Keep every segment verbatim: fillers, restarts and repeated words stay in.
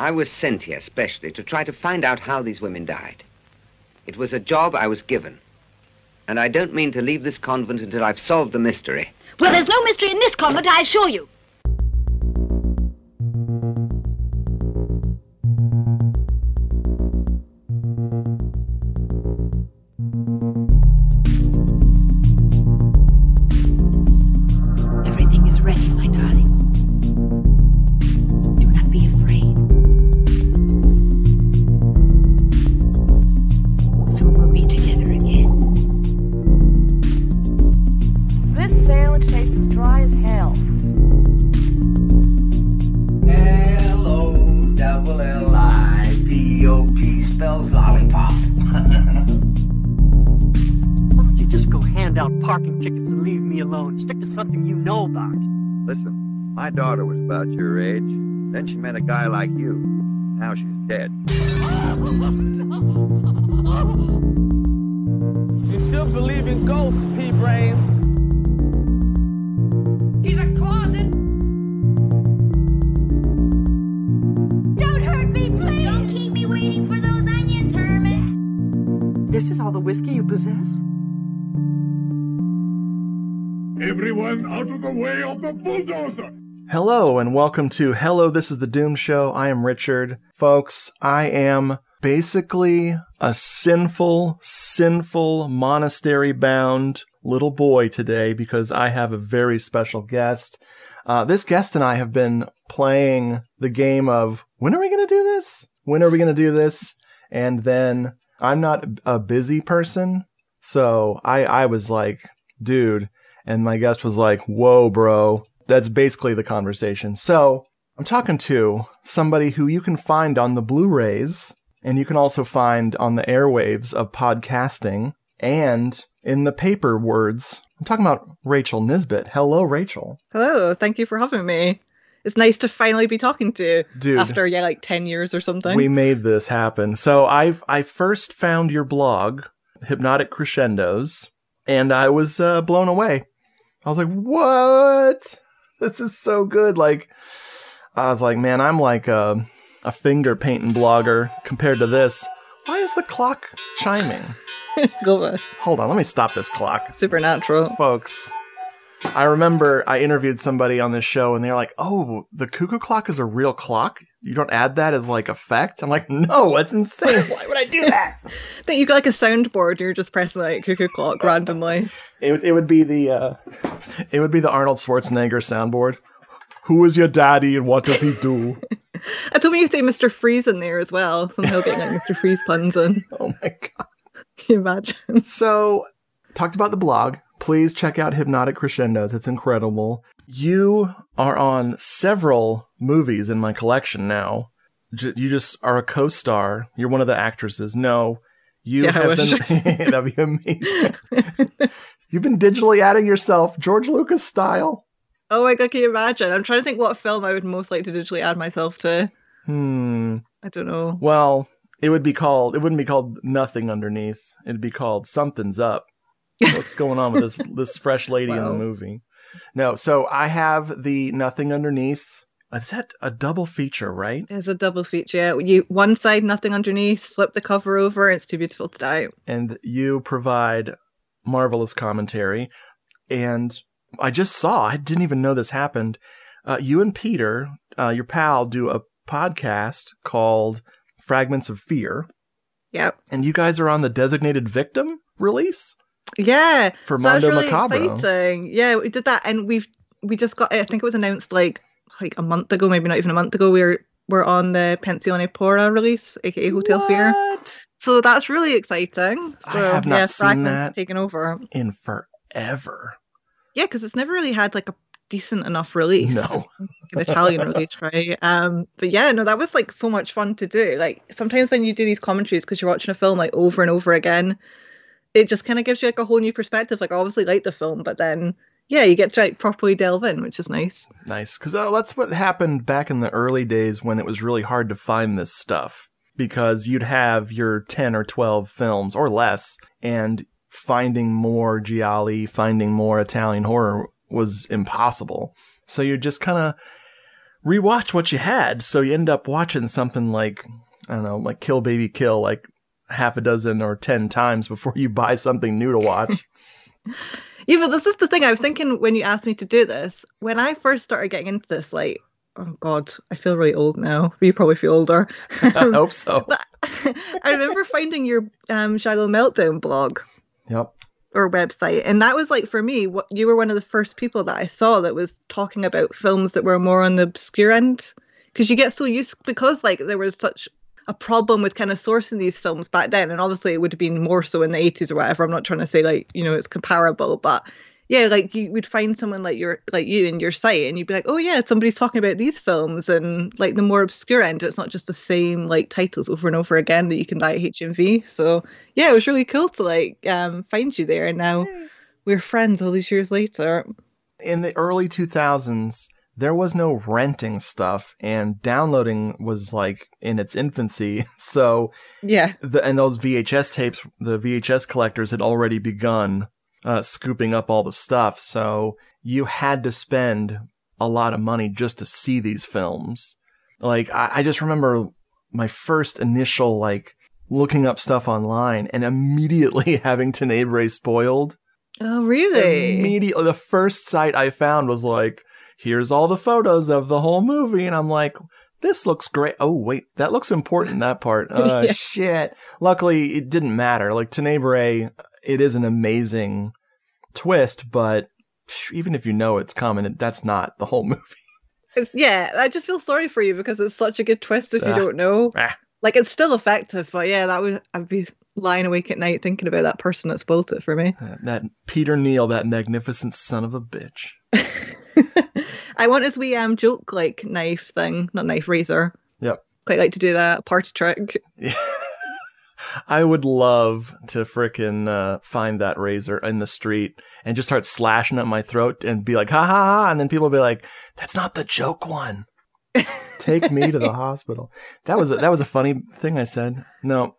I was sent here specially to try to find out how these women died. It was a job I was given. And I don't mean to leave this convent until I've solved the mystery. Well, there's no mystery in this convent, I assure you. Everything is ready, my darling. Do not be afraid. Soon we'll be together again. This sandwich tastes as dry as hell. L O double L I P O P spells lollipop. Why don't you just go hand out parking tickets and leave me alone? Stick to something you know about. Listen, my daughter was about your age. Then she met a guy like you. Now she's dead. You should believe in ghosts, P-Brain. He's a closet! Don't hurt me, please! Don't keep me waiting for those onions, Herman. This is all the whiskey you possess? Everyone out of the way of the bulldozer! Hello and welcome to Hello, This is the Doom Show. I am Richard. Folks, I am basically a sinful, sinful, monastery-bound little boy today because I have a very special guest. Uh, this guest and I have been playing the game of, when are we going to do this? When are we going to do this? And then I'm not a busy person, so I, I was like, dude, and my guest was like, whoa, bro. That's basically the conversation. So I'm talking to somebody who you can find on the Blu-rays, and you can also find on the airwaves of podcasting and in the paper words. I'm talking about Rachel Nisbet. Hello, Rachel. Hello. Thank you for having me. It's nice to finally be talking to you Dude, after, yeah, like ten years or something. We made this happen. So I've I first found your blog, Hypnotic Crescendos, and I was uh, blown away. I was like, what? This is so good. Like, I was like, man, I'm like a, a finger painting blogger compared to this. Why is the clock chiming? Go on. Hold on, let me stop this clock. Supernatural. Folks, I remember I interviewed somebody on this show and they're like, oh, the cuckoo clock is a real clock? You don't add that as like effect? I'm like, no, that's insane. Why would I do that? I think you got like a soundboard and you're just pressing like cuckoo clock randomly. It would it would be the uh, it would be the Arnold Schwarzenegger soundboard. Who is your daddy and what does he do? I told me you say Mister Freeze in there as well. Somehow getting like Mister Freeze puns in. Oh my god. Can you imagine? So, talked about the blog. Please check out Hypnotic Crescendos. It's incredible. You are on several movies in my collection now. J- you just are a co-star. You're one of the actresses. No, you yeah, have been... That'd be amazing. You've been digitally adding yourself, George Lucas style. Oh my god, can you imagine? I'm trying to think what film I would most like to digitally add myself to. Hmm. I don't know. Well, it would be called, it wouldn't be called Nothing Underneath. It'd be called Something's Up. What's going on with this this fresh lady wow. in the movie? No, so I have the Nothing Underneath. Is that a double feature, right? It's a double feature. Yeah. You one side, Nothing Underneath, flip the cover over, It's Too Beautiful to Die. And you provide marvelous commentary. And I just saw, I didn't even know this happened. Uh, you and Peter, uh, your pal, do a podcast called Fragments of Fear. Yep. And you guys are on the Designated Victim release? Yeah, for so Mondo really Macabro. Exciting. Yeah, we did that, and we've we just got. I think it was announced like like a month ago, maybe not even a month ago. We're we're on the Pensione Pora release, aka Hotel what? Fear. So that's really exciting. So, I have not yeah, seen that taken over in forever. Yeah, because it's never really had like a decent enough release. No, an Italian release, right? Um, but yeah, no, that was like so much fun to do. Like sometimes when you do these commentaries, because you're watching a film like over and over again. It just kind of gives you like a whole new perspective. Like I obviously like the film, but then yeah, you get to like properly delve in, which is nice. Nice, because uh, that's what happened back in the early days when it was really hard to find this stuff. Because you'd have your ten or twelve films or less, and finding more gialli, finding more Italian horror was impossible. So you just kind of rewatch what you had. So you end up watching something like, I don't know, like Kill Baby Kill, like half a dozen or ten times before you buy something new to watch. Yeah, but this is the thing. I was thinking when you asked me to do this, when I first started getting into this, like, oh God, I feel really old now. You probably feel older. I hope so. But I remember finding your um, Giallo Meltdown blog. Yep. Or website. And that was like, for me, what you were one of the first people that I saw that was talking about films that were more on the obscure end. Because you get so used, because like there was such a problem with kind of sourcing these films back then. And obviously it would have been more so in the eighties or whatever. I'm not trying to say like, you know, it's comparable, but yeah, like you would find someone like your like you in your site and you'd be like, oh yeah, somebody's talking about these films, and like the more obscure end, it's not just the same like titles over and over again that you can buy at H M V. So yeah, it was really cool to like um find you there, and now we're friends all these years later. In the early two thousands, there was no renting stuff, and downloading was like in its infancy. So yeah, the, and those V H S tapes, the V H S collectors had already begun Uh, scooping up all the stuff, so you had to spend a lot of money just to see these films. Like, I, I just remember my first initial, like, looking up stuff online and immediately having Tenebrae spoiled. Oh, really? Immediately, the first site I found was like, here's all the photos of the whole movie, and I'm like, this looks great. Oh, wait, that looks important, that part. Uh, yeah. Shit. Luckily, it didn't matter. Like, Tenebrae, it is an amazing twist, but even if you know it's coming, that's not the whole movie. Yeah, I just feel sorry for you because it's such a good twist if you Ah. don't know. Ah. Like, it's still effective, but yeah, that would I'd be lying awake at night thinking about that person that spoiled it for me. Uh, that Peter Neal, that magnificent son of a bitch. I want his wee um joke like knife thing, not knife, razor. Yep. Quite like to do that party trick. I would love to frickin' uh, find that razor in the street and just start slashing at my throat and be like, ha ha ha, and then people will be like, that's not the joke one. Take me to the hospital. That was a, that was a funny thing I said. No.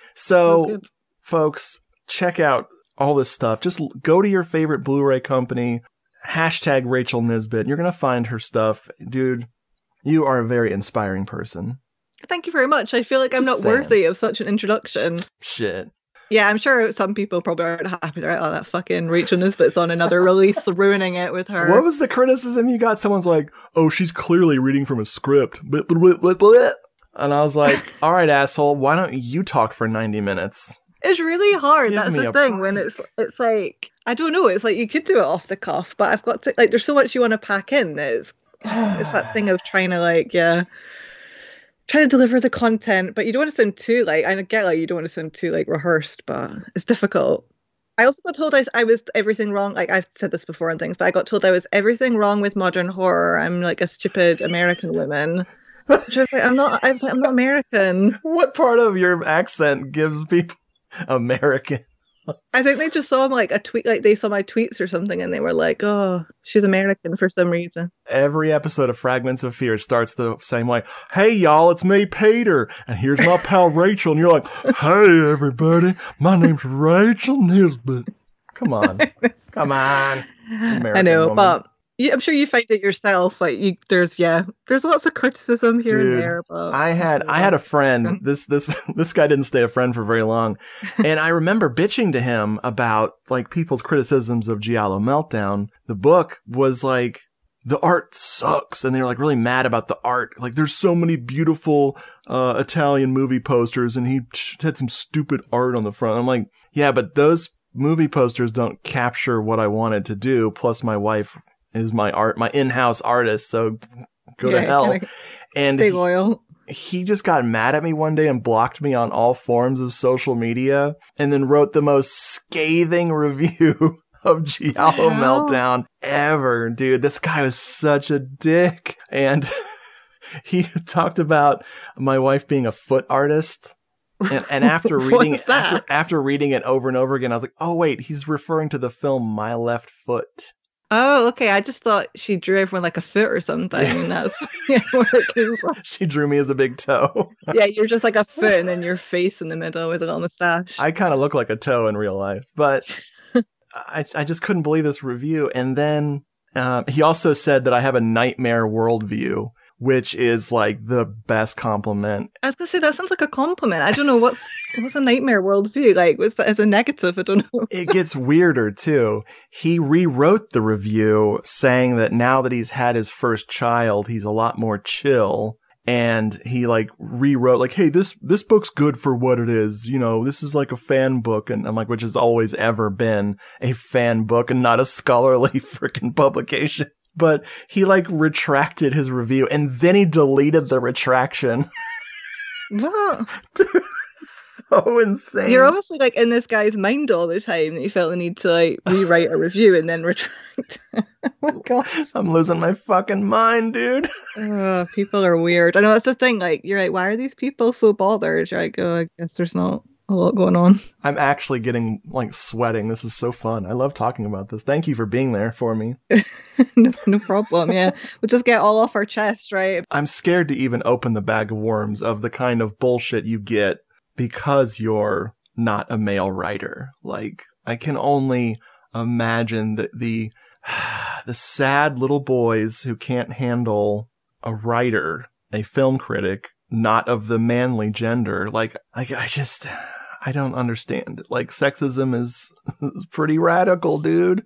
So, folks, check out all this stuff. Just l- go to your favorite Blu-ray company, hashtag Rachel Nisbet. You're going to find her stuff. Dude, you are a very inspiring person. Thank you very much. I feel like I'm Just not saying. worthy of such an introduction. Shit. Yeah, I'm sure some people probably aren't happy. Right? Oh, that fucking Rachel Nisbet's on another release, ruining it with her. What was the criticism you got? Someone's like, oh, she's clearly reading from a script. Blah, blah, blah, blah, blah. And I was like, all right, asshole, why don't you talk for ninety minutes? It's really hard. Give That's me the a thing. When it's it's like, I don't know. It's like you could do it off the cuff, but I've got to, like, there's so much you want to pack in. That it's, it's that thing of trying to, like, yeah, trying to deliver the content, but you don't want to sound too, like, I get, like, you don't want to sound too, like, rehearsed, but it's difficult. I also got told I, I was everything wrong. Like, I've said this before and things, but I got told I was everything wrong with modern horror. I'm like a stupid American woman. Which I was like, I'm not, I was like, I'm not American. What part of your accent gives people American? I think they just saw like a tweet, like they saw my tweets or something, and they were like, "Oh, she's American for some reason." Every episode of Fragments of Fear starts the same way. Hey, y'all, it's me, Peter, and here's my pal Rachel. And you're like, hey, everybody, my name's Rachel Nisbet. Come on. Come on. American I know, woman. but you, I'm sure you find it yourself. Like, you, there's, yeah, there's lots of criticism here Dude, and there. But I had I had a friend. This this this guy didn't stay a friend for very long, and I remember bitching to him about like people's criticisms of Giallo Meltdown. The book was like, the art sucks, and they were like really mad about the art. Like, there's so many beautiful uh, Italian movie posters, and he had some stupid art on the front. I'm like, yeah, but those movie posters don't capture what I wanted to do. Plus, my wife is my art, my in-house artist, so go Yeah, to hell. kinda And stay he, loyal. he just got mad at me one day and blocked me on all forms of social media, and then wrote the most scathing review of Giallo Meltdown ever. Dude, this guy was such a dick. And he talked about my wife being a foot artist. And, and after reading it, after, after reading it over and over again, I was like, oh wait, he's referring to the film My Left Foot. Oh, okay. I just thought she drew everyone like a foot or something. And that's yeah, where it came from. She drew me as a big toe. Yeah, you're just like a foot and then your face in the middle with a little mustache. I kind of look like a toe in real life, but I, I just couldn't believe this review. And then uh, he also said that I have a nightmare worldview, which is like the best compliment. I was gonna say that sounds like a compliment. I don't know what's what's a nightmare worldview like. What's that as a negative? I don't know. It gets weirder too. He rewrote the review saying that now that he's had his first child, he's a lot more chill. And he like rewrote like, hey, this this book's good for what it is. You know, this is like a fan book, and I'm like, which has always ever been a fan book and not a scholarly freaking publication. But he like retracted his review and then he deleted the retraction. What? So insane. You're obviously like in this guy's mind all the time that you felt the need to like rewrite a review and then retract. Oh my god. I'm losing my fucking mind, dude. Uh, people are weird. I know that's the thing. Like, you're like, why are these people so bothered? You're like, oh, I guess there's not a lot going on. I'm actually getting like sweating. This is so fun. I love talking about this. Thank you for being there for me. no, no problem. Yeah. We'll just get all off our chest, right? I'm scared to even open the bag of worms of the kind of bullshit you get because you're not a male writer. Like, I can only imagine that the the sad little boys who can't handle a writer, a film critic, not of the manly gender. Like, I, I just, I don't understand. Like, sexism is, is pretty radical, dude.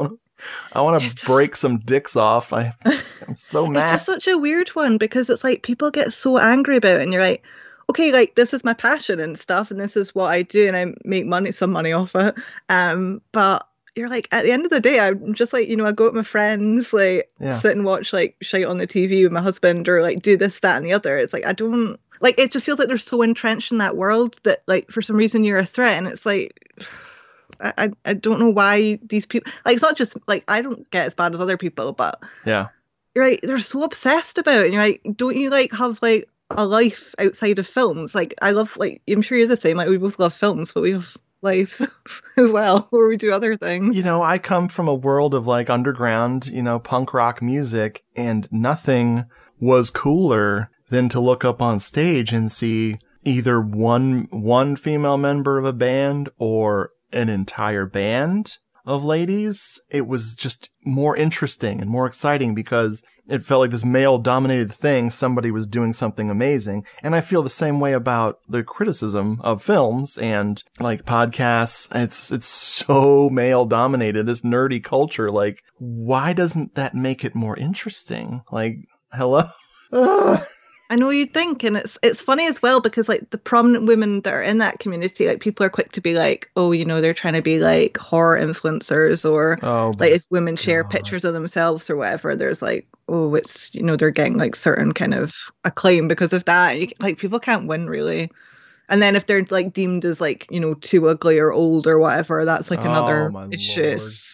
I want to break just, some dicks off. I, I'm so mad. It's just such a weird one because it's like people get so angry about it and you're like, okay, like this is my passion and stuff and this is what I do and I make money, some money off it. Um, but you're like, at the end of the day, I'm just like, you know, I go with my friends, like yeah. sit and watch like shite on the T V with my husband or like do this, that and the other. It's like, I don't, like, it just feels like they're so entrenched in that world that like for some reason you're a threat. And it's like, I, I, I don't know why these people, like, it's not just like, I don't get as bad as other people, but yeah, you're right. They're so obsessed about it. And you're like, don't you like have like a life outside of films? Like, I love, like, I'm sure you're the same. Like, we both love films, but we have lives as well where we do other things. You know, I come from a world of like underground, you know, punk rock music, and nothing was cooler than to look up on stage and see either one one female member of a band or an entire band of ladies. It was just more interesting and more exciting because it felt like this male-dominated thing, somebody was doing something amazing. And I feel the same way about the criticism of films and, like, podcasts. It's it's so male-dominated, this nerdy culture. Like, why doesn't that make it more interesting? Like, hello? I know you'd think, and it's it's funny as well because like the prominent women that are in that community, like people are quick to be like, oh, you know, they're trying to be like horror influencers, or oh, like if women share God. pictures of themselves or whatever, there's like, oh, it's, you know, they're getting like certain kind of acclaim because of that. You, like people can't win really. And then if they're like deemed as like, you know, too ugly or old or whatever, that's like another oh, issue. It's,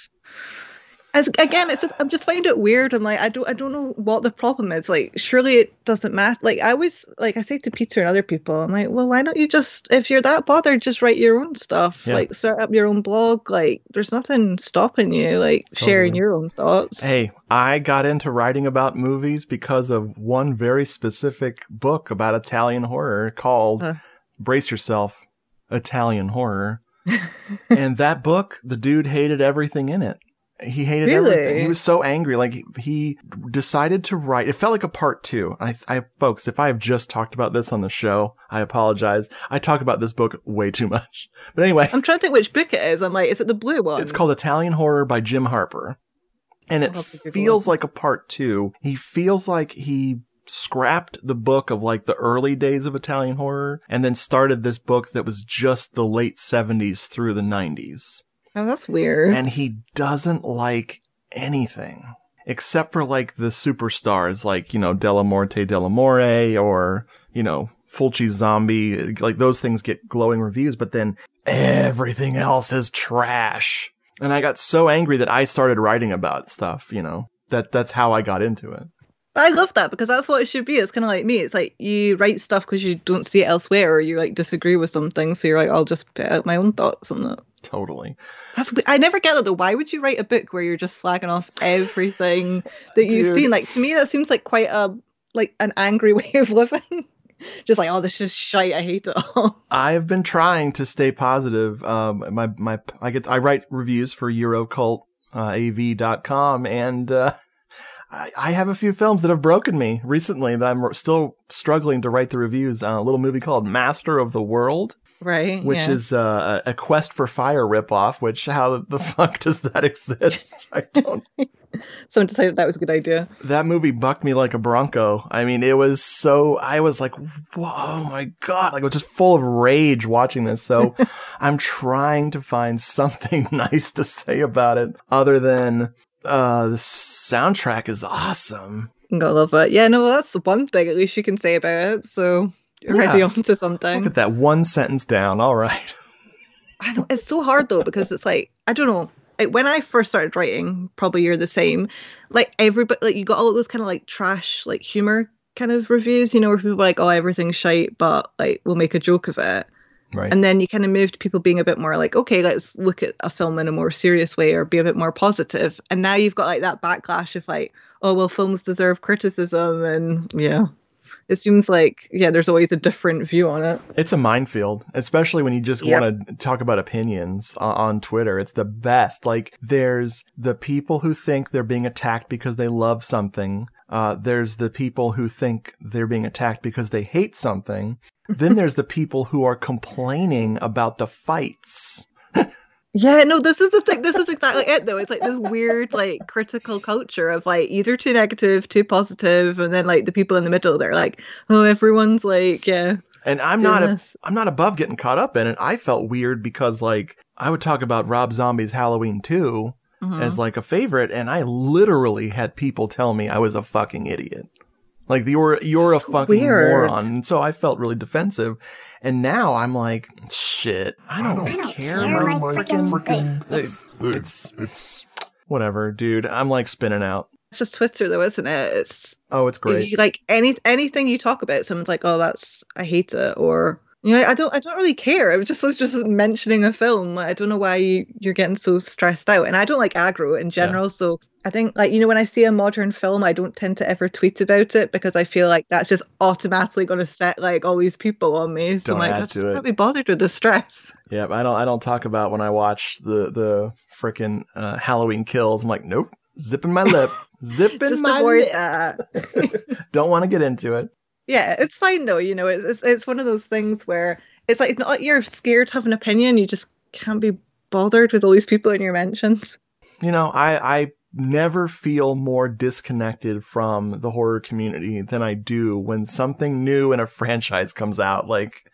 As, again, it's just I'm just finding it weird. I'm like, I don't I don't know what the problem is. Like, surely it doesn't matter. Like, I always like I say to Peter and other people, I'm like, well, why don't you just, if you're that bothered, just write your own stuff. Yeah. Like, start up your own blog. Like, there's nothing stopping you. Like, Totally. sharing your own thoughts. Hey, I got into writing about movies because of one very specific book about Italian horror called Huh. Brace Yourself, Italian Horror. And that book, the dude hated everything in it. He hated Really? everything. He was so angry. Like, he, he decided to write. It felt like a part two. I, I, folks, if I have just talked about this on the show, I apologize. I talk about this book way too much. But anyway. I'm trying to think which book it is. I'm like, is it the blue one? It's called Italian Horror by Jim Harper. And it feels like a part two. He feels like he scrapped the book of like the early days of Italian horror and then started this book that was just the late seventies through the nineties. Oh, that's weird. And he doesn't like anything except for like the superstars like, you know, Della Morte Della More or, you know, Fulci Zombie. Like, those things get glowing reviews, but then everything else is trash. And I got so angry that I started writing about stuff, you know. That that's how I got into it. But I love that because that's what it should be. It's kind of like me. It's like you write stuff because you don't see it elsewhere, or you like disagree with something. So you're like, I'll just put out my own thoughts on it. Totally. That's I never get that though. Why would you write a book where you're just slagging off everything that you've Dude. seen? Like, to me, that seems like quite a like an angry way of living. Just like, oh, this is shite. I hate it all. I've been trying to stay positive. Um, my my I get I write reviews for Eurocult uh, A V dot com, and uh, I, I have a few films that have broken me recently that I'm still struggling to write the reviews. Uh, a little movie called Master of the World. Right. Which yeah. is uh, a Quest for Fire ripoff, which how the fuck does that exist? I don't. Someone decided that was a good idea. That movie bucked me like a bronco. I mean, it was so, I was like, whoa, oh my God. Like, I was just full of rage watching this. So I'm trying to find something nice to say about it other than uh, the soundtrack is awesome. I love it. Yeah, no, well, that's the one thing at least you can say about it. So you're Yeah. already on to something. Look at that one sentence down. All right. I know it's so hard though, because it's like, I don't know. Like, when I first started writing, probably you're the same. Like everybody, like you got all those kind of like trash, like humor kind of reviews, you know, where people are like, "Oh, everything's shite," but like we'll make a joke of it. Right. And then you kind of move to people being a bit more like, "Okay, let's look at a film in a more serious way or be a bit more positive." And now you've got like that backlash of like, "Oh, well, films deserve criticism," and yeah. It seems like, yeah, there's always a different view on it. It's a minefield, especially when you just Yep. want to talk about opinions on, on Twitter. It's the best. Like, there's the people who think they're being attacked because they love something. Uh, there's the people who think they're being attacked because they hate something. Then there's the people who are complaining about the fights. Yeah, no, this is the thing. This is exactly it, though. It's like this weird, like, critical culture of, like, either too negative, too positive, and then, like, the people in the middle, they're like, oh, everyone's like, yeah. And I'm doing not a, this. I'm not above getting caught up in it. I felt weird because, like, I would talk about Rob Zombie's Halloween two Mhm. as, like, a favorite, and I literally had people tell me I was a fucking idiot. Like, you're you're a So fucking weird. moron. And so I felt really defensive. And now I'm like, shit, I don't, I don't care. care my my freaking, freaking thing. It's, it's, it's, whatever, dude. I'm, like, spinning out. It's just Twitter, though, isn't it? It's Oh, it's great. you, like, any anything you talk about, someone's like, oh, that's, I hate it, or... You know, I don't. I don't really care. I was just, I was just mentioning a film. I don't know why you, you're getting so stressed out. And I don't like aggro in general. So I think, like, you know, when I see a modern film, I don't tend to ever tweet about it because I feel like that's just automatically going to set like all these people on me. So Don't I'm like, add I to just it. can't be bothered with the stress. Yeah, I don't. I don't talk about when I watch the the freaking uh, Halloween Kills. I'm like, nope, zipping my lip, zipping Just my avoid lip. that. Don't want to get into it. Yeah, it's fine though. You know, it's, it's it's one of those things where it's like, it's not like you're scared to have an opinion. You just can't be bothered with all these people in your mentions. You know, I I never feel more disconnected from the horror community than I do when something new in a franchise comes out. Like,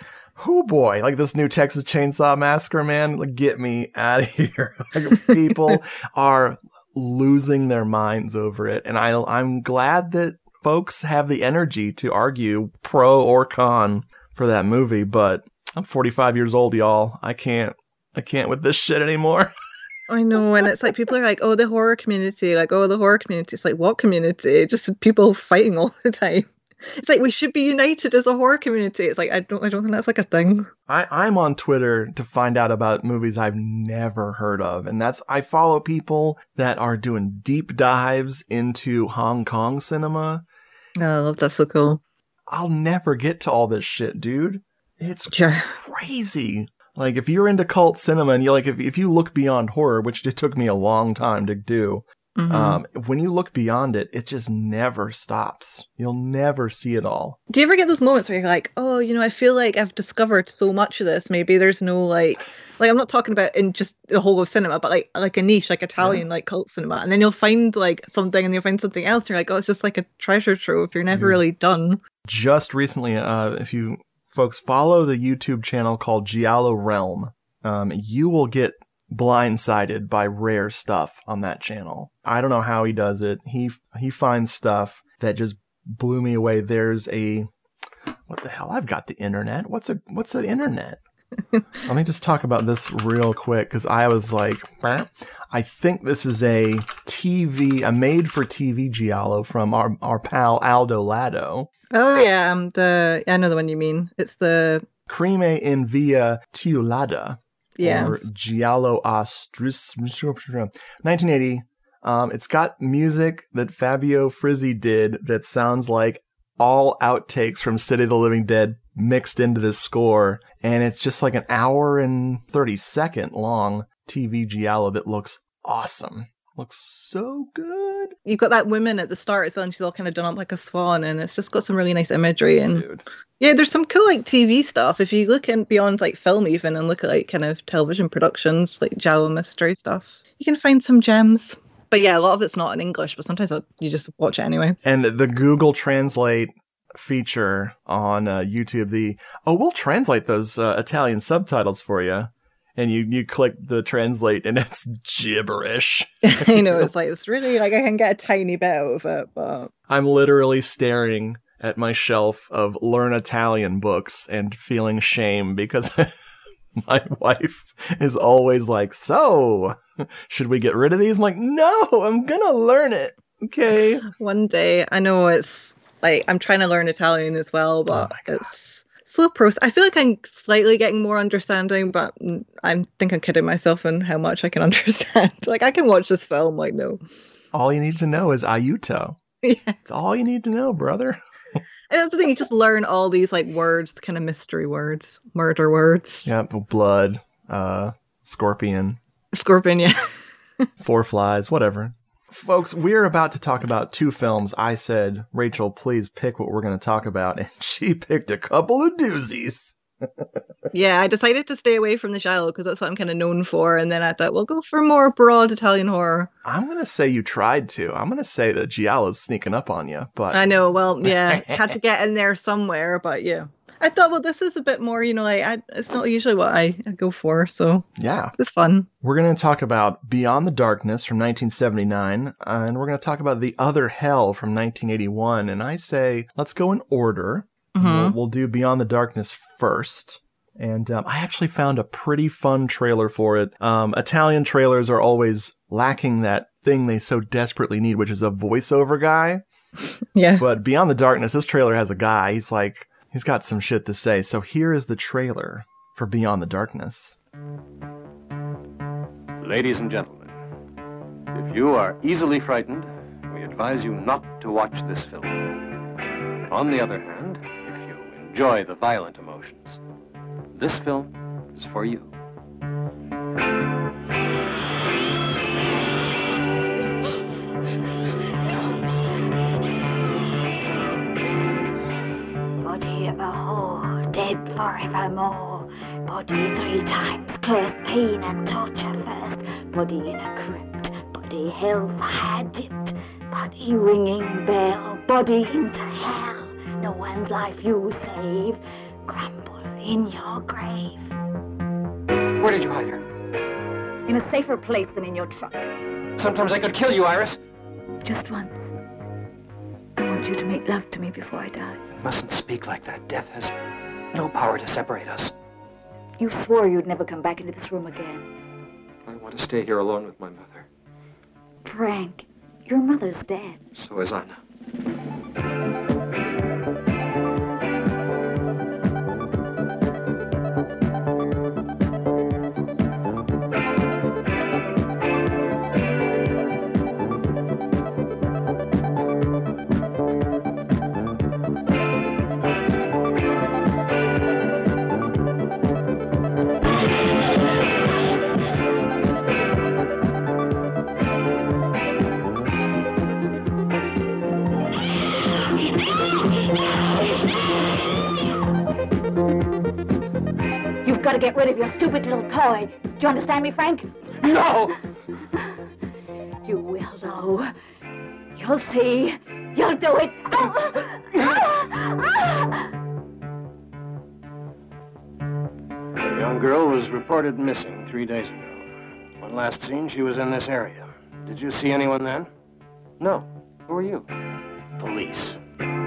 oh boy, like this new Texas Chainsaw Massacre, man, like, get me out of here. Like, people are losing their minds over it, and I I'm glad that folks have the energy to argue pro or con for that movie, but I'm forty-five years old, y'all. I can't, I can't with this shit anymore. I know, and it's like people are like, "Oh, the horror community," like, "Oh, the horror community." It's like, what community? Just people fighting all the time. It's like we should be united as a horror community. It's like I don't, I don't think that's like a thing. I, I'm on Twitter to find out about movies I've never heard of, and that's I follow people that are doing deep dives into Hong Kong cinema. Oh, I love that. So cool. I'll never get to all this shit, dude. It's Yeah. crazy. Like, if you're into cult cinema and you like, if if you look beyond horror, which it took me a long time to do, Mhm. um, when you look beyond it, it just never stops. You'll never see it all. Do you ever get those moments where you're like, oh, you know, I feel like I've discovered so much of this. Maybe there's no like, like I'm not talking about in just the whole of cinema, but like like a niche, like Italian, like cult cinema, and then you'll find like something, and you'll find something else, and you're like, oh, it's just like a treasure trove. You're never Dude. really done. Just recently, uh, if you folks follow the YouTube channel called Giallo Realm, um, you will get blindsided by rare stuff on that channel. I don't know how he does it. He he finds stuff that just blew me away. There's a what the hell? I've got the internet. What's a what's the internet? Let me just talk about this real quick because I was like, "Bah." I think this is a T V, a made-for-T V Giallo from our our pal Aldo Lado. Oh yeah, um, the I know the one you mean. It's the Crime in Via Tiulada. yeah. Or Giallo Astris. nineteen eighty. Um, it's got music that Fabio Frizzi did that sounds like all outtakes from City of the Living Dead mixed into this score. And it's just like an hour and thirty second long T V Giallo that looks awesome. Looks so good. good. You've got that woman at the start as well, and she's all kind of done up like a swan, and it's just got some really nice imagery. And Dude. yeah, there's some cool like T V stuff. If you look in beyond like film even and look at like kind of television productions, like Jawa mystery stuff, you can find some gems. But yeah, a lot of it's not in English, but sometimes I'll, you just watch it anyway. And the Google Translate feature on uh, YouTube, the, oh, we'll translate those uh, Italian subtitles for you. And you, you click the translate and it's gibberish. I know, it's like, it's really like I can get a tiny bit out of it, but I'm literally staring at my shelf of Learn Italian books and feeling shame because my wife is always like, so, should we get rid of these? I'm like, no, I'm gonna learn it. Okay. One day, I know it's like, I'm trying to learn Italian as well, but oh it's slow process. I feel like I'm slightly getting more understanding, but I think I'm kidding myself in how much I can understand. Like, I can watch this film, like, no. All you need to know is aiuto. Yeah. It's all you need to know, brother. And that's the thing, you just learn all these like words, kind of mystery words, murder words. Yep, blood, uh, scorpion. Scorpion, yeah. Four flies, whatever. Folks, we're about to talk about two films. I said, Rachel, please pick what we're going to talk about. And she picked a couple of doozies. Yeah, I decided to stay away from the giallo because that's what I'm kind of known for. And then I thought, we'll go for more broad Italian horror. I'm going to say you tried to. I'm going to say that giallo's sneaking up on you. But I know, well, yeah, had to get in there somewhere. But yeah, I thought, well, this is a bit more, you know, like I, it's not usually what I, I go for. So yeah, it's fun. We're going to talk about Beyond the Darkness from nineteen seventy-nine. Uh, and we're going to talk about The Other Hell from nineteen eighty-one. And I say, let's go in order. Mm-hmm. We'll, we'll do Beyond the Darkness first. And um, I actually found a pretty fun trailer for it. Um, Italian trailers are always lacking that thing they so desperately need, which is a voiceover guy. Yeah. But Beyond the Darkness, this trailer has a guy. He's like, he's got some shit to say. So here is the trailer for Beyond the Darkness. Ladies and gentlemen, if you are easily frightened, we advise you not to watch this film. On the other hand, if you enjoy the violent emotions, this film is for you. Body of a whore, dead forevermore. Body three times cursed, pain and torture first. Body in a crypt, body hellfire dipped. Body ringing bell, body into hell. No one's life you save. Crumble in your grave. Where did you hide her? In a safer place than in your truck. Sometimes I could kill you, Iris. Just once. I want you to make love to me before I die. You mustn't speak like that. Death has no power to separate us. You swore you'd never come back into this room again. I want to stay here alone with my mother. Frank, your mother's dead. So is Anna. Got to get rid of your stupid little toy. Do you understand me, Frank? No! You will, though. You'll see. You'll do it. A young girl was reported missing three days ago. When last seen, she was in this area. Did you see anyone then? No. Who are you? Police.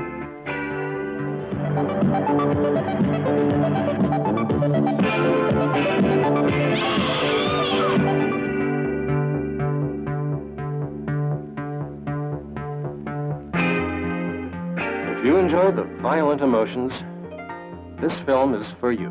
If you enjoy the violent emotions, this film is for you.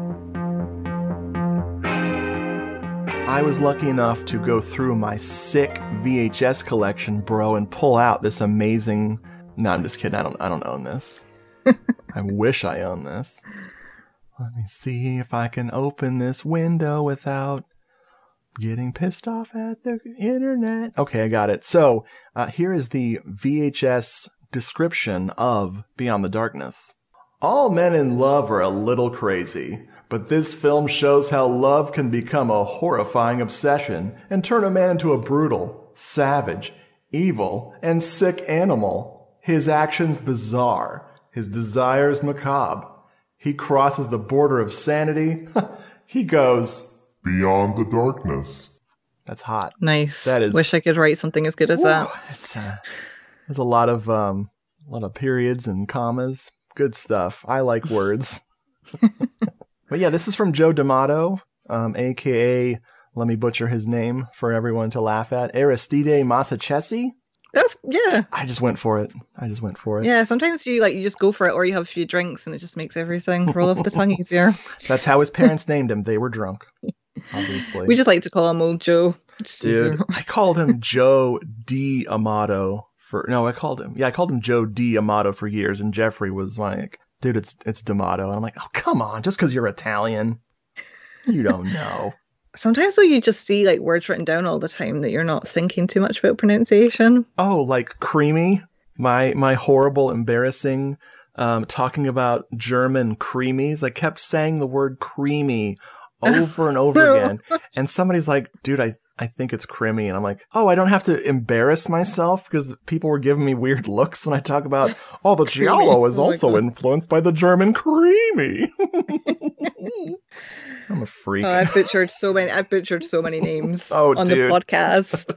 I was lucky enough to go through my sick V H S collection, bro, and pull out this amazing... No, I'm just kidding. I don't I don't own this. I wish I owned this. Let me see if I can open this window without Getting pissed off at the internet. Okay, I got it. So uh, here is the V H S description of Beyond the Darkness. All men in love are a little crazy, but this film shows how love can become a horrifying obsession and turn a man into a brutal, savage, evil, and sick animal. His actions bizarre, his desires macabre. He crosses the border of sanity. He goes Beyond the Darkness. That's hot. Nice. That is. Wish I could write something as good as Woo, that. It's, uh, there's a lot of um, a lot of periods and commas. Good stuff. I like words. But yeah, this is from Joe D'Amato, um, a k a, let me butcher his name for everyone to laugh at, Aristide Massachesi. That's, yeah. I just went for it. I just went for it. Yeah, sometimes you like you just go for it, or you have a few drinks and it just makes everything roll off the tongue easier. That's how his parents named him. They were drunk, obviously. We just like to call him Old Joe. Just Dude, easier. I called him Joe D'Amato for, no, I called him, yeah, I called him Joe D'Amato for years, and Jeffrey was like, dude, it's it's D'Amato. And I'm like, oh, come on, just because you're Italian, you don't know. Sometimes though you just see like words written down all the time that you're not thinking too much about pronunciation. Oh, like creamy? My my horrible, embarrassing um, talking about German creamies. I kept saying the word creamy over and over again. And somebody's like, dude, I, I think it's creamy. And I'm like, oh, I don't have to embarrass myself because people were giving me weird looks when I talk about, oh, the Giallo is oh also influenced by the German creamy. I'm a freak. Oh, I've butchered so many. I've butchered so many names oh, on dude. the podcast.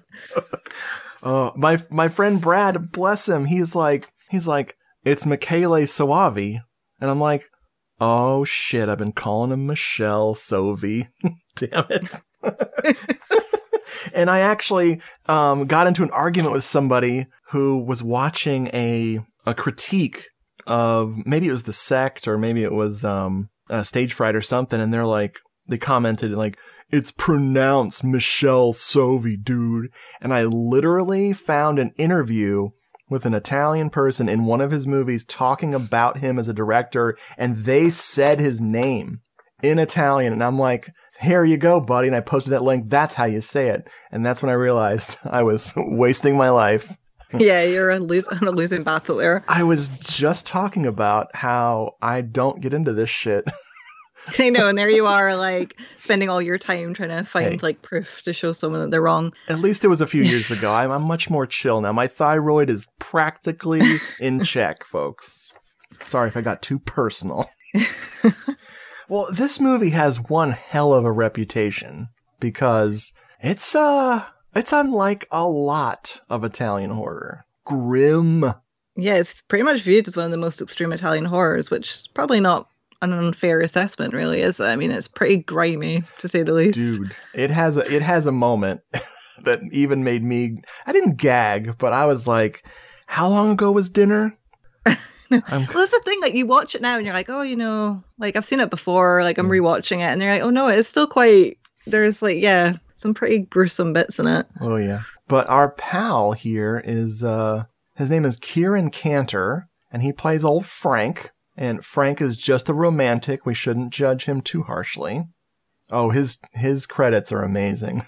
Oh, my my friend Brad, bless him. He's like, he's like, it's Michele Soavi, and I'm like, oh shit, I've been calling him Michelle Soavi. Damn it. And I actually um, got into an argument with somebody who was watching a a critique of, maybe it was The Sect or maybe it was um, uh, Stage Fright or something, and they're like, they commented like, it's pronounced Michelle Soavi, dude. And I literally found an interview with an Italian person in one of his movies talking about him as a director, and they said his name in Italian. And I'm like, here you go, buddy. And I posted that link. That's how you say it. And that's when I realized I was wasting my life. Yeah, you're a lose- on a losing battle there. I was just talking about how I don't get into this shit. I know, and there you are, like, spending all your time trying to find, Hey. like, proof to show someone that they're wrong. At least it was a few years ago. I'm, I'm much more chill now. My thyroid is practically in check, folks. Sorry if I got too personal. Well, this movie has one hell of a reputation because it's uh it's unlike a lot of Italian horror. Grim. Yeah, it's pretty much viewed as one of the most extreme Italian horrors, which is probably not an unfair assessment, really, is it? I mean, it's pretty grimy, to say the least. Dude, it has a, it has a moment that even made me, I didn't gag, but I was like, how long ago was dinner? Well, that's the thing, like, you watch it now and you're like, oh, you know, like, I've seen it before, like, I'm rewatching it, and they're like, oh, no, it's still quite, there's, like, yeah, some pretty gruesome bits in it. Oh, yeah. But our pal here is, uh, his name is Kieran Cantor, and he plays old Frank, and Frank is just a romantic. We shouldn't judge him too harshly. Oh, his his credits are amazing.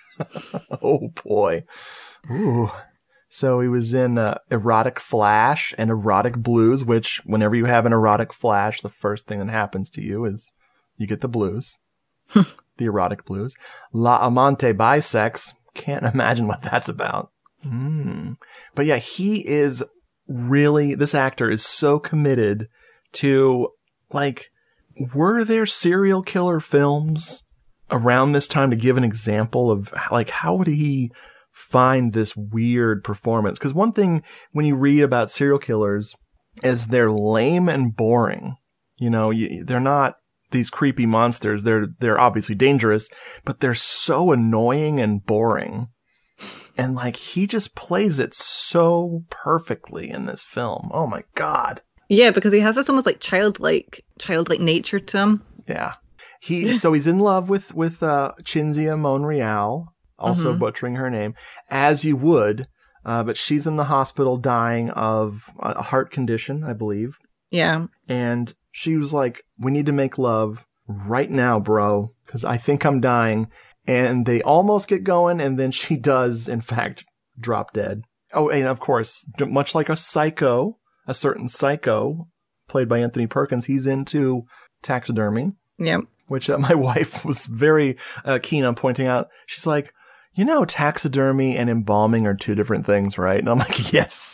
Oh, boy. Ooh. So he was in uh, Erotic Flash and Erotic Blues, which whenever you have an erotic flash, the first thing that happens to you is you get the blues. The erotic blues. La Amante Bisex. Can't imagine what that's about. Mm. But yeah, he is really, this actor is so committed to, like, were there serial killer films around this time to give an example of, like, how would he find this weird performance? Because one thing when you read about serial killers is they're lame and boring. You know, you, they're not these creepy monsters. They're they're obviously dangerous, but they're so annoying and boring. And like, he just plays it so perfectly in this film. Oh my God. Yeah, because he has this almost like childlike, childlike nature to him. Yeah. He so he's in love with with uh, Cinzia Monreal. Also Mhm. butchering her name, as you would, uh, but she's in the hospital dying of a heart condition, I believe. Yeah. And she was like, we need to make love right now, bro, because I think I'm dying. and they almost get going, and then she does, in fact, drop dead. Oh, and of course, much like a psycho, a certain psycho, played by Anthony Perkins, he's into taxidermy. Yep. Which uh, my wife was very uh, keen on pointing out. She's like, you know, taxidermy and embalming are two different things, right? And I'm like, yes.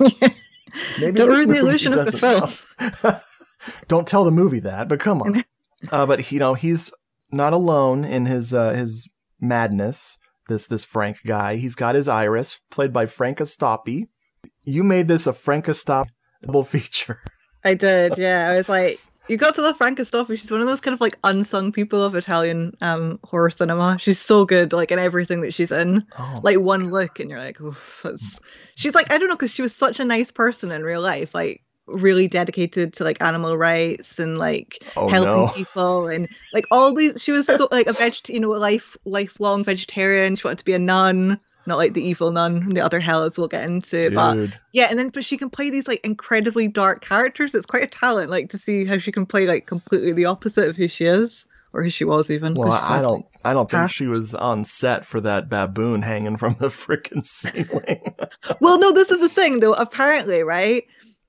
Maybe Don't this ruin the movie illusion of the doesn't film. know. Don't tell the movie that, but come on. uh, but, you know, he's not alone in his uh, his madness, this this Frank guy. He's got his Iris, played by Frank Astappi. You made this a Frank Astappi double feature. I did, yeah. I was like, you got to love Franca Stoffi. She's one of those kind of like unsung people of Italian um, horror cinema. She's so good, like in everything that she's in. Oh, like one look, and you're like, oof. That's... She's like, I don't know, because she was such a nice person in real life, like really dedicated to like animal rights and like oh, helping no. people and like all these. She was so like a veget, you know, life lifelong vegetarian. She wanted to be a nun. Not like the evil nun from the other Hellas we'll get into. Dude. But yeah, and then but she can play these like incredibly dark characters. It's quite a talent, like to see how she can play like completely the opposite of who she is. Or who she was even. Well, I don't I don't think past. she was on set for that baboon hanging from the frickin' ceiling. Well, no, this is the thing though. Apparently, right?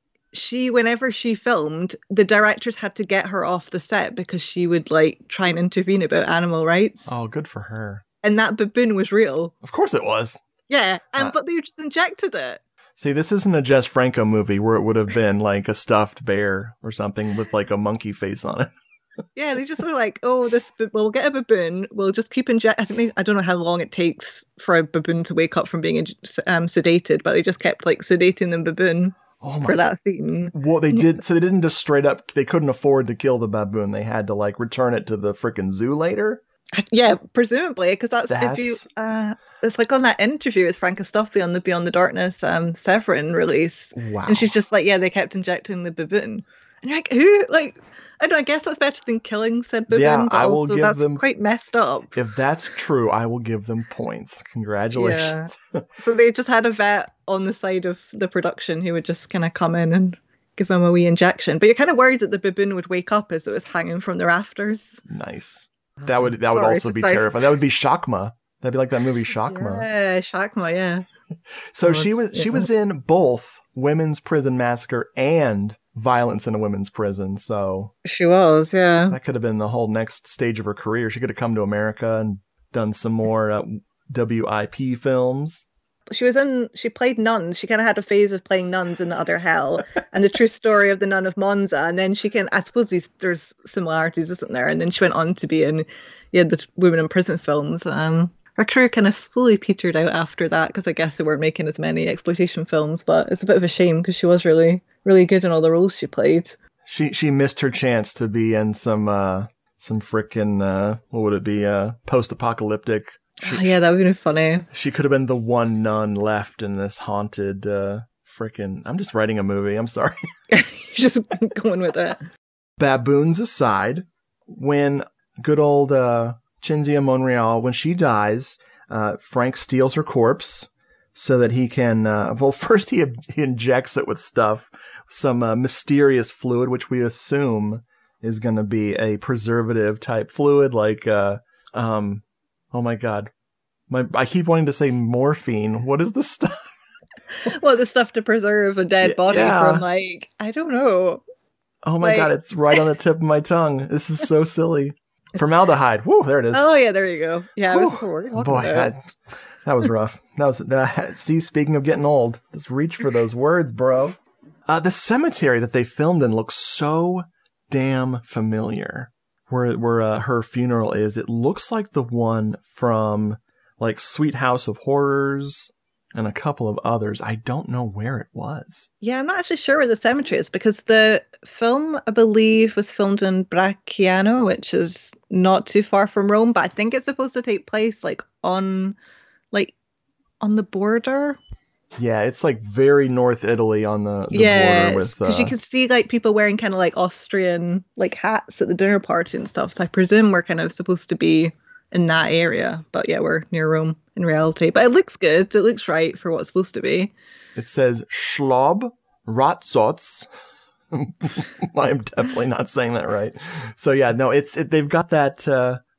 She, whenever she filmed, the directors had to get her off the set because she would like try and intervene about animal rights. Oh, good for her. And that baboon was real. Of course it was. Yeah, and Uh, but they just injected it. See, this isn't a Jess Franco movie where it would have been like a stuffed bear or something with like a monkey face on it. Yeah, they just were like, oh, this ba- we'll get a baboon. We'll just keep inject. I think they, I don't know how long it takes for a baboon to wake up from being um, sedated, but they just kept like sedating the baboon oh my for that scene. Well, they did. So they didn't just straight up. They couldn't afford to kill the baboon. They had to like return it to the frickin' zoo later. Yeah, presumably, because that's, That's... if you. Uh, it's like on that interview with Franca Stoffi on the Beyond the Darkness um, Severin release, Wow. and she's just like, yeah, they kept injecting the baboon, and you're like, who? Like, I don't know, I guess that's better than killing said baboon, Yeah, but I will also give that's them- quite messed up. If that's true, I will give them points. Congratulations. Yeah. So they just had a vet on the side of the production who would just kind of come in and give him a wee injection. But you're kind of worried that the baboon would wake up as it was hanging from the rafters. Nice. That would that would Sorry, also just be like- terrifying. That would be Shakma. That'd be like that movie Shakma. Yeah, Shakma, yeah. So Oh, she it's- was she yeah. was in both Women's Prison Massacre and Violence in a Women's Prison. So She was, yeah. that could have been the whole next stage of her career. She could have come to America and done some more uh, W I P films. She was in, she played nuns. She kind of had a phase of playing nuns in The Other Hell and The True Story of the Nun of Monza. And then she can, I suppose these, there's similarities, isn't there? And then she went on to be in, yeah, the Women in Prison films. Um, her career kind of slowly petered out after that because I guess they weren't making as many exploitation films. But it's a bit of a shame because she was really, really good in all the roles she played. She she missed her chance to be in some uh, some frickin' uh, what would it be? Uh, post-apocalyptic. She, Oh, yeah, that would be funny. She could have been the one nun left in this haunted uh, frickin'. I'm just writing a movie. I'm sorry. You're just going with it. Baboons aside, when good old uh, Cinzia Monreal, when she dies, uh, Frank steals her corpse so that he can, uh, well, first he, he injects it with stuff, some uh, mysterious fluid, which we assume is going to be a preservative type fluid, like, uh, um, oh my God. My, I keep wanting to say morphine. What is the stuff? Well, the stuff to preserve a dead body Yeah. from, like, I don't know. Oh my Like- God, it's right on the tip of my tongue. This is so silly. Formaldehyde. Woo, there it is. Oh, yeah, there you go. Yeah, I was Whew. what are you talking Boy, about? that, that was rough. That was that, see, speaking of getting old, just reach for those words, bro. Uh, the cemetery that they filmed in looks so damn familiar. Where where uh, her funeral is, it looks like the one from like Sweet House of Horrors and a couple of others. I don't know where it was. Yeah, I'm not actually sure where the cemetery is because the film, I believe, was filmed in Bracciano, which is not too far from Rome, but I think it's supposed to take place like on, like, on the border. Yeah, it's like very North Italy on the, the Yeah, border with. because Uh, you can see like people wearing kind of like Austrian like hats at the dinner party and stuff. So I presume we're kind of supposed to be in that area, but yeah, we're near Rome in reality. But it looks good. It looks right for what it's supposed to be. It says Schlob Ratzotz. I'm definitely not saying that right. So yeah, no, it's it, they've got that uh,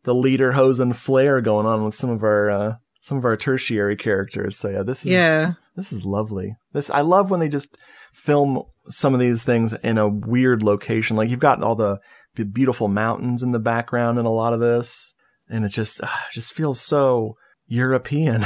the Lederhosen flair going on with some of our uh, some of our tertiary characters. So yeah, this is Yeah. this is lovely. This I love when they just film some of these things in a weird location. Like you've got all the b- beautiful mountains in the background in a lot of this, and it just uh, just feels so European.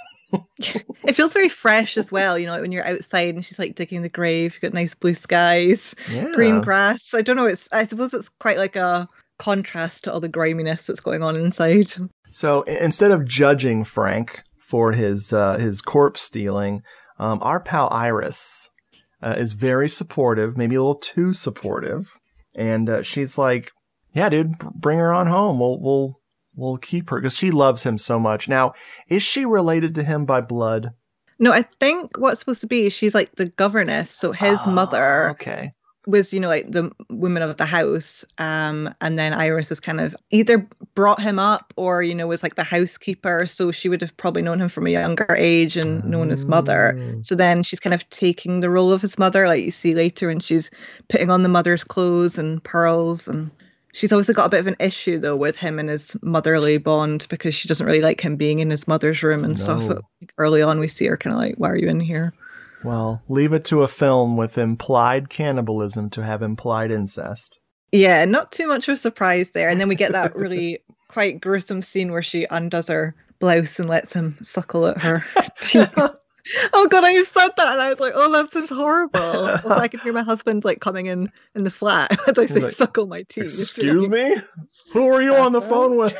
It feels very fresh as well, you know, like when you're outside and she's like digging the grave, you've got nice blue skies, Yeah. green grass. I don't know, it's I suppose it's quite like a contrast to all the griminess that's going on inside. So i- instead of judging Frank for his uh, his corpse stealing, um, our pal Iris uh, is very supportive, maybe a little too supportive, and uh, she's like, "Yeah, dude, b- bring her on home. We'll we'll we'll keep her because she loves him so much." Now, is she related to him by blood? No, I think what's supposed to be is she's like the governess, so his Oh, mother okay. was, you know, like the woman of the house, um, and then Iris has kind of either brought him up or, you know, was like the housekeeper, so she would have probably known him from a younger age and known his mother. Mm. So then she's kind of taking the role of his mother, like you see later, and she's putting on the mother's clothes and pearls, and she's obviously got a bit of an issue though with him and his motherly bond because she doesn't really like him being in his mother's room and No. stuff. But early on we see her kind of like, why are you in here? Well, leave it to a film with implied cannibalism to have implied incest. Yeah, not too much of a surprise there. And then we get that really quite gruesome scene where she undoes her blouse and lets him suckle at her teeth. Oh god, I said that and I was like, oh, that sounds horrible. Also, I could hear my husband like coming in in the flat as I say, like, suckle my teeth. Excuse me? Who are you on the phone with?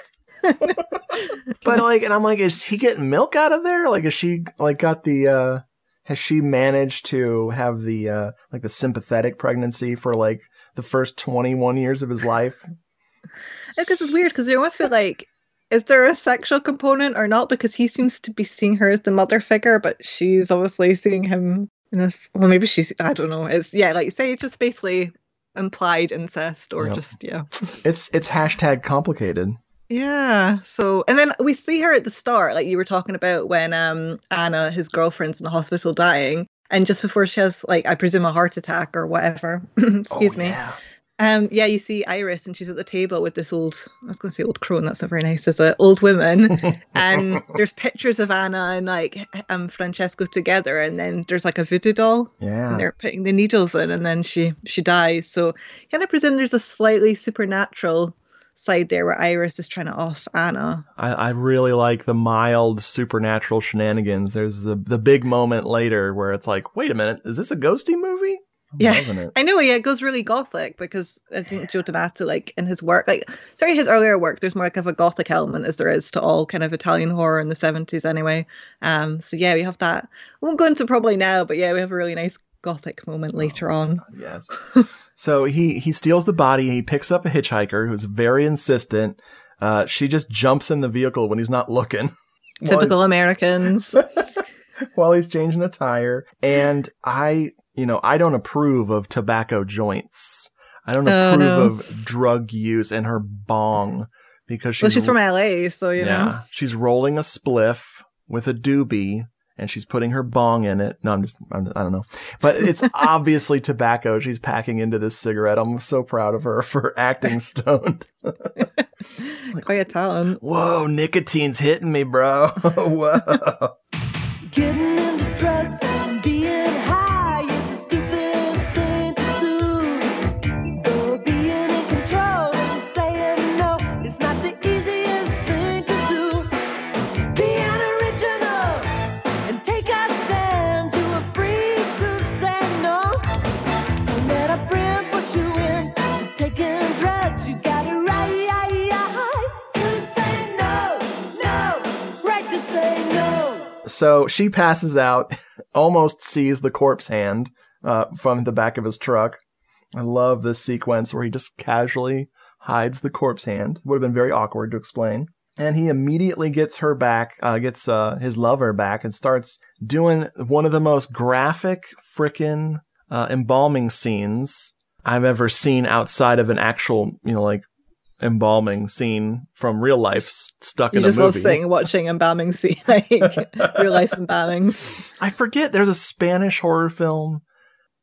But like, and I'm like, is he getting milk out of there? Like, is she like got the, uh, has she managed to have the, uh, like the sympathetic pregnancy for like the first twenty-one years of his life? Because it's weird because you almost feel like, is there a sexual component or not? Because he seems to be seeing her as the mother figure, but she's obviously seeing him in this. Well, maybe she's, I don't know. It's, yeah, like you say, it's just basically implied incest or Yep. just, yeah. It's, it's hashtag complicated. Yeah. So, and then we see her at the start, like you were talking about when um Anna, his girlfriend's in the hospital dying, and just before she has, like, I presume a heart attack or whatever. Excuse Oh, me. yeah. Um, yeah, you see Iris, and she's at the table with this old, I was going to say old crone, that's not very nice, is it? Old woman. And there's pictures of Anna and, like, um, Francesco together, and then there's, like, a voodoo doll. Yeah. And they're putting the needles in, and then she, she dies. So, kind of presume there's a slightly supernatural side there where Iris is trying to off Anna. I, I really like the mild supernatural shenanigans. There's the, the big moment later where it's like, wait a minute, is this a ghosty movie? I'm Yeah, loving it. I know. Yeah, it goes really gothic because I think Joe D'Amato, like in his work, like sorry, his earlier work, there's more like of a gothic element as there is to all kind of Italian horror in the seventies, anyway. Um, so yeah, we have that. I won't go into probably now, but yeah, we have a really nice gothic moment later on. Yes. So he he steals the body. He picks up a hitchhiker who's very insistent. Uh, she just jumps in the vehicle when he's not looking. Typical Americans. While he's changing a tire. And I, you know, I don't approve of tobacco joints. I don't Oh, approve no. of drug use and her bong because she's, Well, she's from L A, so you yeah, know. she's rolling a spliff with a doobie and she's putting her bong in it. No, I'm just, I'm, I don't know. But it's obviously tobacco she's packing into this cigarette. I'm so proud of her for acting stoned. Quite a talent. Whoa, nicotine's hitting me, bro. Whoa. Getting into drugs and being high is a stupid thing to do. So being in control and saying no is not the easiest thing to do. Being original and take a stand to a freak who said no. Don't let a friend push you in to taking drugs. You got it right to say no, no, right to say no. So she passes out, almost sees the corpse hand uh, from the back of his truck. I love this sequence where he just casually hides the corpse hand. Would have been very awkward to explain. And he immediately gets her back, uh, gets uh, his lover back, and starts doing one of the most graphic frickin' uh, embalming scenes I've ever seen outside of an actual, you know, like embalming scene from real life s- stuck You in just a love movie. seeing, watching embalming scene, like real life embalmings. I forget. There's a Spanish horror film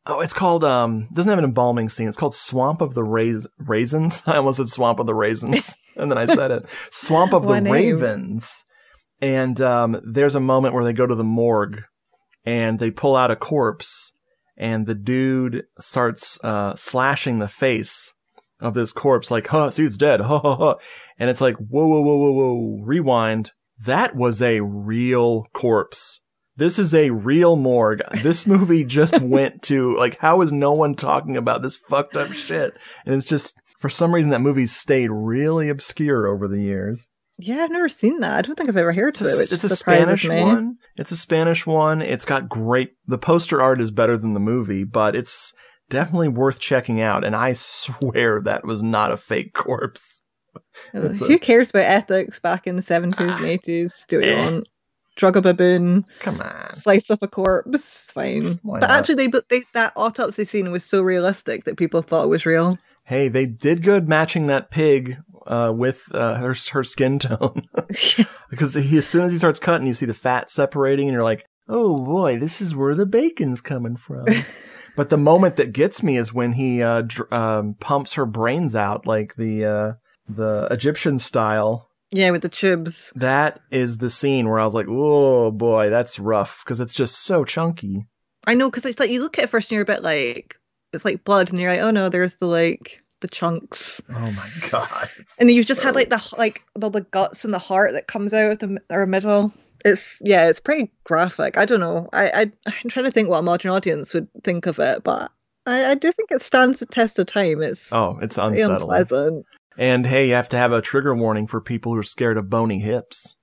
Oh, it's called, um, doesn't have an embalming scene. It's called Swamp of the Rais- Raisins. I almost said Swamp of the Raisins. And then I said it. Swamp of the What name? Ravens. And um, there's a moment where they go to the morgue and they pull out a corpse and the dude starts uh, slashing the face of this corpse like, huh, see, it's dead. Ha, ha, ha. And it's like, whoa, whoa, whoa, whoa, whoa. Rewind. That was a real corpse. This is a real morgue. This movie just went to, like, how is no one talking about this fucked up shit? And it's just, for some reason, that movie's stayed really obscure over the years. Yeah, I've never seen that. I don't think I've ever heard It's of a, it. Which it's a surprises Spanish me. one. It's a Spanish one. It's got great, the poster art is better than the movie, but it's definitely worth checking out. And I swear that was not a fake corpse. It's Who a- cares about ethics back in the seventies and eighties? Do what you eh. want. Drug a baboon. Come on. Slice up a corpse. Fine. Why but not? actually, they, but they, that autopsy scene was so realistic that people thought it was real. Hey, they did good matching that pig uh, with uh, her her skin tone. Because he, as soon as he starts cutting, you see the fat separating, and you're like, oh boy, this is where the bacon's coming from. But the moment that gets me is when he uh, dr- um, pumps her brains out, like the uh, the Egyptian style. Yeah, with the tubes. That is the scene where I was like, oh boy, that's rough, because it's just so chunky. I know, because it's like you look at it first and you're a bit like, it's like blood, and you're like, oh no, there's the like the chunks. Oh my god! And then you've just had like the like all the guts and the heart that comes out of the or middle. It's yeah, it's pretty graphic. I don't know. I, I I'm trying to think what a modern audience would think of it, but I, I do think it stands the test of time. It's Oh, it's pretty unsettling. unpleasant. And hey, you have to have a trigger warning for people who are scared of bony hips.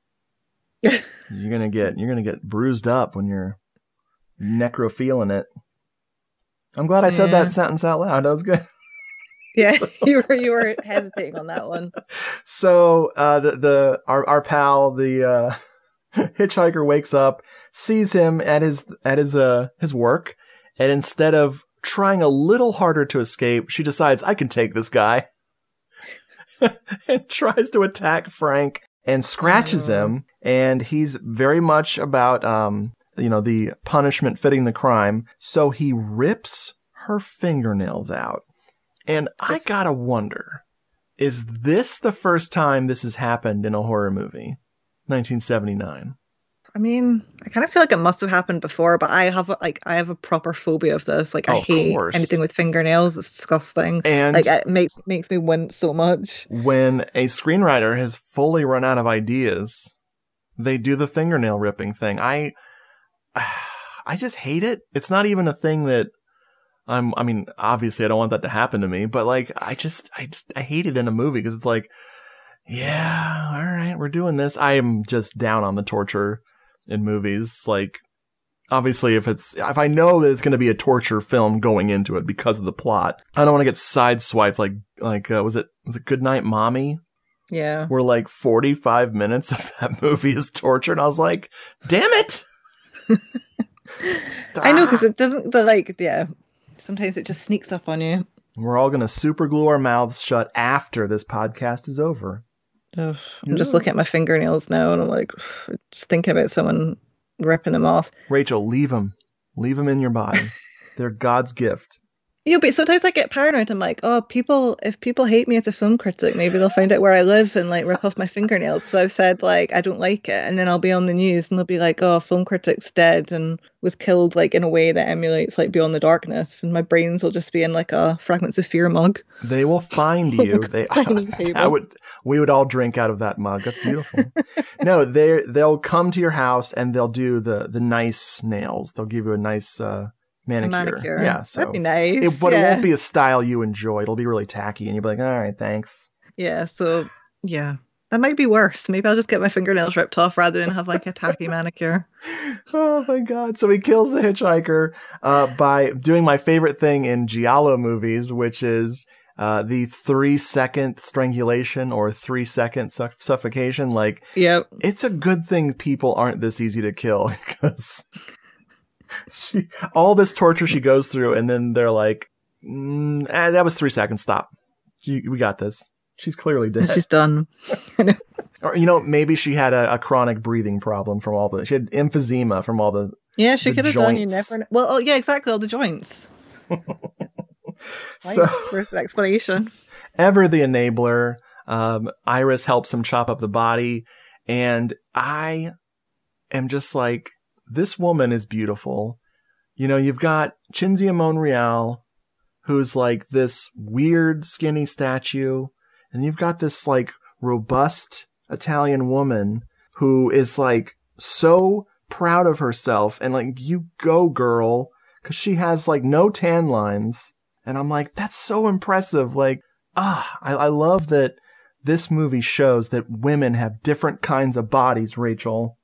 you're gonna get you're gonna get bruised up when you're necrophiling it. I'm glad I said Yeah. that sentence out loud. That was good. Yeah, you were you were hesitating on that one. So uh, the the our our pal the uh, hitchhiker wakes up, sees him at his at his uh his work, and instead of trying a little harder to escape, she decides I can take this guy, and tries to attack Frank and scratches him. And he's very much about um you know the punishment fitting the crime, so he rips her fingernails out. And I gotta wonder, is this the first time this has happened in a horror movie? nineteen seventy-nine. I mean, I kind of feel like it must have happened before, but I have a, like I have a proper phobia of this. Like Oh, I of hate course. anything with fingernails. It's disgusting. And like it makes makes me wince so much. when a screenwriter has fully run out of ideas, they do the fingernail ripping thing. I, I just hate it. It's not even a thing that I'm, I mean, obviously I don't want that to happen to me, but like, I just, I just, I hate it in a movie because it's like, yeah, all right, we're doing this. I am just down on the torture in movies. Like, obviously if it's, if I know that it's going to be a torture film going into it because of the plot, I don't want to get sideswiped like, like, uh, was it, was it Goodnight Mommy? Yeah. Where like forty-five minutes of that movie is torture. And I was like, damn it. I know, because it doesn't, the like, yeah, sometimes it just sneaks up on you. We're all going to super glue our mouths shut after this podcast is over. Ugh, I'm just looking at my fingernails now and I'm like, just thinking about someone ripping them off. Rachel, leave them. Leave them in your body. They're God's gift. You know, but sometimes I get paranoid. I'm like, oh, people, if people hate me as a film critic, maybe they'll find out where I live and like rip off my fingernails. So I've said like, I don't like it. And then I'll be on the news and they'll be like, oh, film critic's dead and was killed like in a way that emulates like Beyond the Darkness. And my brains will just be in like a Fragments of Fear mug. They will find you. They, Dining table. I would, we would all drink out of that mug. That's beautiful. No, they they'll come to your house and they'll do the, the nice nails. They'll give you a nice, uh, Manicure. manicure. Yeah, so That'd be nice. It, but yeah. it won't be a style you enjoy. It'll be really tacky, and you'll be like, "All right, thanks." Yeah, so yeah, that might be worse. Maybe I'll just get my fingernails ripped off rather than have like a tacky manicure. Oh my god! So he kills the hitchhiker uh, by doing my favorite thing in giallo movies, which is uh, the three-second strangulation or three-second su- suffocation. Like, yep, it's a good thing people aren't this easy to kill because. She, all this torture she goes through, and then they're like, mm, eh, that was three seconds. Stop. You, we got this. She's clearly dead. She's done. Or, you know, maybe she had a, a chronic breathing problem from all the, she had emphysema from all the Yeah, she the could have done. You joints. never know. Well, oh, yeah, exactly. All the joints. So where's the explanation? Ever the enabler, um, Iris helps him chop up the body, and I am just like, this woman is beautiful. You know, you've got Cinzia Monreal, who's like this weird skinny statue, and you've got this like robust Italian woman who is like so proud of herself, and like, you go girl, because she has like no tan lines. And I'm like, that's so impressive. Like, ah, I, I love that this movie shows that women have different kinds of bodies, Rachel.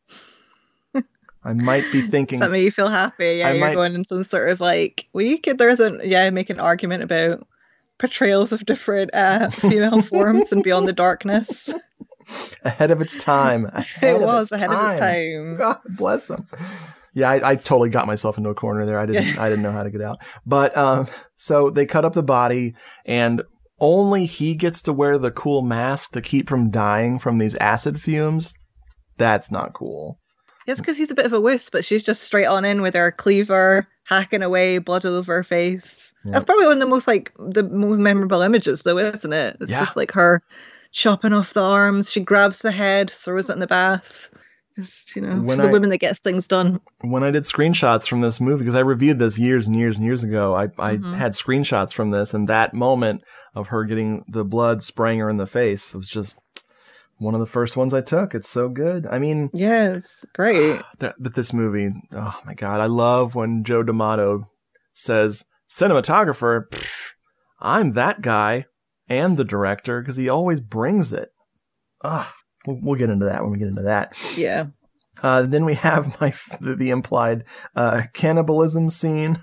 I might be thinking... Does that make you feel happy? Yeah, I you're might- going in some sort of like, well, you could, there isn't, yeah, make an argument about portrayals of different uh, female forms and Beyond the Darkness. Ahead of its time. Ahead It of was its ahead of its time. time. God bless him. Yeah, I, I totally got myself into a corner there. I didn't I didn't know how to get out. But um, so they cut up the body, and only he gets to wear the cool mask to keep from dying from these acid fumes. That's not cool. It's because he's a bit of a wuss, but she's just straight on in with her cleaver, hacking away, blood all over her face. Yeah. That's probably one of the most like the most memorable images, though, isn't it? It's Yeah. just like her chopping off the arms. She grabs the head, throws it in the bath. Just, you know, When she's I- a woman that gets things done. When I did screenshots from this movie, because I reviewed this years and years and years ago, I, I Mhm. had screenshots from this, and that moment of her getting the blood spraying her in the face was just one of the first ones I took. It's so good. I mean, Yeah, it's great. th- but this movie, oh my God, I love when Joe D'Amato says, cinematographer, pfft, I'm that guy and the director, because he always brings it. Ah, we'll, we'll get into that when we get into that. Yeah. Uh, then we have my the, the implied uh, cannibalism scene,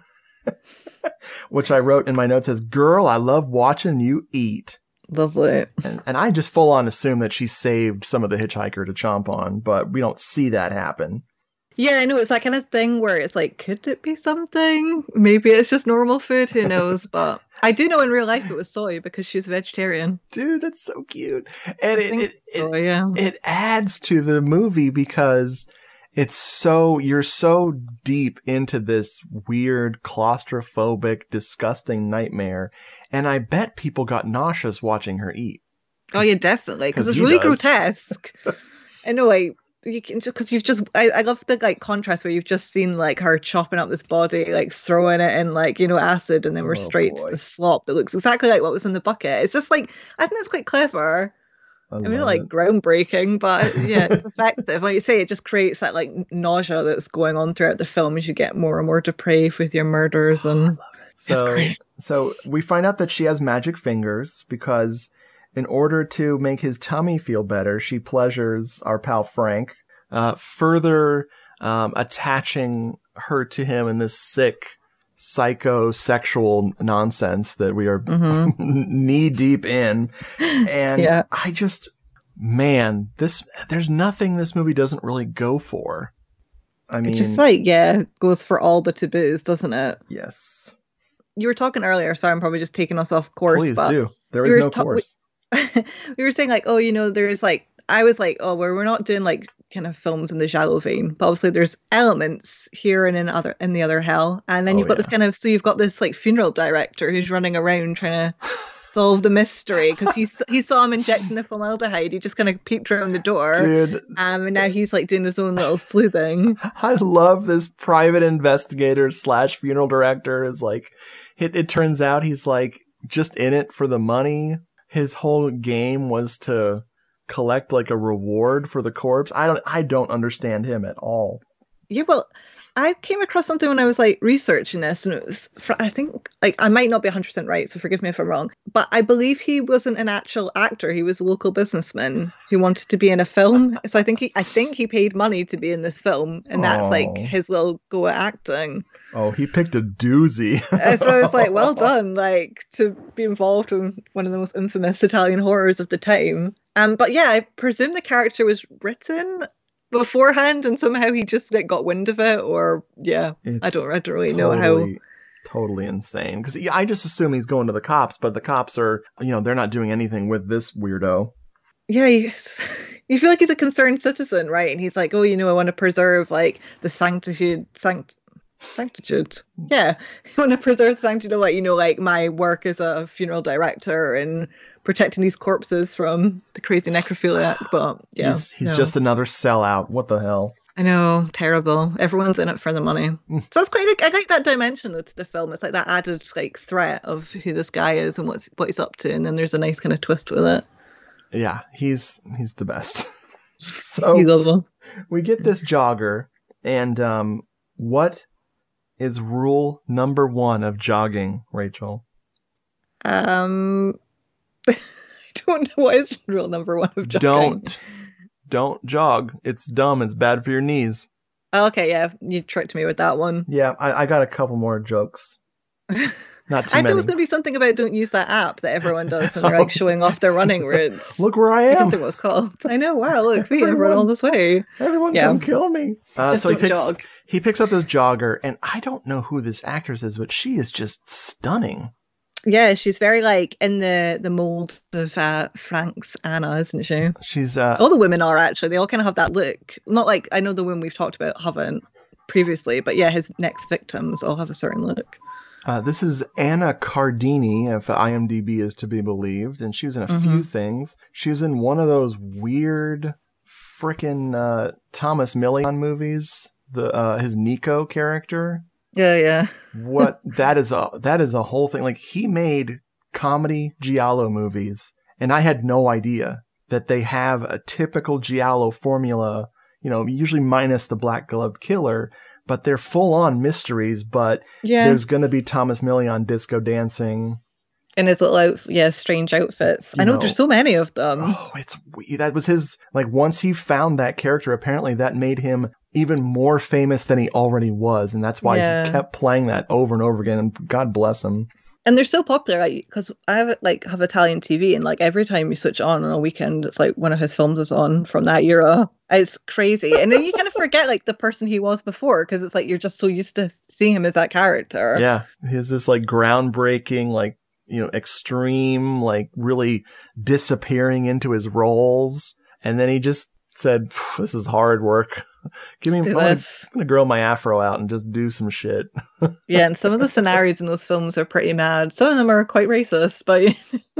which I wrote in my notes as, girl, I love watching you eat. Lovely. And, and I just full on assume that she saved some of the hitchhiker to chomp on, but we don't see that happen. Yeah, I know, it's that kind of thing where it's like, could it be something? Maybe it's just normal food, who knows? But I do know in real life it was soy because she's a vegetarian. Dude, that's so cute. And it, it, So, yeah. it adds to the movie because it's so, you're so deep into this weird, claustrophobic, disgusting nightmare. And I bet people got nauseous watching her eat. Oh, yeah, definitely. 'cause Because it's he really does. grotesque. I know, like, you can just because you've just I, I love the like contrast where you've just seen like her chopping up this body, like throwing it in like, you know, acid, and then we're Oh, straight boy. to the slop that looks exactly like what was in the bucket. It's just like, I think that's quite clever. I, I mean, love like it. groundbreaking, but yeah, it's effective. Like you say, it just creates that like nausea that's going on throughout the film as you get more and more depraved with your murders. And So, great. so we find out that she has magic fingers because in order to make his tummy feel better, she pleasures our pal Frank, uh, further um, attaching her to him in this sick psychosexual nonsense that we are Mhm. knee deep in. And Yeah. I just, man, this, there's nothing this movie doesn't really go for. I mean, it just like, yeah, goes for all the taboos, doesn't it? yes, You were talking earlier, sorry, I'm probably just taking us off course. please but do. There we is were no ta- we- course. we were saying like, oh, you know, there's like, I was like, oh, well, we're not doing like kind of films in the giallo vein, but obviously there's elements here and in other in the other hell, and then Oh, you've got this yeah. kind of, so you've got this like funeral director who's running around trying to solve the mystery because he s- he saw him injecting the formaldehyde. He just kind of peeped around the door, Dude, um, and now he's like doing his own little sleuthing. I love this private investigator slash funeral director is like, it, it turns out he's like just in it for the money. His whole game was to collect like a reward for the corpse. I don't, I don't understand him at all. Yeah, well, I came across something when I was like researching this, and it was, fr- I think, like, I might not be one hundred percent right, so forgive me if I'm wrong, but I believe he wasn't an actual actor. He was a local businessman who wanted to be in a film. So I think he, I think he paid money to be in this film, and that's like Oh. his little go at acting. Oh, he picked a doozy. Uh, so I was like, well done, like, to be involved in one of the most infamous Italian horrors of the time. Um, but yeah, I presume the character was written beforehand, and somehow he just like got wind of it, or yeah, I It's don't, I don't really know how. totally, totally insane. Because I just assume he's going to the cops, but the cops are, you know, they're not doing anything with this weirdo. Yeah, you, you feel like he's a concerned citizen, right? And he's like, oh, you know, I want to preserve like the sanctitude, sanct, Sanctitude. Yeah. You want to preserve sanctitude, like, you know, like my work as a funeral director and protecting these corpses from the crazy necrophiliac, but yeah. He's, he's no. just another sellout. What the hell? I know, terrible. Everyone's in it for the money. So that's quite like, I like that dimension though to the film. It's like that added like threat of who this guy is and what's what he's up to, and then there's a nice kind of twist with it. Yeah, he's he's the best. So You love him. we get this jogger, and um, what is rule number one of jogging, Rachel? Um, I don't know what is rule number one of jogging. Don't don't jog. It's dumb. It's bad for your knees. Oh, okay, yeah, you tricked me with that one. Yeah, I, I got a couple more jokes. Not too I thought many. it was going to be something about don't use that app that everyone does when they're like showing off their running routes. Look where I I am. can't think what it's called. I know. Wow, look, me, I've run all this way. Everyone Yeah. come kill me. Uh, Just so he don't picks jog. he picks up this jogger, and I don't know who this actress is, but she is just stunning. Yeah, she's very like in the the mold of uh, Frank's Anna, isn't she? She's uh, All the women are actually. They all kind of have that look. Not like I know the women we've talked about haven't previously, but yeah, his next victims all have a certain look. Uh, this is Anna Cardini, if IMDb is to be believed, and she was in a few Mhm. things. She was in one of those weird, frickin' uh, Thomas Million movies, the uh, his Nico character. Yeah, yeah. What that is a that is a whole thing. Like he made comedy giallo movies, and I had no idea that they have a typical giallo formula. You know, usually minus the black gloved killer. But they're full-on mysteries, but Yeah. there's going to be Thomas Million disco dancing. In his little out, yeah, strange outfits. You I know, know. there's so many of them. Oh, it's we- that was his, like, once he found that character, apparently that made him even more famous than he already was, and that's why Yeah. he kept playing that over and over again, and God bless him. And they're so popular, like, because I have like have Italian T V, and like every time you switch on on a weekend, it's like one of his films is on from that era. It's crazy, and then you kind of forget like the person he was before, because it's like you're just so used to seeing him as that character. Yeah, he has this, like, groundbreaking, like, you know, extreme, like, really disappearing into his roles, and then he just said, "This is hard work. Give me, Let's I'm do gonna, this." I'm gonna grow my afro out and just do some shit." Yeah, and some of the scenarios in those films are pretty mad. Some of them are quite racist, but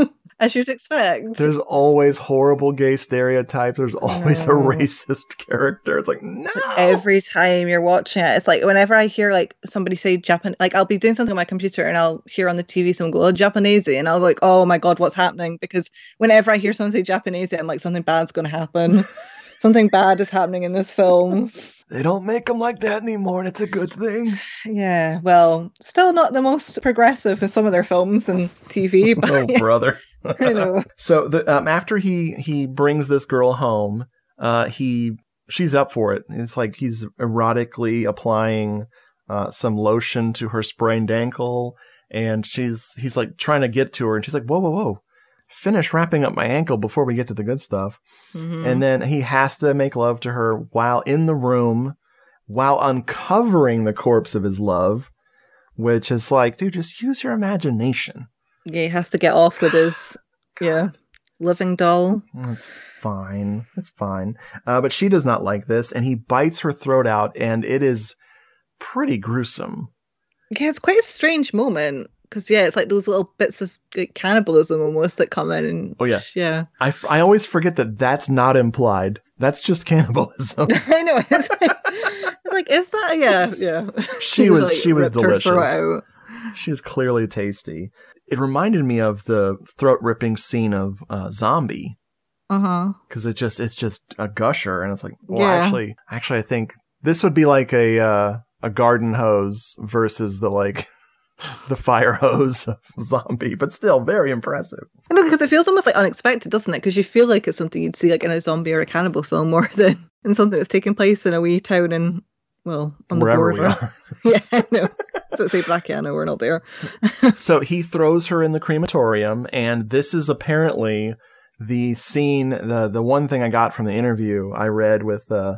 as you'd expect. There's always horrible gay stereotypes. There's always a know. racist character. It's like, no. Every time you're watching it, it's like whenever I hear like somebody say Japan, like I'll be doing something on my computer and I'll hear on the T V someone go, "Oh, Japanese," and I'll be like, "Oh my god, what's happening?" Because whenever I hear someone say Japanese, I'm like, something bad's going to happen. Something bad is happening in this film. They don't make them like that anymore, and it's a good thing. Yeah, well, still not the most progressive as some of their films and T V, but Oh, brother. I know. So the, um, after he, he brings this girl home, uh, he she's up for it. It's like he's erotically applying uh, some lotion to her sprained ankle, and she's he's like trying to get to her, and she's like, "Whoa, whoa, whoa. Finish wrapping up my ankle before we get to the good stuff." Mhm. And then he has to make love to her while in the room, while uncovering the corpse of his love, which is like, dude, just use your imagination. Yeah, he has to get off with his yeah living doll. It's fine. It's fine. Uh, but she does not like this, and he bites her throat out, and it is pretty gruesome. Yeah, it's quite a strange moment because yeah, it's like those little bits of like, cannibalism almost that come in. And Oh, yeah. yeah. I, f- I always forget that that's not implied. That's just cannibalism. I know. It's like, it's like, is that? Yeah, yeah. She He was like, she was ripped her throat delicious. out. She is clearly tasty. It reminded me of the throat ripping scene of uh, Zombie, Uh-huh. because it just it's just a gusher, and it's like, well, Yeah. actually, actually, I think this would be like a uh, a garden hose versus the like the fire hose of Zombie, but still very impressive. I know, because it feels almost like unexpected, doesn't it? Because you feel like it's something you'd see like in a zombie or a cannibal film more than in something that's taking place in a wee town in, well, on the Wherever border. we are. Yeah, I know. So say Bracciano, we're not there. So he throws her in the crematorium, and this is apparently the scene, the the one thing I got from the interview I read with uh,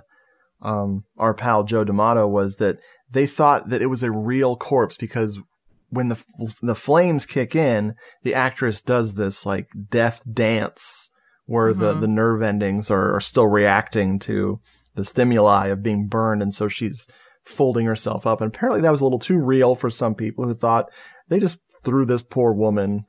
um, our pal Joe D'Amato was that they thought that it was a real corpse because when the the flames kick in, the actress does this like death dance where the, Mhm. the nerve endings are, are still reacting to the stimuli of being burned, and so she's folding herself up. And apparently that was a little too real for some people who thought they just threw this poor woman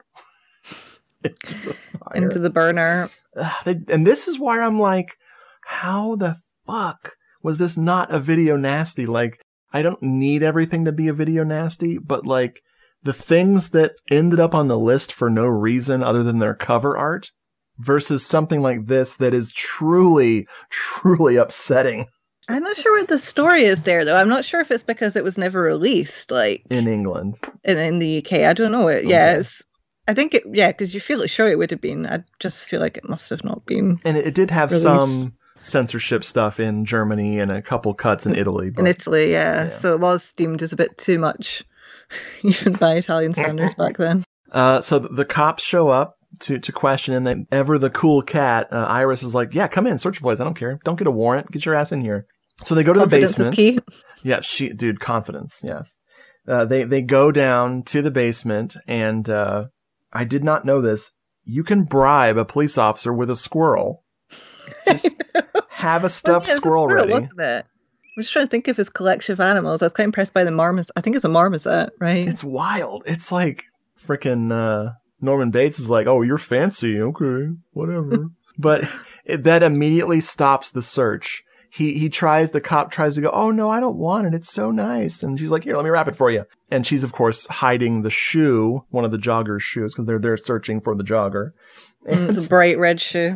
into the fire. Into the burner. Ugh, they, and this is why I'm like, how the fuck was this not a video nasty? Like, I don't need everything to be a video nasty, but like the things that ended up on the list for no reason other than their cover art versus something like this that is truly, truly upsetting. I'm not sure what the story is there, though. I'm not sure if it's because it was never released, like in England, in, in the U K. I don't know. It, yeah, okay. it's, I think it. Yeah, because you feel it. Sure, it would have been. I just feel like it must have not been. And it, it did have released. some censorship stuff in Germany and a couple cuts in Italy. But, in Italy, yeah. yeah. So it was deemed as a bit too much, even by Italian standards back then. Uh, so the, the cops show up to, to question, and then ever the cool cat, uh, Iris is like, yeah, come in, search your place. I don't care. Don't get a warrant. Get your ass in here. So they go to Confidence the basement. Is key. Yeah, she, dude, confidence. Yes. Uh, they, they go down to the basement, and, uh, I did not know this. You can bribe a police officer with a squirrel. Just have a stuffed well, yeah, squirrel, a squirrel ready. Wasn't it? I'm just trying to think of his collection of animals. I was quite impressed by the marmoset. I think it's a marmoset, right? It's wild. It's like freaking uh, Norman Bates is like, oh, you're fancy. Okay, whatever. But it, that immediately stops the search. He he tries, the cop tries to go, oh, no, I don't want it. It's so nice. And she's like, here, let me wrap it for you. And she's, of course, hiding the shoe, one of the jogger's shoes, because they're, they're searching for the jogger. And it's a bright red shoe.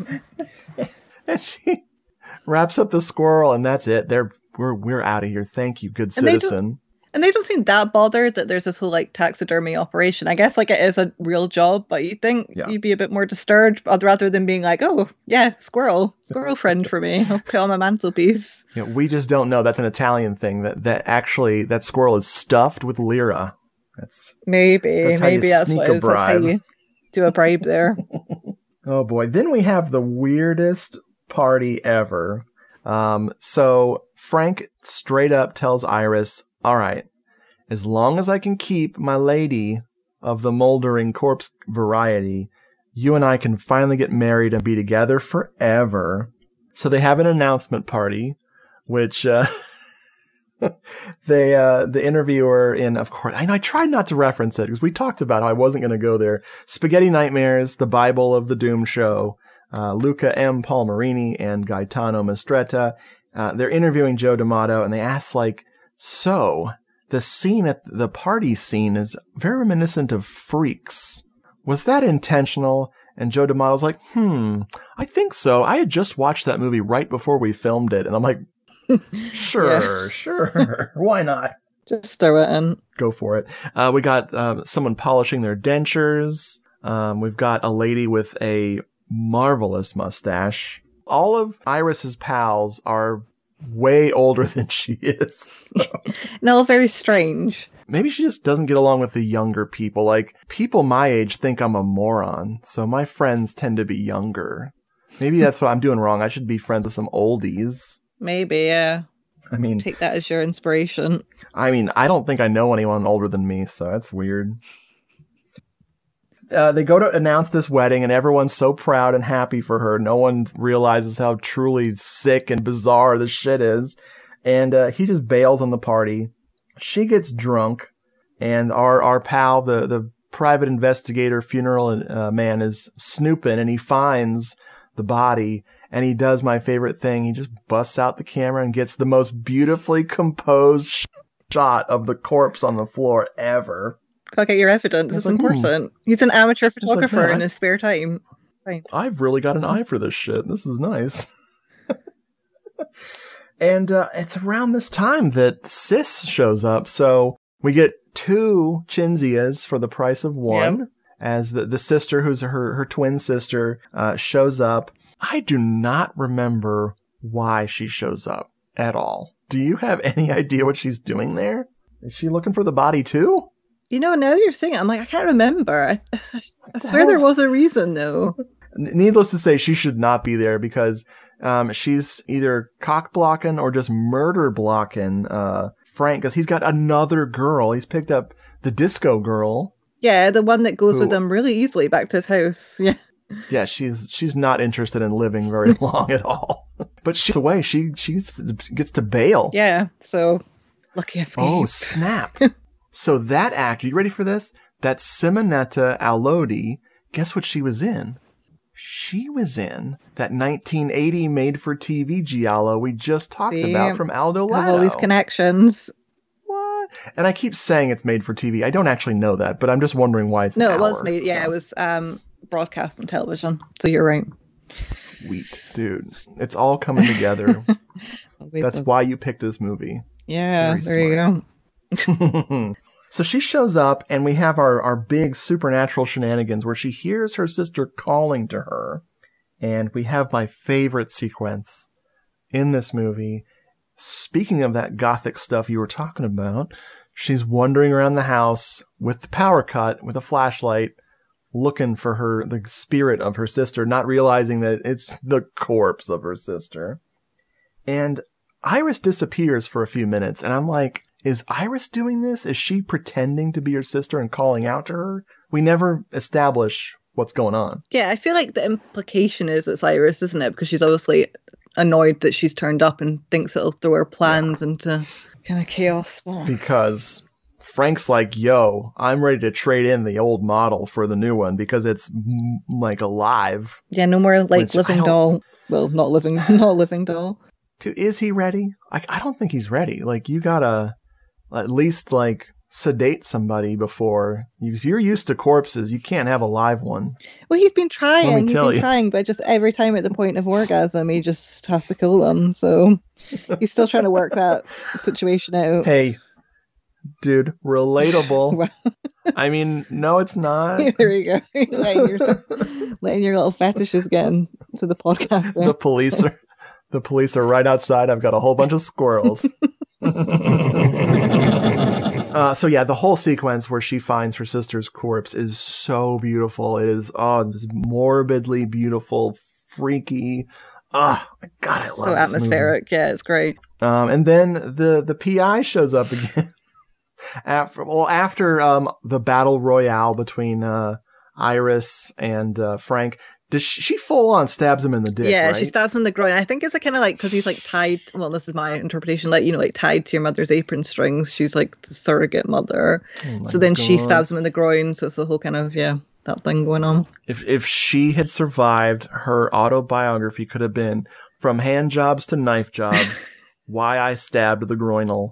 And she wraps up the squirrel, and that's it. They're we're we're out of here. Thank you, good citizen. And they don't seem that bothered that there's this whole like taxidermy operation. I guess like it is a real job, but you think Yeah. you'd be a bit more disturbed rather than being like, oh yeah, squirrel, squirrel friend for me. I'll put it on my mantelpiece. Yeah, we just don't know. That's an Italian thing. That that actually that squirrel is stuffed with lira. That's Maybe, That's how maybe you that's sneak what a it is. That's how bribe. you do a bribe there. Oh boy. Then we have the weirdest party ever. Um, so Frank straight up tells Iris, all right, as long as I can keep my lady of the moldering corpse variety, you and I can finally get married and be together forever. So they have an announcement party, which, uh, they, uh, the interviewer in, of course, I know I tried not to reference it because we talked about how I wasn't going to go there. Spaghetti Nightmares, the Bible of the Doom Show, uh, Luca M. Palmerini and Gaetano Mastretta. Uh, they're interviewing Joe D'Amato and they ask like, so the scene at the party scene is very reminiscent of Freaks. Was that intentional? And Joe D'Amato's like, hmm, I think so. I had just watched that movie right before we filmed it. And I'm like, sure, Yeah. sure. Why not? Just throw it in. Go for it. Uh, we got um, someone polishing their dentures. Um, we've got a lady with a marvelous mustache. All of Iris's pals are way older than she is. So. No, very strange. Maybe she just doesn't get along with the younger people. Like, people my age think I'm a moron, so my friends tend to be younger. Maybe that's what I'm doing wrong. I should be friends with some oldies. Maybe, yeah. I mean, Take that as your inspiration. I mean, I don't think I know anyone older than me, so that's weird. Uh, they go to announce this wedding, and everyone's so proud and happy for her. No one realizes how truly sick and bizarre this shit is. And uh, he just bails on the party. She gets drunk, and our our pal, the, the private investigator funeral uh, man, is snooping, and he finds the body, and he does my favorite thing. He just busts out the camera and gets the most beautifully composed sh- shot of the corpse on the floor ever. Gotta get your evidence. It's like, important. Hmm. He's an amateur like, photographer man, in his spare time. Fine. I've really got an eye for this shit. This is nice. And uh, it's around this time that Sis shows up. So we get two Chinzias for the price of one. Yep. As the, the sister, who's her, her twin sister, uh, shows up. I do not remember why she shows up at all. Do you have any idea what she's doing there? Is she looking for the body too? You know, now that you're saying it, I'm like, I can't remember. I, I, I swear hell? there was a reason, though. Needless to say, she should not be there because um, she's either cock blocking or just murder blocking uh, Frank, because he's got another girl. He's picked up the disco girl. Yeah, the one that goes who, with him really easily back to his house. Yeah. Yeah, she's she's not interested in living very long at all. But she's away. She she gets to, gets to bail. Yeah, so Lucky escape. Oh, snap. So that actor, you ready for this? That Simonetta Allodi, guess what she was in? She was in that nineteen eighty made-for-T V giallo we just talked See, about from Aldo have all these Lato. connections. What? And I keep saying it's made for T V. I don't actually know that, but I'm just wondering why it's No, an it was hour, made. Yeah, so. it was um, broadcast on television. So you're right. Sweet, dude. It's all coming together. Always That's does. why you picked this movie. Yeah, Very there smart. you go. So she shows up, and we have our, our big supernatural shenanigans where she hears her sister calling to her. And we have my favorite sequence in this movie. Speaking of that gothic stuff you were talking about, she's wandering around the house with the power cut, with a flashlight, looking for her, the spirit of her sister, not realizing that it's the corpse of her sister. And Iris disappears for a few minutes, and I'm like, is Iris doing this? Is she pretending to be her sister and calling out to her? We never establish what's going on. Yeah, I feel like the implication is it's Iris, isn't it? Because she's obviously annoyed that she's turned up and thinks it'll throw her plans yeah. into kind of chaos. Well, because Frank's like, yo, I'm ready to trade in the old model for the new one because it's m- like alive. Yeah, no more like living doll. Well, not living, not living doll. Dude, is he ready? Like, I don't think he's ready. Like, you gotta at least like sedate somebody before. If you're used to corpses, you can't have a live one. Well, he's been trying. Let me He's tell been you. trying, but just every time at the point of orgasm, he just has to kill them. So he's still trying to work that situation out. Hey, dude, relatable. I mean, no, it's not. There you go. letting, your, letting your little fetishes get into the podcast. The police are the police are right outside. I've got a whole bunch of squirrels. uh, so yeah, the whole sequence where she finds her sister's corpse is so beautiful. It is oh, it's morbidly beautiful, freaky. Ah, oh, God, I love so this atmospheric. movie. Yeah, it's great. Um, and then the the P I shows up again. after well, after um the battle royale between uh Iris and uh, Frank. Does she, she full on stabs him in the dick? Yeah, right? she stabs him in the groin. I think it's a kind of like because he's like tied. Well, this is my interpretation. Like you know, like tied to your mother's apron strings. She's like the surrogate mother. Oh so then God. she stabs him in the groin. So it's the whole kind of yeah that thing going on. If if she had survived, her autobiography could have been From Hand Jobs to Knife Jobs. Why I Stabbed the Groinal.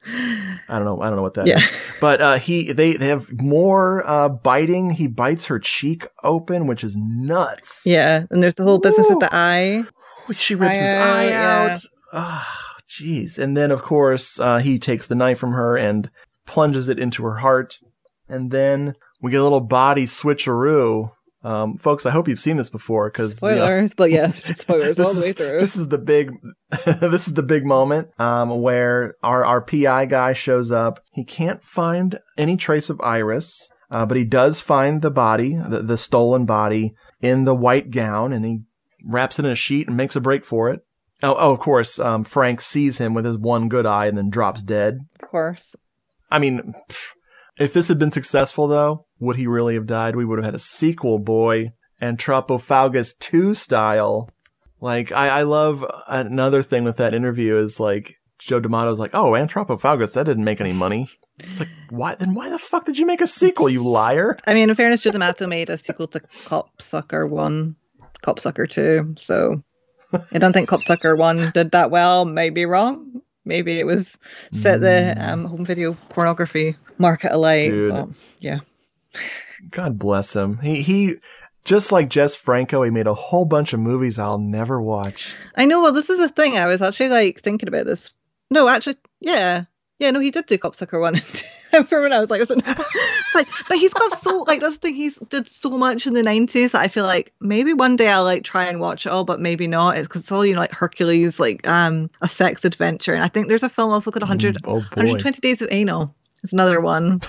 I don't know. I don't know what that yeah. is. But uh, he, they, they have more uh, biting. He bites her cheek open, which is nuts. Yeah, and there's the whole business Ooh. with the eye. She rips eye his out, eye yeah. out. Oh, jeez. And then, of course, uh, he takes the knife from her and plunges it into her heart. And then we get a little body switcheroo. Um, folks, I hope you've seen this before because spoilers, but yeah, spoilers all the way is, through. This is the big, this is the big moment um, where our our P I guy shows up. He can't find any trace of Iris, uh, but he does find the body, the, the stolen body, in the white gown, and he wraps it in a sheet and makes a break for it. Oh, oh of course, um, Frank sees him with his one good eye and then drops dead. Of course. I mean. Pff, If this had been successful, though, would he really have died? We would have had a sequel, boy. Anthropophagus two style. Like, I, I love another thing with that interview is, like, Joe D'Amato's like, oh, Anthropophagus, that didn't make any money. It's like, why? Then why the fuck did you make a sequel, you liar? I mean, in fairness, Joe D'Amato made a sequel to Copsucker one, Copsucker two, so I don't think Copsucker one did that well. Maybe wrong. Maybe it was set the um, home video pornography market alight. Dude. But, yeah. God bless him. He, he, just like Jess Franco, he made a whole bunch of movies I'll never watch. I know. Well, this is the thing. I was actually like thinking about this. No, actually, yeah. Yeah, no, he did do Copsucker one. I remember when I was like, I was like, but he's got so, like, that's the thing, he's did so much in the nineties that I feel like maybe one day I'll, like, try and watch it all, but maybe not. It's because it's all, you know, like, Hercules, like, um, a sex adventure. And I think there's a film also called one hundred, oh, one hundred twenty Days of Anal. It's another one.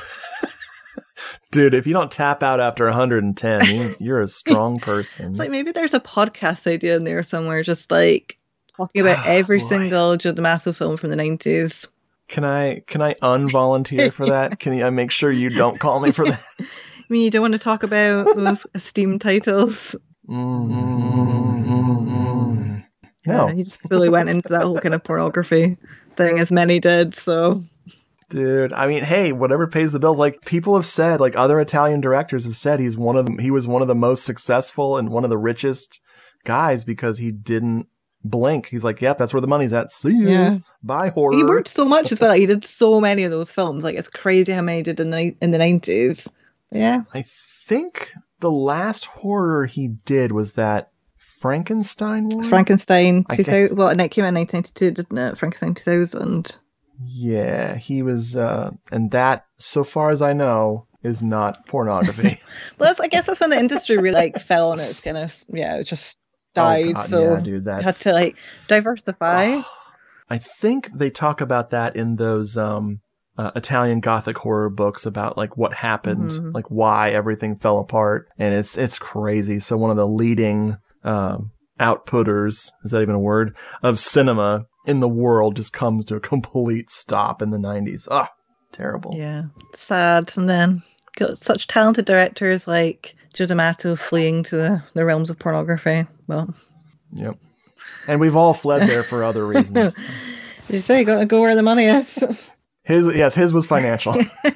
Dude, if you don't tap out after one hundred ten, you, you're a strong person. It's like, maybe there's a podcast idea in there somewhere, just, like, talking about every Boy. single Joe D'Amato film from the nineties. Can I can I unvolunteer for that? Can you, I make sure you don't call me for that? I mean, you don't want to talk about those esteemed titles. Mm-hmm. No. Yeah, he just really went into that whole kind of pornography thing as many did. So, dude, I mean, hey, whatever pays the bills. Like people have said, like other Italian directors have said, he's one of them. He was one of the most successful and one of the richest guys because he didn't blink. He's like, yep, that's where the money's at. See you. Yeah. Bye, horror. He worked so much as well. He did so many of those films. Like it's crazy how many he did in the in the nineties. Yeah. I think the last horror he did was that Frankenstein one? Frankenstein I two thousand. think- Well, and it came out in nineteen ninety-two, didn't it? Frankenstein two thousand. Yeah, he was, uh, and that, so far as I know, is not pornography. Well, that's, I guess that's when the industry really like fell on its kind of yeah, it just died. Oh, God, so yeah, dude, had that's- to like diversify. I think they talk about that in those um, uh, Italian Gothic horror books about like what happened, Mhm. like why everything fell apart, and it's it's crazy. So one of the leading um, outputters, is that even a word, of cinema in the world just comes to a complete stop in the nineties. Ah, terrible. Yeah, sad. And then got such talented directors like Joe D'Amato fleeing to the, the realms of pornography. Well, Yep. And we've all fled there for other reasons. you say go go where the money is. His yes, his was financial.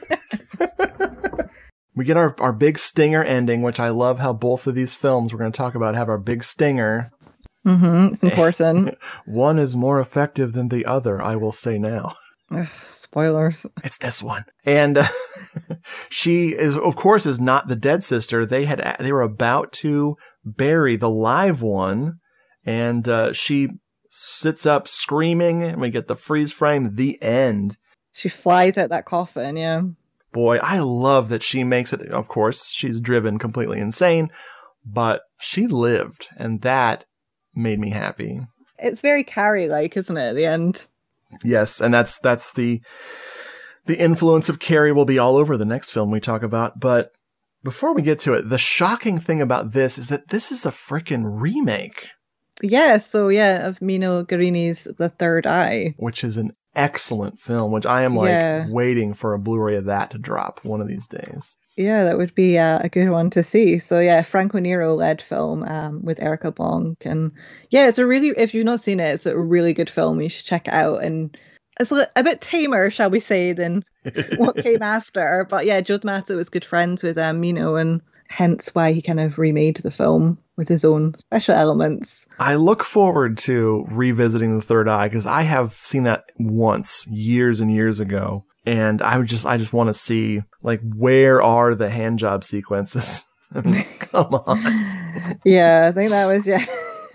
We get our, our big stinger ending, which I love how both of these films we're going to talk about have our big stinger. Mm-hmm. It's important. One is more effective than the other, I will say now. Ugh, spoilers. It's this one. And uh, she is, of course, is not the dead sister. They had they were about to bury the live one, and uh, she sits up screaming, and we get the freeze frame. The end. She flies out that coffin. Yeah. Boy, I love that she makes it. Of course, she's driven completely insane, but she lived, and that made me happy. It's very Carrie-like, isn't it? At the end. Yes, and that's that's the the influence of Carrie will be all over the next film we talk about. But before we get to it, the shocking thing about this is that this is a freaking remake, Yeah. So yeah, of Mino Garini's The Third Eye. which is an excellent film, which I am like Yeah. waiting for a Blu-ray of that to drop one of these days. Yeah, that would be uh, a good one to see. So yeah, Franco Nero led film um, with Erica Blanc, and yeah, it's a really, if you've not seen it, it's a really good film. You should check it out, and it's a, a bit tamer, shall we say, than what came after. But yeah, Joe D'Amato was good friends with um, Mino, and hence why he kind of remade the film with his own special elements. I look forward to revisiting The Third Eye because I have seen that once years and years ago. And I would just, I just want to see, like, where are the hand job sequences? I mean, come on. Yeah, I think that was, yeah,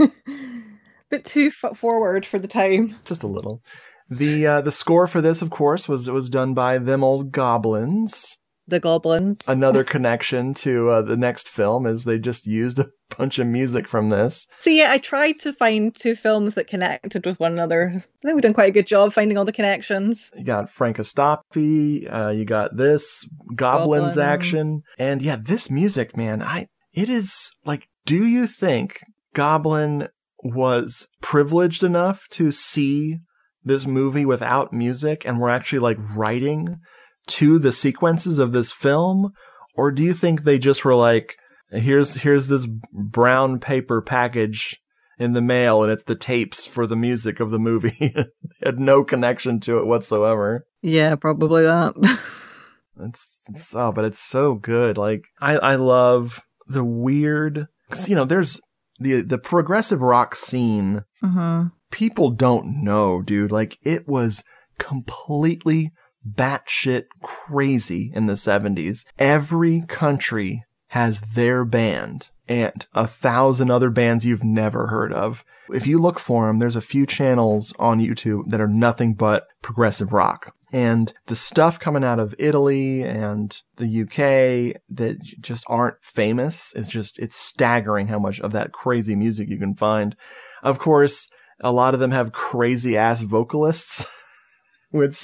bit too f- forward for the time. Just a little. The uh, the score for this, of course, was was done by Them Old Goblins. The Goblins. Another connection to uh, the next film is they just used a bunch of music from this. So yeah, I tried to find two films that connected with one another. I think we've done quite a good job finding all the connections. You got Frank Estoppi, uh, you got this Goblins Goblin. action, and yeah, this music, man, I it is like, do you think Goblin was privileged enough to see this movie without music and we're actually like writing to the sequences of this film? Or do you think they just were like, here's here's this brown paper package in the mail and it's the tapes for the music of the movie? It had no connection to it whatsoever. Yeah, probably that. It's, it's oh, but it's so good. Like I, I love the weird, 'cause, you know, there's the the progressive rock scene. Mm-hmm. People don't know, dude. Like it was completely batshit crazy in the seventies. Every country has their band and a thousand other bands you've never heard of. If you look for them, there's a few channels on YouTube that are nothing but progressive rock. And the stuff coming out of Italy and the U K that just aren't famous is just, it's staggering how much of that crazy music you can find. Of course, a lot of them have crazy ass vocalists, which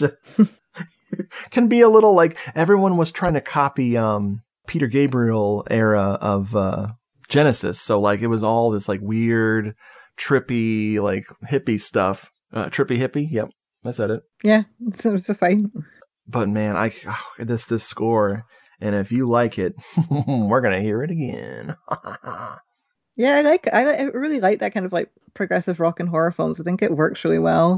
can be a little like everyone was trying to copy um, Peter Gabriel era of uh, Genesis. So like it was all this like weird, trippy, like hippie stuff. Uh, trippy hippie. Yep. I said it. Yeah, it's, it's fine. But man, I oh, this this score, and if you like it, we're gonna hear it again. Yeah, I like I, li- I really like that kind of like progressive rock and horror films. I think it works really well.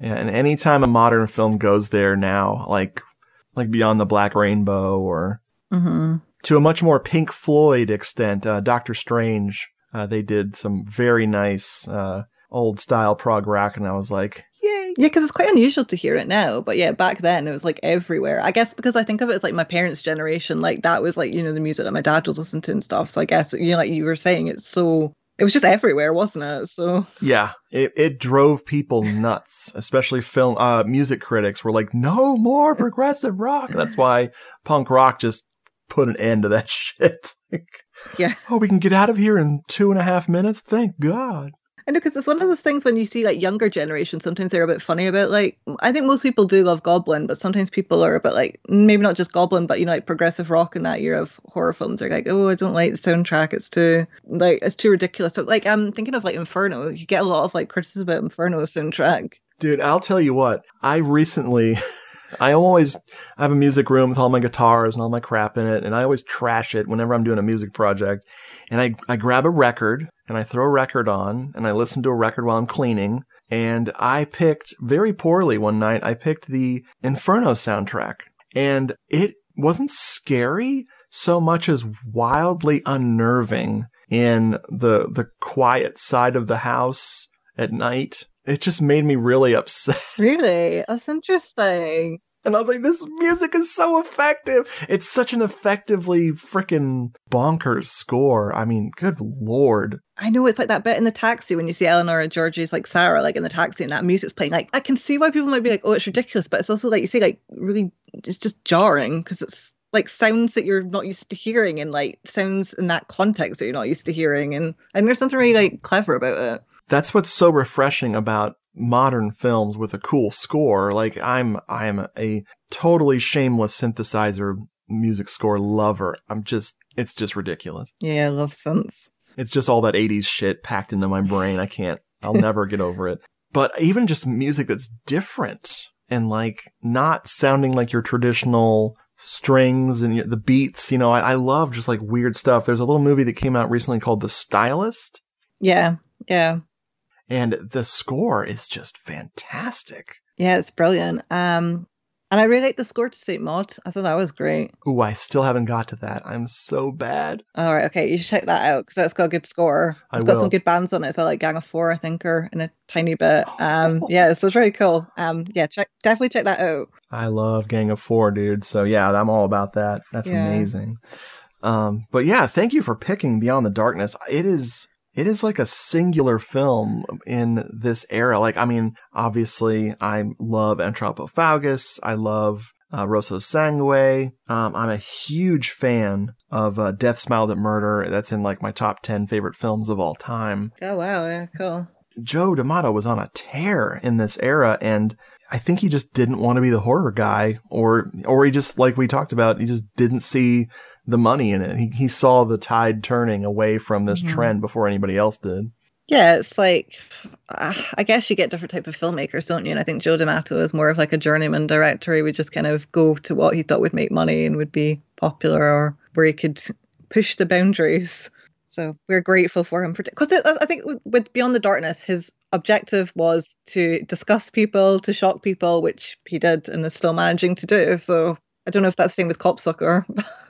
And anytime a modern film goes there now, like like Beyond the Black Rainbow or Mm-hmm. to a much more Pink Floyd extent, uh, Doctor Strange, uh, they did some very nice uh, old style prog rock, and I was like, yay! Yeah, because it's quite unusual to hear it now, but yeah, back then it was like everywhere. I guess because I think of it as like my parents' generation, like that was like, you know, the music that my dad was listening to and stuff. So I guess, you know, like you were saying, it's so, it was just everywhere, wasn't it? So yeah, it, it drove people nuts, especially film uh, music critics were like, no more progressive rock. That's why punk rock just put an end to that shit. Like, yeah. Oh, we can get out of here in two and a half minutes. Thank God. I know, because it's one of those things when you see like younger generations, sometimes they're a bit funny about like, I think most people do love Goblin, but sometimes people are a bit like, maybe not just Goblin, but you know, like progressive rock in that year of horror films are like, oh, I don't like the soundtrack. It's too, like, it's too ridiculous. So, like, I'm thinking of like Inferno. You get a lot of like criticism about Inferno's soundtrack. Dude, I'll tell you what, I recently... I always I have a music room with all my guitars and all my crap in it, and I always trash it whenever I'm doing a music project. And I, I grab a record, and I throw a record on, and I listen to a record while I'm cleaning. And I picked, very poorly one night, I picked the Inferno soundtrack. And it wasn't scary so much as wildly unnerving in the the quiet side of the house at night. It just made me really upset. Really? That's interesting. And I was like, this music is so effective. It's such an effectively freaking bonkers score. I mean, good Lord. I know, it's like that bit in the taxi when you see Eleanor and Georgie's like Sarah, like in the taxi and that music's playing. Like, I can see why people might be like, oh, it's ridiculous. But it's also like, you say, like, really, it's just jarring because it's like sounds that you're not used to hearing and like sounds in that context that you're not used to hearing. And, and there's something really like clever about it. That's what's so refreshing about modern films with a cool score. Like I'm, I'm a totally shameless synthesizer music score lover. I'm just, it's just ridiculous. Yeah, I love synths. It's just all that eighties shit packed into my brain. I can't, I'll never get over it. But even just music that's different and like not sounding like your traditional strings and the beats, you know, I, I love just like weird stuff. There's a little movie that came out recently called The Stylist. Yeah, yeah. And the score is just fantastic. Yeah, it's brilliant. Um, and I really like the score to Saint Maud. I thought that was great. Ooh, I still haven't got to that. I'm so bad. All right, okay, you should check that out because that's got a good score. It's I got will. some good bands on it as well, like Gang of Four, I think, or in a tiny bit. Um, yeah, so it's really cool. Um, yeah, check definitely check that out. I love Gang of Four, dude. So yeah, I'm all about that. That's Yeah. amazing. Um, but yeah, thank you for picking Beyond the Darkness. It is. It is like a singular film in this era. Like, I mean, obviously, I love Anthropophagus. I love uh, Rosso Sangue. Um, I'm a huge fan of uh, Death Smiled at Murder. That's in like my top ten favorite films of all time. Oh, wow, yeah, cool. Joe D'Amato was on a tear in this era, and I think he just didn't want to be the horror guy, or or he just, like we talked about, he just didn't see the money in it. He he saw the tide turning away from this Mhm. trend before anybody else did. Yeah, it's like, uh, I guess you get different type of filmmakers, don't you? And I think Joe D'Amato is more of like a journeyman director. He would just kind of go to what he thought would make money and would be popular, or where he could push the boundaries. So we're grateful for him for, because I think with- with Beyond the Darkness, his objective was to disgust people, to shock people, which he did and is still managing to do. So I don't know if that's the same with Copsucker.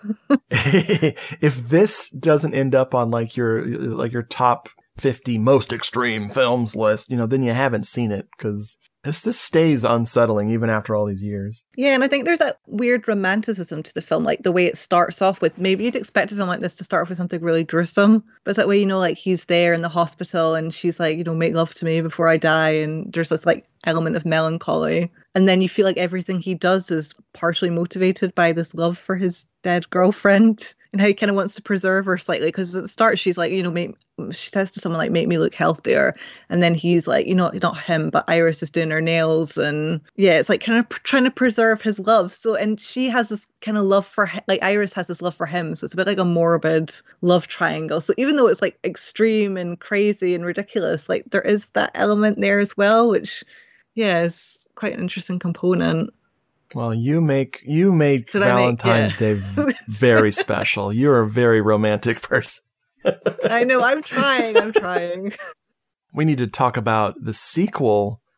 If this doesn't end up on like your like your top fifty most extreme films list, you know, then you haven't seen it, because this this stays unsettling even after all these years. Yeah, and I think there's that weird romanticism to the film, like the way it starts off with, maybe you'd expect a film like this to start off with something really gruesome, but it's that way, you know, like he's there in the hospital and she's like, you know, make love to me before I die, and there's this like element of melancholy, and then you feel like everything he does is partially motivated by this love for his dead girlfriend, and how he kind of wants to preserve her slightly, because at the start she's like, you know, make, she says to someone like, make me look healthier, and then he's like, you know, not him, but Iris is doing her nails, and yeah, it's like kind of pr- trying to preserve his love. So, and she has this kind of love for, like Iris has this love for him, so it's a bit like a morbid love triangle. So even though it's like extreme and crazy and ridiculous, like there is that element there as well, which yeah, is quite an interesting component. Well, you make you make Did I make- Valentine's yeah. Day v- very special. You're a very romantic person. I know, I'm trying, I'm trying. We need to talk about the sequel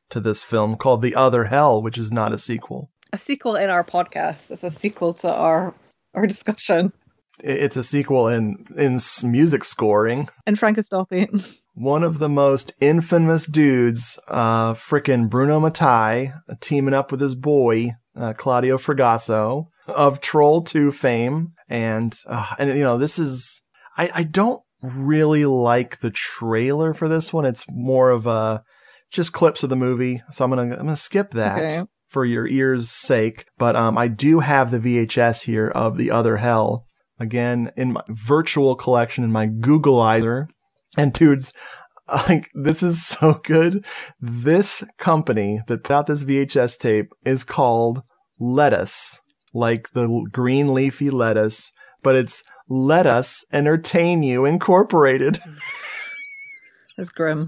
to this film called The Other Hell, which is not a sequel. A sequel in our podcast is a sequel to our our discussion. It's a sequel in, in music scoring. And Frankenstein. One of the most infamous dudes, uh, frickin' Bruno Mattei, uh, teaming up with his boy, uh, Claudio Fragasso, of Troll two fame. And, uh, and you know, this is... I, I don't really like the trailer for this one. It's more of a... just clips of the movie. So I'm going to I'm gonna skip that. Okay. For your ears' sake. But um, I do have the V H S here of The Other Hell. Again, in my virtual collection, in my Googleizer. And dudes, like, this is so good. This company that put out this V H S tape is called Lettuce. Like the green leafy lettuce. But it's Let Us Entertain You Incorporated. That's grim.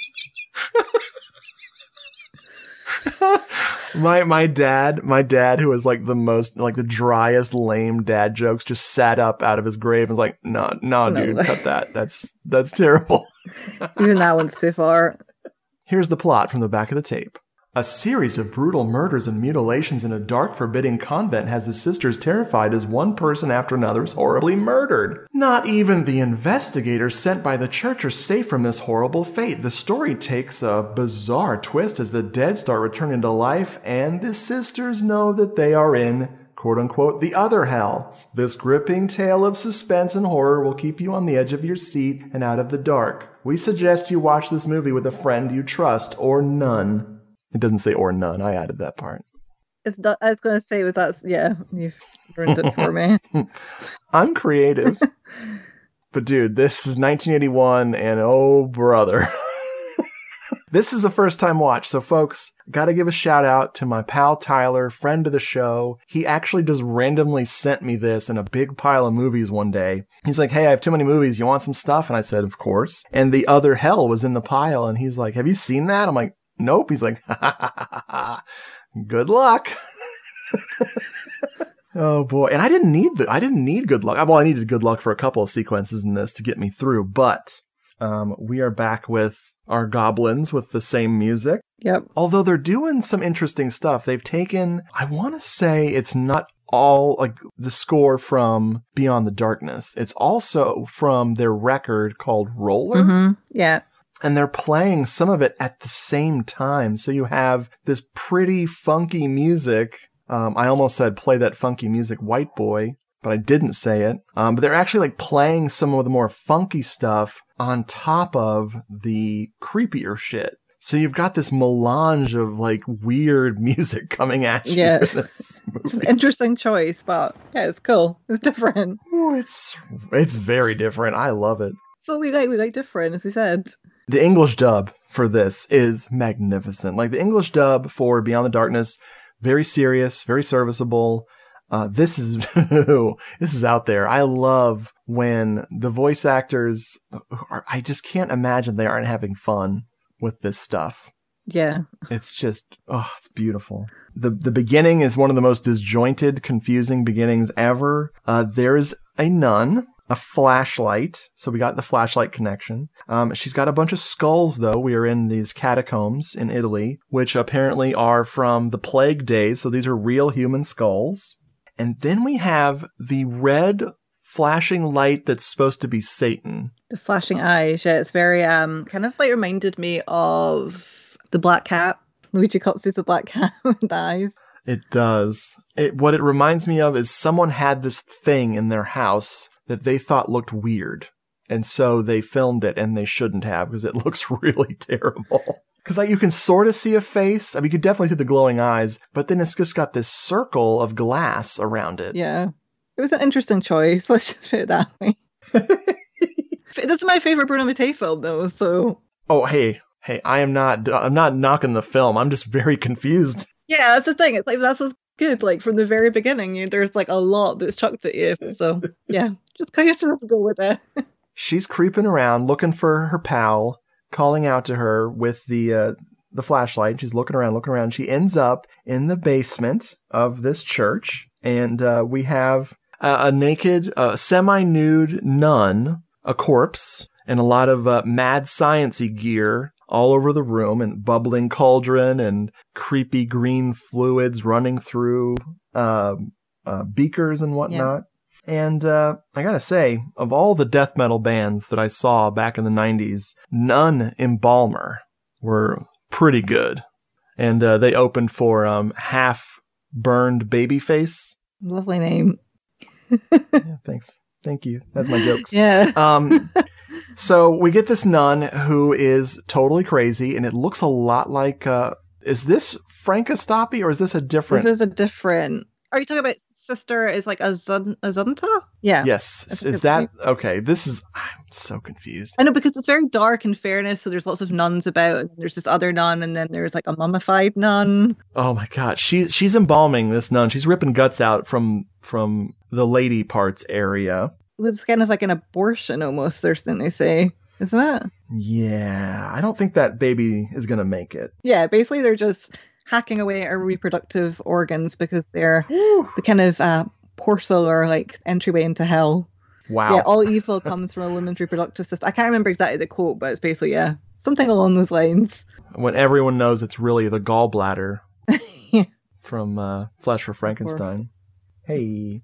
my my dad, my dad, who was like the most, like the driest, lame dad jokes, just sat up out of his grave and was like, "No, no, no dude, cut that. That's that's terrible." Even that one's too far. Here's the plot from the back of the tape. A series of brutal murders and mutilations in a dark, forbidding convent has the sisters terrified as one person after another is horribly murdered. Not even the investigators sent by the church are safe from this horrible fate. The story takes a bizarre twist as the dead start returning to life, and the sisters know that they are in, quote-unquote, the other hell. This gripping tale of suspense and horror will keep you on the edge of your seat and out of the dark. We suggest you watch this movie with a friend you trust, or none. It doesn't say or none. I added that part. It's not, I was going to say, was that, yeah, you've ruined it for me. I'm creative. But dude, this is nineteen eighty-one, and oh brother. This is a first time watch. So folks, got to give a shout out to my pal Tyler, friend of the show. He actually just randomly sent me this in a big pile of movies one day. He's like, "Hey, I have too many movies. You want some stuff?" And I said, "Of course." And The Other Hell was in the pile. And he's like, "Have you seen that?" I'm like, "Nope." He's like, ha, ha, ha, ha, ha. Good luck. Oh boy. And I didn't need the, I didn't need good luck. Well, I needed good luck for a couple of sequences in this to get me through, but um, we are back with our goblins with the same music. Yep. Although they're doing some interesting stuff. They've taken, I want to say it's not all like the score from Beyond the Darkness. It's also from their record called Roller. Mm-hmm. Yeah. And they're playing some of it at the same time. So you have this pretty funky music. Um, I almost said play that funky music, white boy, but I didn't say it. Um, but they're actually like playing some of the more funky stuff on top of the creepier shit. So you've got this melange of like weird music coming at you. Yeah. In this movie. It's an interesting choice, but yeah, it's cool. It's different. Ooh, it's it's very different. I love it. So we like we like different, as we said. The English dub for this is magnificent. Like the English dub for Beyond the Darkness, very serious, very serviceable. Uh, this is this is out there. I love when the voice actors are, I just can't imagine they aren't having fun with this stuff. Yeah. It's just, oh, it's beautiful. The the beginning is one of the most disjointed, confusing beginnings ever. Uh, there's a nun. A flashlight. So we got the flashlight connection. Um, she's got a bunch of skulls, though. We are in these catacombs in Italy, which apparently are from the plague days. So these are real human skulls. And then we have the red flashing light that's supposed to be Satan. The flashing eyes. Yeah, it's very, um, kind of like reminded me of the Black Cat. Luigi Kotsu's The Black Cat with the eyes. It does. It, what it reminds me of is someone had this thing in their house that they thought looked weird. And so they filmed it, and they shouldn't have because it looks really terrible. Because like, you can sort of see a face. I mean, you could definitely see the glowing eyes, but then it's just got this circle of glass around it. Yeah. It was an interesting choice. Let's just put it that way. This is my favorite Bruno Mattei film, though, so... Oh, hey. Hey, I am not... I'm not knocking the film. I'm just very confused. Yeah, that's the thing. It's like, that's what's good. Like, from the very beginning, you, there's like a lot that's chucked at you. So, yeah. Just kind of just have to go with it. She's creeping around looking for her pal, calling out to her with the uh, the flashlight. She's looking around, looking around. She ends up in the basement of this church, and uh, we have a, a naked, uh, semi-nude nun, a corpse, and a lot of uh, mad science-y gear all over the room, and bubbling cauldron and creepy green fluids running through uh, uh, beakers and whatnot. Yeah. And uh, I gotta say, of all the death metal bands that I saw back in the nineties, Nun Embalmer were pretty good. And uh, they opened for um, Half Burned Babyface. Lovely name. Yeah, thanks. Thank you. That's my jokes. Yeah. um, so we get this nun who is totally crazy, and it looks a lot like, uh, is this Frank Astappi, or is this a different? This is a different. Are you talking about Sister is like Azun- Azunta? Yeah. Yes. Is that, okay, this is, I'm so confused. I know, because it's very dark in fairness, so there's lots of nuns about, and there's this other nun, and then there's like a mummified nun. Oh my god, she's she's embalming this nun. She's ripping guts out from from the lady parts area. It's kind of like an abortion almost, there's thing they say, isn't it? Yeah, I don't think that baby is gonna make it. Yeah, basically they're just hacking away at our reproductive organs because they're the kind of uh, portal or like entryway into hell. Wow. Yeah, all evil comes from a woman's reproductive system. I can't remember exactly the quote, but it's basically, yeah, something along those lines. When everyone knows it's really the gallbladder yeah. from uh, Flesh for Frankenstein. Hey.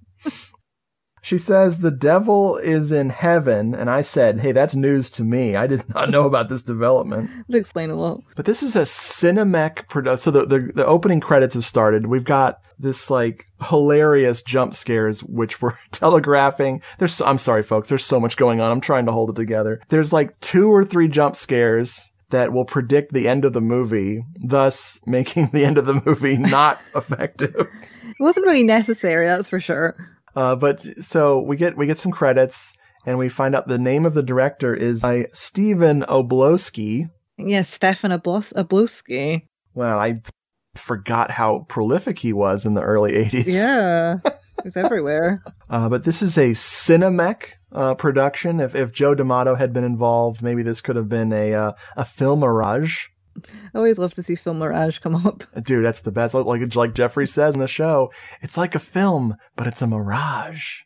She says the devil is in heaven, and I said, hey, that's news to me. I did not know about this development. Would explain a lot. But this is a Cinemech production. So the, the, the opening credits have started. We've got this, like, hilarious jump scares, which we're telegraphing. There's, so, I'm sorry, folks. There's so much going on. I'm trying to hold it together. There's, like, two or three jump scares that will predict the end of the movie, thus making the end of the movie not effective. It wasn't really necessary, that's for sure. Uh, but so we get we get some credits, and we find out the name of the director is by Stephen Oblowski. Yes, Stefan Oblos- Oblowski. Well, I forgot how prolific he was in the early eighties. Yeah, he was everywhere. Uh, but this is a Cinemech uh, production. If if Joe D'Amato had been involved, maybe this could have been a uh, a film mirage. I always love to see Film Mirage come up. Dude, that's the best. Like like Jeffrey says in the show, it's like a film, but it's a mirage.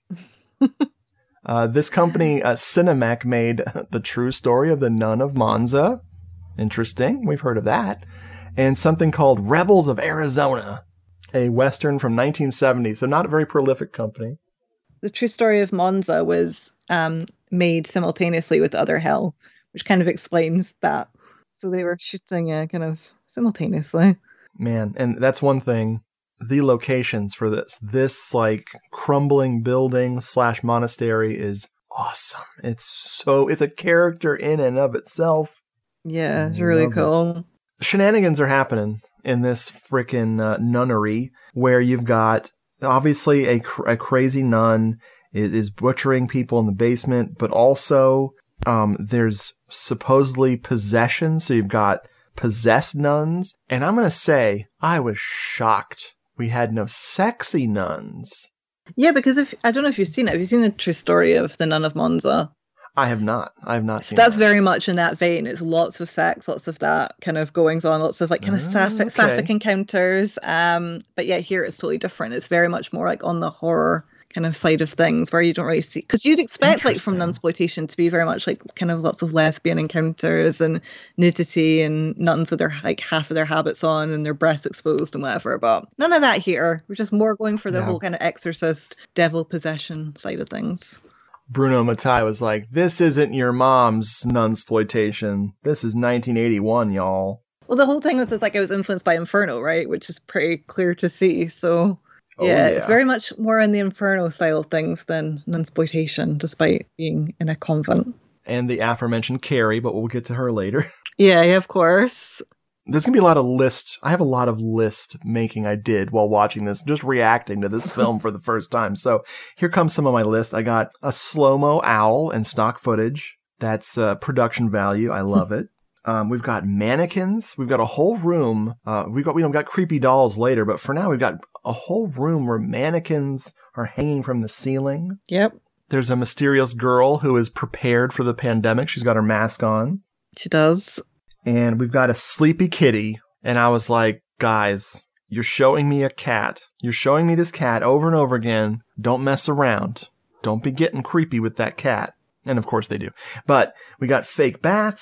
uh, this company, uh, Cinemech, made The True Story of the Nun of Monza. Interesting. We've heard of that. And something called Rebels of Arizona, a Western from nineteen seventy. So not a very prolific company. The True Story of Monza was um, made simultaneously with Other Hell, which kind of explains that. So they were shooting uh, kind of simultaneously. Man, and that's one thing. The locations for this, this like crumbling building slash monastery is awesome. It's so, it's a character in and of itself. Yeah, it's really cool. It. Shenanigans are happening in this frickin' uh, nunnery where you've got obviously a, cr- a crazy nun is, is butchering people in the basement, but also um, there's supposedly possession. So you've got possessed nuns. And I'm going to say I was shocked we had no sexy nuns. Yeah, because if I don't know if you've seen it. Have you seen The True Story of the Nun of Monza? I have not. I have not so seen that's that. very much in that vein. It's lots of sex, lots of that kind of goings on, lots of like kind of oh, sapphic, okay. sapphic encounters. Um, but yeah, here it's totally different. It's very much more like on the horror kind of side of things where you don't really see, because you'd expect like from nunsploitation to be very much like kind of lots of lesbian encounters and nudity and nuns with their like half of their habits on and their breasts exposed and whatever, but none of that here. We're just more going for the yeah. whole kind of exorcist devil possession side of things. Bruno Mattei was like, this isn't your mom's nunsploitation. This is nineteen eighty-one, y'all. Well, the whole thing was it's like it was influenced by Inferno, right? Which is pretty clear to see. So yeah, oh, yeah, it's very much more in the Inferno style of things than nunsploitation, despite being in a convent. And the aforementioned Carrie, but we'll get to her later. Yeah, yeah, of course. There's going to be a lot of list. I have a lot of list making I did while watching this, just reacting to this film for the first time. So here comes some of my list. I got a slow-mo owl and stock footage. That's uh, production value. I love it. Um, we've got mannequins. We've got a whole room. Uh, we've got, we don't got creepy dolls later, but for now we've got a whole room where mannequins are hanging from the ceiling. Yep. There's a mysterious girl who is prepared for the pandemic. She's got her mask on. She does. And we've got a sleepy kitty. And I was like, guys, you're showing me a cat. You're showing me this cat over and over again. Don't mess around. Don't be getting creepy with that cat. And of course they do. But we got fake bats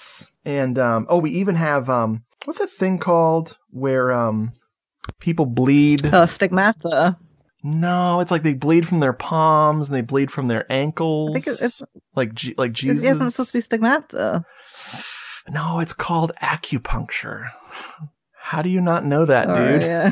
And, um, oh, we even have, um, what's that thing called where um, people bleed? Oh, stigmata. No, it's like they bleed from their palms and they bleed from their ankles. I think it- it's- like, G- like Jesus. It isn't supposed to be stigmata. No, it's called acupuncture. How do you not know that, Or, dude? yeah.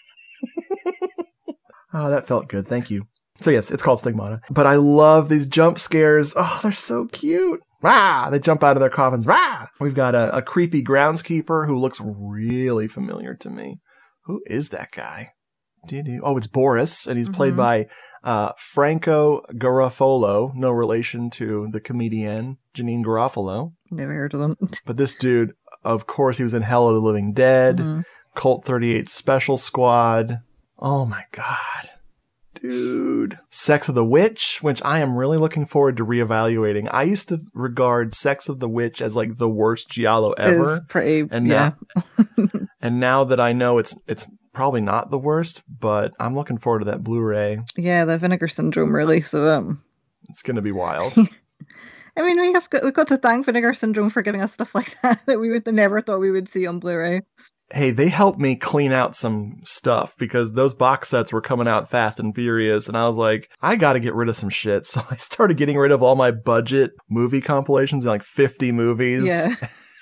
Oh, that felt good. Thank you. So yes, it's called Stigmata. But I love these jump scares. Oh, they're so cute. Rah! They jump out of their coffins. Rah! We've got a, a creepy groundskeeper who looks really familiar to me. Who is that guy? Doo-doo. Oh, it's Boris, and he's played Mhm. by uh, Franco Garofalo, no relation to the comedian Janine Garofalo. Never heard of them. But this dude, of course, he was in Hell of the Living Dead, Mhm. Colt thirty-eight Special Squad. Oh my God. Dude. Sex of the Witch, which I am really looking forward to reevaluating. I used to regard Sex of the Witch as like the worst Giallo ever. It's pretty, and yeah. now, and now that I know it's it's probably not the worst, but I'm looking forward to that Blu-ray. Yeah, the Vinegar Syndrome release of it. It's going to be wild. I mean, we have got, we've got to thank Vinegar Syndrome for giving us stuff like that that we would never thought we would see on Blu-ray. Hey, they helped me clean out some stuff because those box sets were coming out fast and furious. And I was like, I got to get rid of some shit. So I started getting rid of all my budget movie compilations, like fifty movies. Yeah.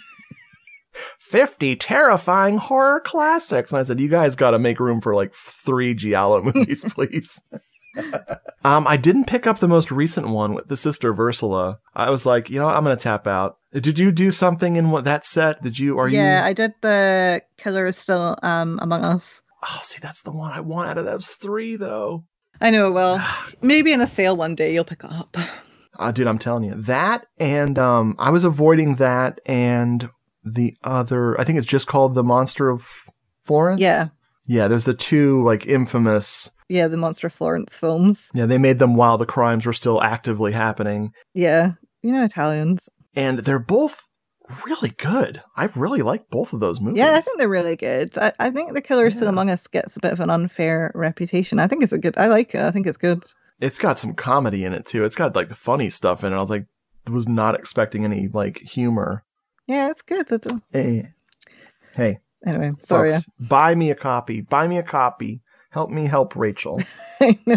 fifty terrifying horror classics. And I said, you guys got to make room for like three Giallo movies, please. um, I didn't pick up the most recent one with the Sister Ursula. I was like, you know, I'm going to tap out. Did you do something in what that set? Did you, are you? Yeah, I did the Killer is Still um, Among Us. Oh, see, that's the one I want out of those three, though. I know, well, maybe in a sale one day you'll pick it up. Uh, dude, I'm telling you. That, and um, I was avoiding that and the other, I think it's just called The Monster of Florence? Yeah. Yeah, there's the two, like, infamous... Yeah, the Monster of Florence films. Yeah, they made them while the crimes were still actively happening. Yeah, you know Italians. And they're both really good. I really like both of those movies. Yeah, I think they're really good. I, I think The Killer is Still Among Us gets a bit of an unfair reputation. I think it's a good... I like it. I think it's good. It's got some comedy in it, too. It's got, like, the funny stuff in it. I was like, was not expecting any, like, humor. Yeah, it's good. It's, Hey. Hey. Anyway, sorry. Folks, buy me a copy. Buy me a copy. Help me help Rachel. I know.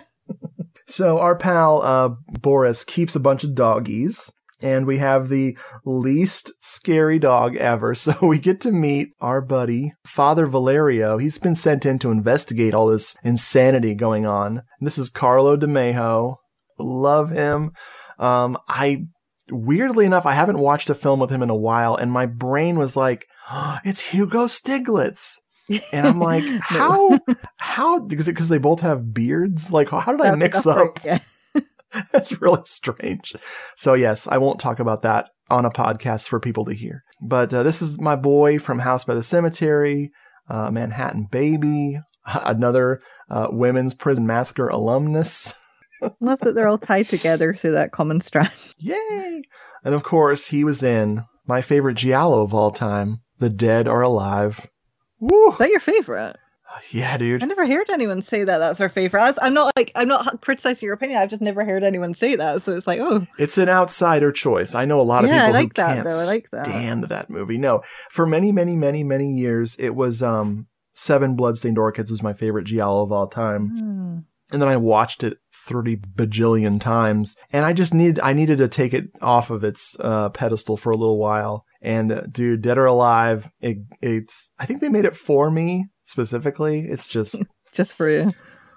So our pal uh, Boris keeps a bunch of doggies, and we have the least scary dog ever. So we get to meet our buddy, Father Valerio. He's been sent in to investigate all this insanity going on. And this is Carlo DeMejo. Love him. Um, I weirdly enough, I haven't watched a film with him in a while, and my brain was like, oh, it's Hugo Stiglitz. And I'm like, how, how, because because they both have beards? Like, how did I That's- mix that's up? right, yeah. That's really strange. So yes, I won't talk about that on a podcast for people to hear. But uh, this is my boy from House by the Cemetery, uh, Manhattan Baby, another uh, Women's Prison Massacre alumnus. Love that they're all tied together through that common strand. Yay! And of course, he was in my favorite Giallo of all time, The Dead Are Alive. Woo! Is that your favorite? Yeah, dude. I never heard anyone say that that's their favorite. I was, I'm not like I'm not criticizing your opinion. I've just never heard anyone say that. So it's like, oh, It's an outsider choice. I know a lot of Yeah, I people like who that, can't though. I like that. stand that movie. No, for many, many, many, many years, it was um, Seven Bloodstained Orchids was my favorite Giallo of all time. Hmm. And then I watched it thirty bajillion times, and I just needed I needed to take it off of its uh, pedestal for a little while. And uh, dude, Dead or Alive, it, it's I think they made it for me specifically. It's just just for you.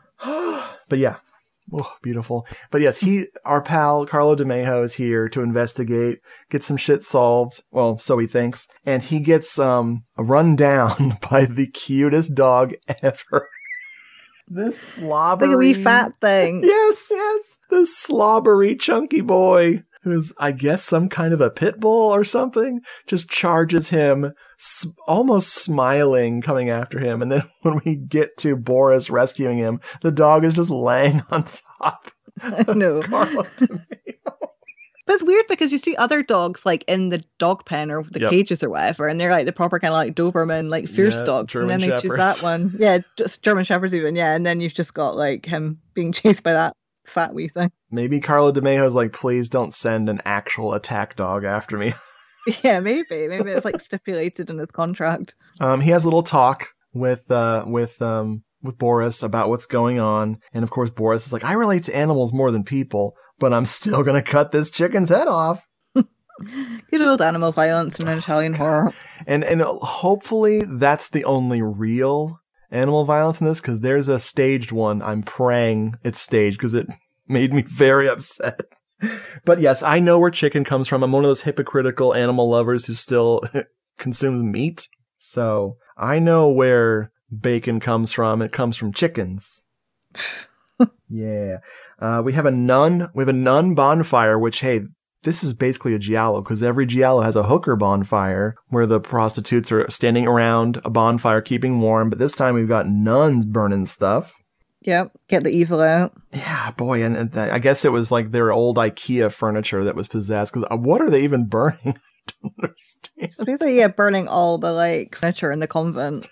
But yeah, oh, beautiful. But yes, he, our pal Carlo DeMejo is here to investigate, get some shit solved. Well, so he thinks, and he gets um run down by the cutest dog ever. This slobbery, Like a wee fat thing. Yes, yes. This slobbery, chunky boy, who's, I guess, some kind of a pit bull or something, just charges him, s- almost smiling, coming after him. And then when we get to Boris rescuing him, the dog is just laying on top. I know. Carlo But it's weird because you see other dogs like in the dog pen or the Yep. cages or whatever, and they're like the proper kind of like Doberman, like fierce Yeah, dogs, German and then they choose Shepherds. that one. Yeah, just German Shepherds even. Yeah, and then you've just got like him being chased by that fat wee thing. Maybe Carlo DeMejo's like, please don't send an actual attack dog after me. Yeah, maybe. Maybe it's like stipulated in his contract. Um, he has a little talk with uh, with um, with Boris about what's going on, and of course Boris is like, "I relate to animals more than people, but I'm still gonna cut this chicken's head off." Good old animal violence in Italian horror. And and hopefully that's the only real animal violence in this, because there's a staged one. I'm praying it's staged because it made me very upset. But yes, I know where chicken comes from. I'm one of those hypocritical animal lovers who still consumes meat. So I know where bacon comes from. It comes from chickens. Yeah. Uh, we have a nun. We have a nun bonfire, which, hey, this is basically a giallo, because every giallo has a hooker bonfire where the prostitutes are standing around a bonfire keeping warm. But this time we've got nuns burning stuff. Yep, get the evil out. Yeah, boy, and, and th- I guess it was like their old IKEA furniture that was possessed, because uh, what are they even burning? I don't understand. So basically, yeah, burning all the like furniture in the convent.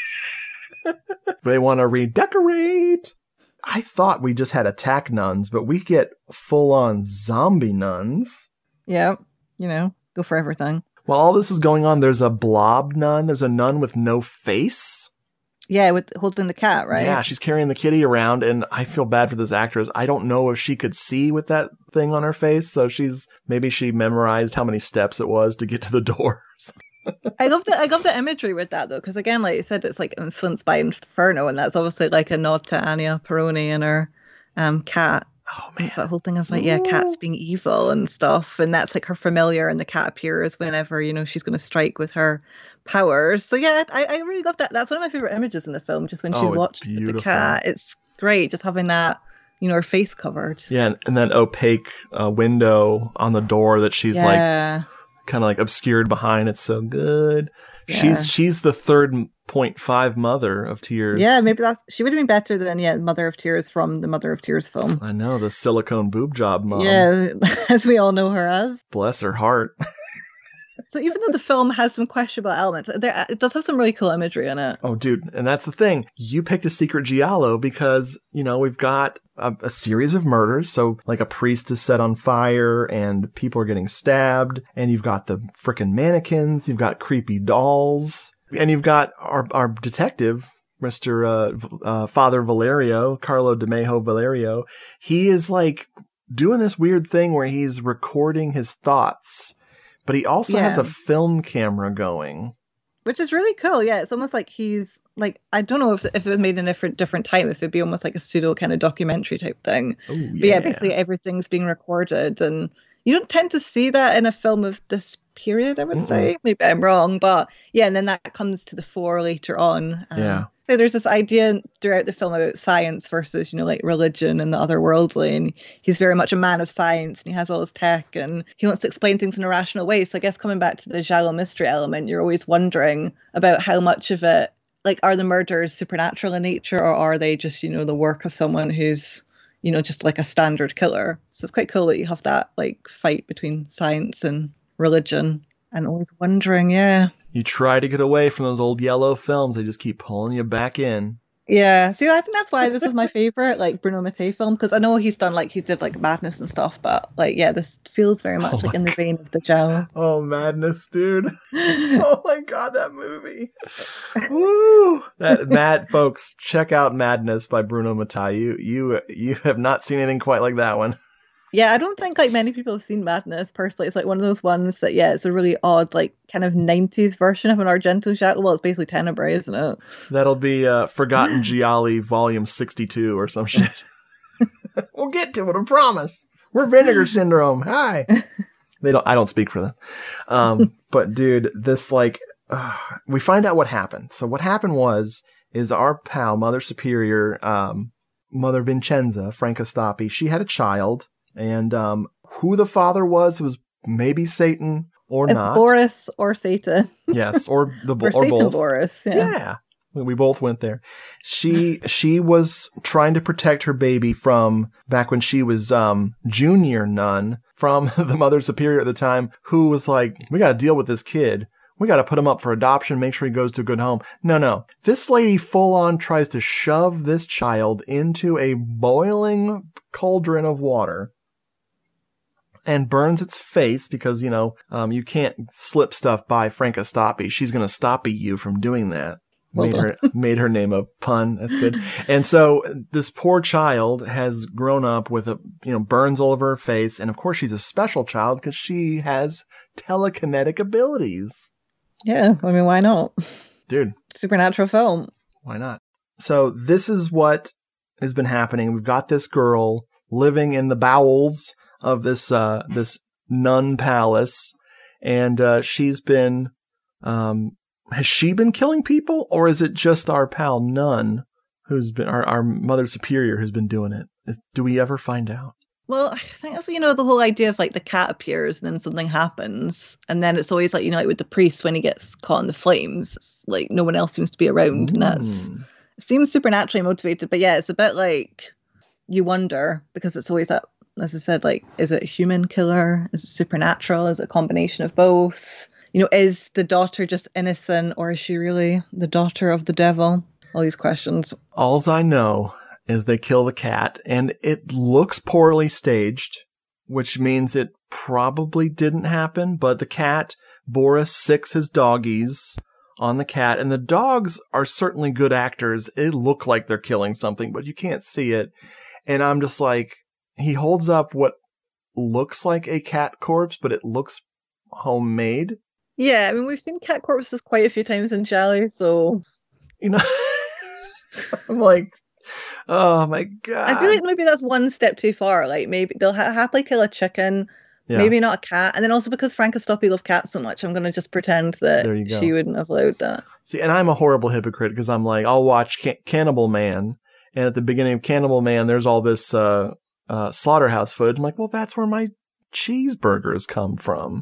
They want to redecorate. I thought we just had attack nuns, but we get full-on zombie nuns. Yep, you know, go for everything. While all this is going on, there's a blob nun. There's a nun with no face. Yeah, with holding the cat, right? Yeah, she's carrying the kitty around, and I feel bad for this actress. I don't know if she could see with that thing on her face, so she's maybe she memorized how many steps it was to get to the doors. I love the I love the imagery with that though, because again, like you said, it's like influenced by Inferno, and that's obviously like a nod to Anya Peroni and her um cat. Oh man, it's that whole thing of like, yeah, cats being evil and stuff, and that's like her familiar, and the cat appears whenever, you know, she's going to strike with her powers. So yeah, I, I really love that. That's one of my favorite images in the film. Just when she's oh, watching with the cat, it's great. Just having that, you know, her face covered. Yeah, and, and that opaque uh, window on the door that she's yeah. like kind of like obscured behind. It's so good. Yeah. She's she's the third point five mother of Tears. Yeah, maybe that's she would have been better than yeah, Mother of Tears from the Mother of Tears film. I know, the silicone boob job mom. Yeah, as we all know her as. Bless her heart. So even though the film has some questionable elements, there it does have some really cool imagery in it. Oh, dude, and that's the thing. You picked a secret giallo because, you know, we've got a, a series of murders. So, like, a priest is set on fire and people are getting stabbed. And you've got the frickin' mannequins. You've got creepy dolls. And you've got our, our detective, Mister Uh, uh, Father Valerio, Carlo DeMejo Valerio. He is, like, doing this weird thing where he's recording his thoughts. But he also yeah. has a film camera going. Which is really cool. Yeah, it's almost like he's like, I don't know if if it was made in a different, different time, if it'd be almost like a pseudo kind of documentary type thing. Ooh, yeah. But yeah, basically everything's being recorded. And you don't tend to see that in a film of this period, I would Mm-mm. say. Maybe I'm wrong. But yeah, and then that comes to the fore later on. Um, yeah. So there's this idea throughout the film about science versus, you know, like religion and the otherworldly. And he's very much a man of science, and he has all his tech, and he wants to explain things in a rational way. So I guess coming back to the giallo mystery element, you're always wondering about how much of it, like, are the murders supernatural in nature, or are they just, you know, the work of someone who's, you know, just like a standard killer? So it's quite cool that you have that like fight between science and religion, and always wondering, yeah. You try to get away from those old yellow films, they just keep pulling you back in. Yeah, see, I think that's why this is my favorite, like, Bruno Mattei film, because I know he's done, like, he did, like, Madness and stuff, but, like, yeah, this feels very much, oh like, in the vein of the giallo. Oh, Madness, dude. Oh, my God, that movie. Woo! That, Mad, folks, check out Madness by Bruno Mattei. You, you, you have not seen anything quite like that one. Yeah, I don't think, like, many people have seen Madness, personally. It's, like, one of those ones that, yeah, it's a really odd, like, kind of nineties version of an Argento giallo. Well, it's basically Tenebrae, isn't it? That'll be uh, Forgotten Gialli Volume sixty-two or some shit. We'll get to it, I promise. We're Vinegar Syndrome. Hi. They don't. I don't speak for them. Um, but, dude, this, like, uh, we find out what happened. So what happened was, is our pal, Mother Superior, um, Mother Vincenza, Franca Stoppi, she had a child. And um, who the father was was maybe Satan or if not. Boris or Satan. Yes, or the or, or Satan both. Boris. Yeah. yeah, we both went there. She she was trying to protect her baby from back when she was um junior nun from the Mother Superior at the time, who was like, we got to deal with this kid. We got to put him up for adoption, make sure he goes to a good home. No, no. This lady full on tries to shove this child into a boiling cauldron of water. and burns its face because, you know, um, you can't slip stuff by Franca Stoppi. She's going to stop you from doing that. Well made done. her made her name a pun. That's good. And so this poor child has grown up with a, you know, burns all over her face. And of course she's a special child because she has telekinetic abilities. Yeah, I mean, why not? Dude. Supernatural film. Why not? So this is what has been happening. We've got this girl living in the bowels of this uh, this nun palace, and uh, she's been. Um, has she been killing people, or is it just our pal Nun, who's been our, our Mother Superior, who's been doing it? Is, do we ever find out? Well, I think that's, you know, the whole idea of like the cat appears and then something happens. And then it's always like, you know, like with the priest when he gets caught in the flames, it's like no one else seems to be around. Mm. And that's, it seems supernaturally motivated. But yeah, it's a bit like you wonder because it's always that, as I said, like, is it a human killer? Is it supernatural? Is it a combination of both? You know, is the daughter just innocent or is she really the daughter of the devil? All these questions. Alls I know is they kill the cat, and it looks poorly staged, which means it probably didn't happen, but the cat, Boris sicks his doggies on the cat, and the dogs are certainly good actors. It look like they're killing something, but you can't see it. And I'm just like, he holds up what looks like a cat corpse, but it looks homemade. Yeah, I mean, we've seen cat corpses quite a few times in Jelly, so... You know, I'm like... Oh my god! I feel like maybe that's one step too far. Like maybe they'll ha- happily kill a chicken, yeah. Maybe not a cat, and then also because Franca Stoppi loved cats so much, I'm gonna just pretend that she wouldn't have allowed that. See, and I'm a horrible hypocrite because I'm like, I'll watch Can- Cannibal Man, and at the beginning of Cannibal Man, there's all this uh, uh, slaughterhouse footage. I'm like, well, that's where my cheeseburgers come from.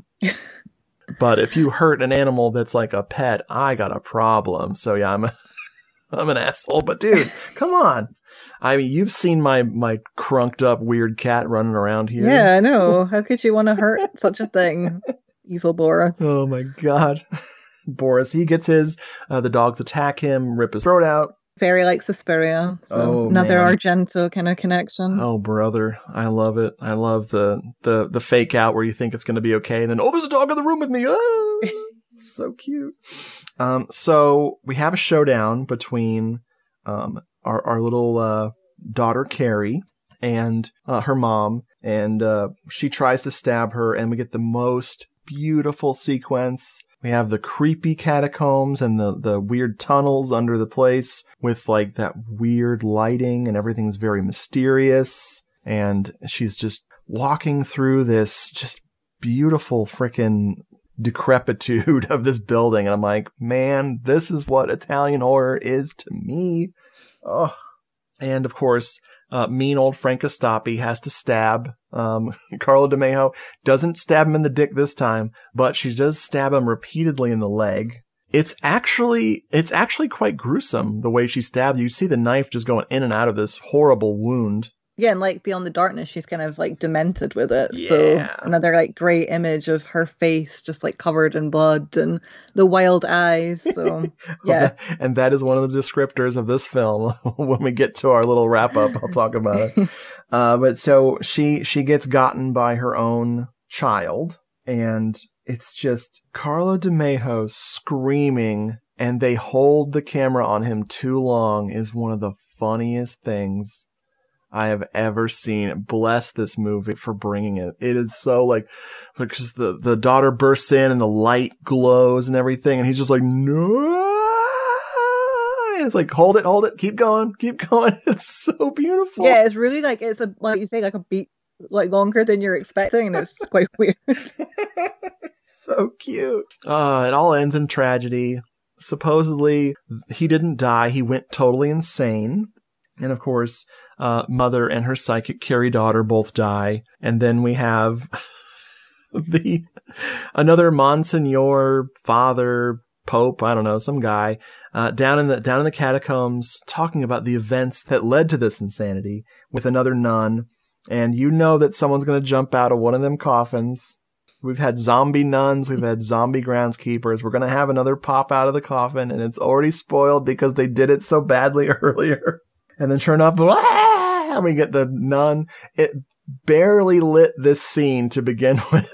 But if you hurt an animal that's like a pet, I got a problem. So yeah, I'm a, I'm an asshole. But dude, come on. I mean, you've seen my, my crunked up weird cat running around here. Yeah, I know. How could you want to hurt such a thing? Evil Boris. Oh my god. Boris, he gets his, uh, the dogs attack him, rip his throat out. Very like Suspiria. So oh, another man. Argento kind of connection. Oh, brother. I love it. I love the, the, the fake out where you think it's going to be okay. And then, oh, there's a dog in the room with me. Oh, so cute. Um, so we have a showdown between, um, Our, our little uh, daughter, Carrie, and uh, her mom. And uh, she tries to stab her, and we get the most beautiful sequence. We have the creepy catacombs and the, the weird tunnels under the place with, like, that weird lighting, and everything's very mysterious. And she's just walking through this just beautiful frickin' decrepitude of this building. And I'm like, man, this is what Italian horror is to me. Oh, and of course, uh, mean old Franca Stoppi has to stab um, Carlo DeMeo. Doesn't stab him in the dick this time, but she does stab him repeatedly in the leg. It's actually, it's actually quite gruesome the way she stabbed you. You see the knife just going in and out of this horrible wound. Yeah, and like Beyond the Darkness, she's kind of like demented with it. Yeah. So another like great image of her face just like covered in blood and the wild eyes. So yeah. And that is one of the descriptors of this film. When we get to our little wrap up, I'll talk about it. Uh, but so she she gets gotten by her own child, and it's just Carlo DeMeo screaming, and they hold the camera on him too long is one of the funniest things I have ever seen. Bless this movie for bringing it. It is so like, because the, the daughter bursts in and the light glows and everything, and he's just like, no. And it's like, hold it, hold it, keep going, keep going. It's so beautiful. Yeah, it's really like, it's a, like you say, like a beat like longer than you're expecting, and it's quite weird. So cute. Uh, it all ends in tragedy. Supposedly, he didn't die. He went totally insane. And of course, uh, mother and her psychic Carrie daughter both die. And then we have the another Monsignor, father, Pope, I don't know, some guy, uh, down in the down in the catacombs talking about the events that led to this insanity with another nun. And you know that someone's going to jump out of one of them coffins. We've had zombie nuns. We've had zombie groundskeepers. We're going to have another pop out of the coffin, and it's already spoiled because they did it so badly earlier. And then sure enough, ah, we get the nun. It, barely lit this scene to begin with.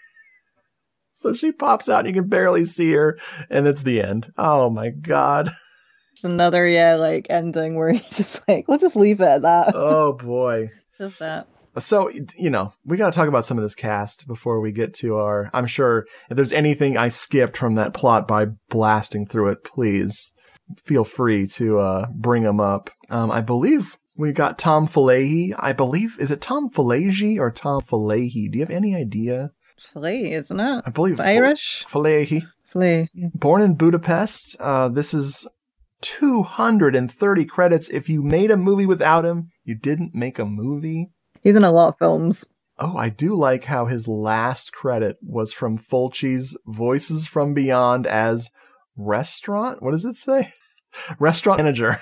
So she pops out and you can barely see her, and it's the end. Oh my God. It's another, yeah, like ending where you just like, let's just leave it at that. Oh boy. Just that. So, you know, we got to talk about some of this cast before we get to our, I'm sure if there's anything I skipped from that plot by blasting through it, please feel free to uh, bring them up. Um, I believe we got Tom Falahy. I believe, is it Tom Falahy or Tom Falahy? Do you have any idea? Falahy, isn't it? I believe it's Irish. Falahy. Falahy. Born in Budapest. Uh, this is two hundred thirty credits. If you made a movie without him, you didn't make a movie. He's in a lot of films. Oh, I do like how his last credit was from Fulci's Voices from Beyond as restaurant. What does it say? Restaurant manager.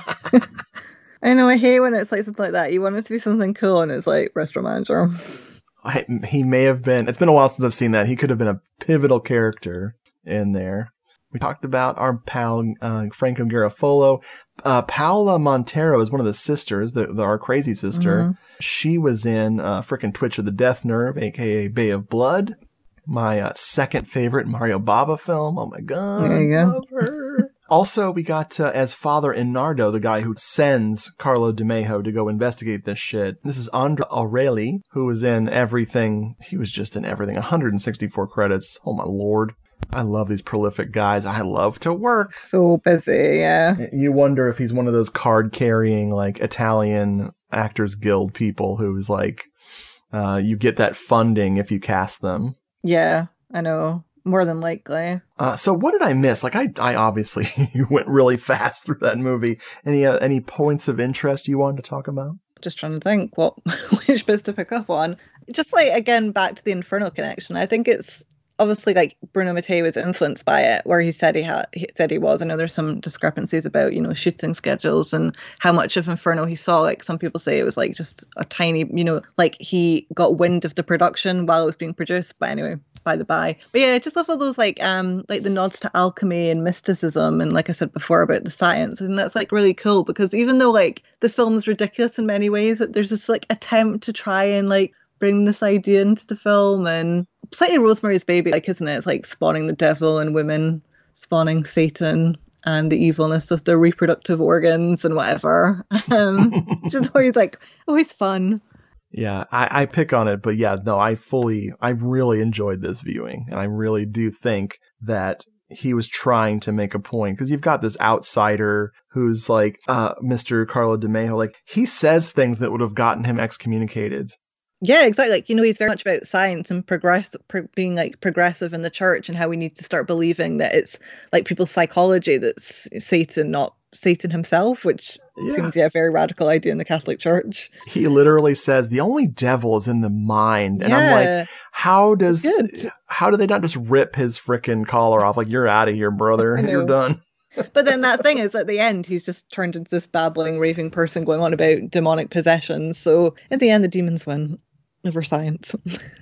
I know, I hate when it's like something like that. You want it to be something cool and it's like restaurant manager. I, he may have been, it's been a while since I've seen that. He could have been a pivotal character in there. We talked about our pal, uh, Franco Garofalo. Uh, Paola Montero is one of the sisters, the, the our crazy sister. Mm-hmm. She was in uh, frickin' Twitch of the Death Nerve, a k a. Bay of Blood. My uh, second favorite Mario Bava film. Oh my God. There you go. Love her. Also, we got uh, as Father Inardo, the guy who sends Carlo DeMejo to go investigate this shit. This is Andrea Aureli, who was in everything. He was just in everything. one hundred sixty-four credits. Oh my Lord. I love these prolific guys. I love to work. So busy, yeah. You wonder if he's one of those card-carrying, like, Italian Actors Guild people who's like, uh, you get that funding if you cast them. Yeah, I know. More than likely. Uh, so what did I miss? Like, I, I obviously went really fast through that movie. Any, uh, any points of interest you wanted to talk about? Just trying to think what which bits to pick up on. Just like, again, back to the Inferno connection. I think it's obviously like Bruno Mattei was influenced by it, where he said he had he said he was. I know there's some discrepancies about, you know, shooting schedules and how much of Inferno he saw. Like some people say it was like just a tiny, you know, like he got wind of the production while it was being produced. But anyway, by the by. But yeah, I just love all those like um like the nods to alchemy and mysticism, and like I said before about the science, and that's like really cool because even though like the film's ridiculous in many ways, that there's this like attempt to try and like bring this idea into the film. And slightly Rosemary's Baby, like, isn't it? It's like spawning the devil and women spawning Satan and the evilness of their reproductive organs and whatever. Um, just always like, always fun. Yeah, I, I pick on it, but yeah, no, I fully, I really enjoyed this viewing. And I really do think that he was trying to make a point, because you've got this outsider who's like, uh, Mister Carlo DeMejo, like, he says things that would have gotten him excommunicated. Yeah, exactly. Like, you know, he's very much about science and progress, pro- being like progressive in the church, and how we need to start believing that it's like people's psychology that's Satan, not Satan himself, which yeah. seems yeah, a very radical idea in the Catholic Church. He literally says the only devil is in the mind. And yeah. I'm like, how does, how do they not just rip his frickin' collar off? Like, you're out of here, brother. You're done. But then that thing is, at the end, he's just turned into this babbling, raving person going on about demonic possession. So at the end, the demons win over science.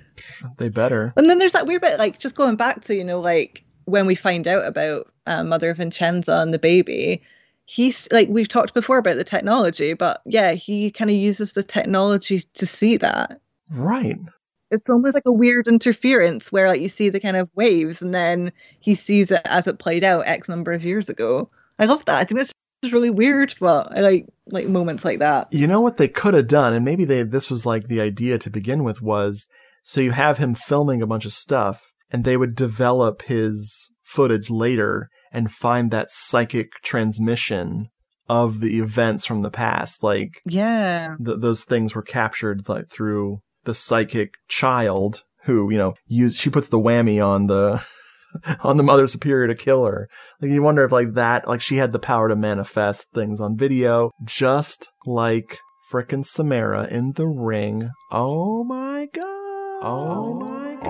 They better. And then there's that weird bit, like, just going back to, you know, like, when we find out about uh, Mother Vincenza and the baby, he's, like, we've talked before about the technology, but yeah, he kind of uses the technology to see that. Right. It's almost like a weird interference where, like, you see the kind of waves and then he sees it as it played out X number of years ago. I love that. I think that's just really weird, but I like like moments like that. You know what they could have done, and maybe they this was like the idea to begin with, was so you have him filming a bunch of stuff and they would develop his footage later and find that psychic transmission of the events from the past. Like, yeah, th- those things were captured like through the psychic child who, you know, use she puts the whammy on the on the Mother Superior to kill her. Like, you wonder if like that, like she had the power to manifest things on video, just like frickin' Samara in The Ring. Oh my god. Oh my god.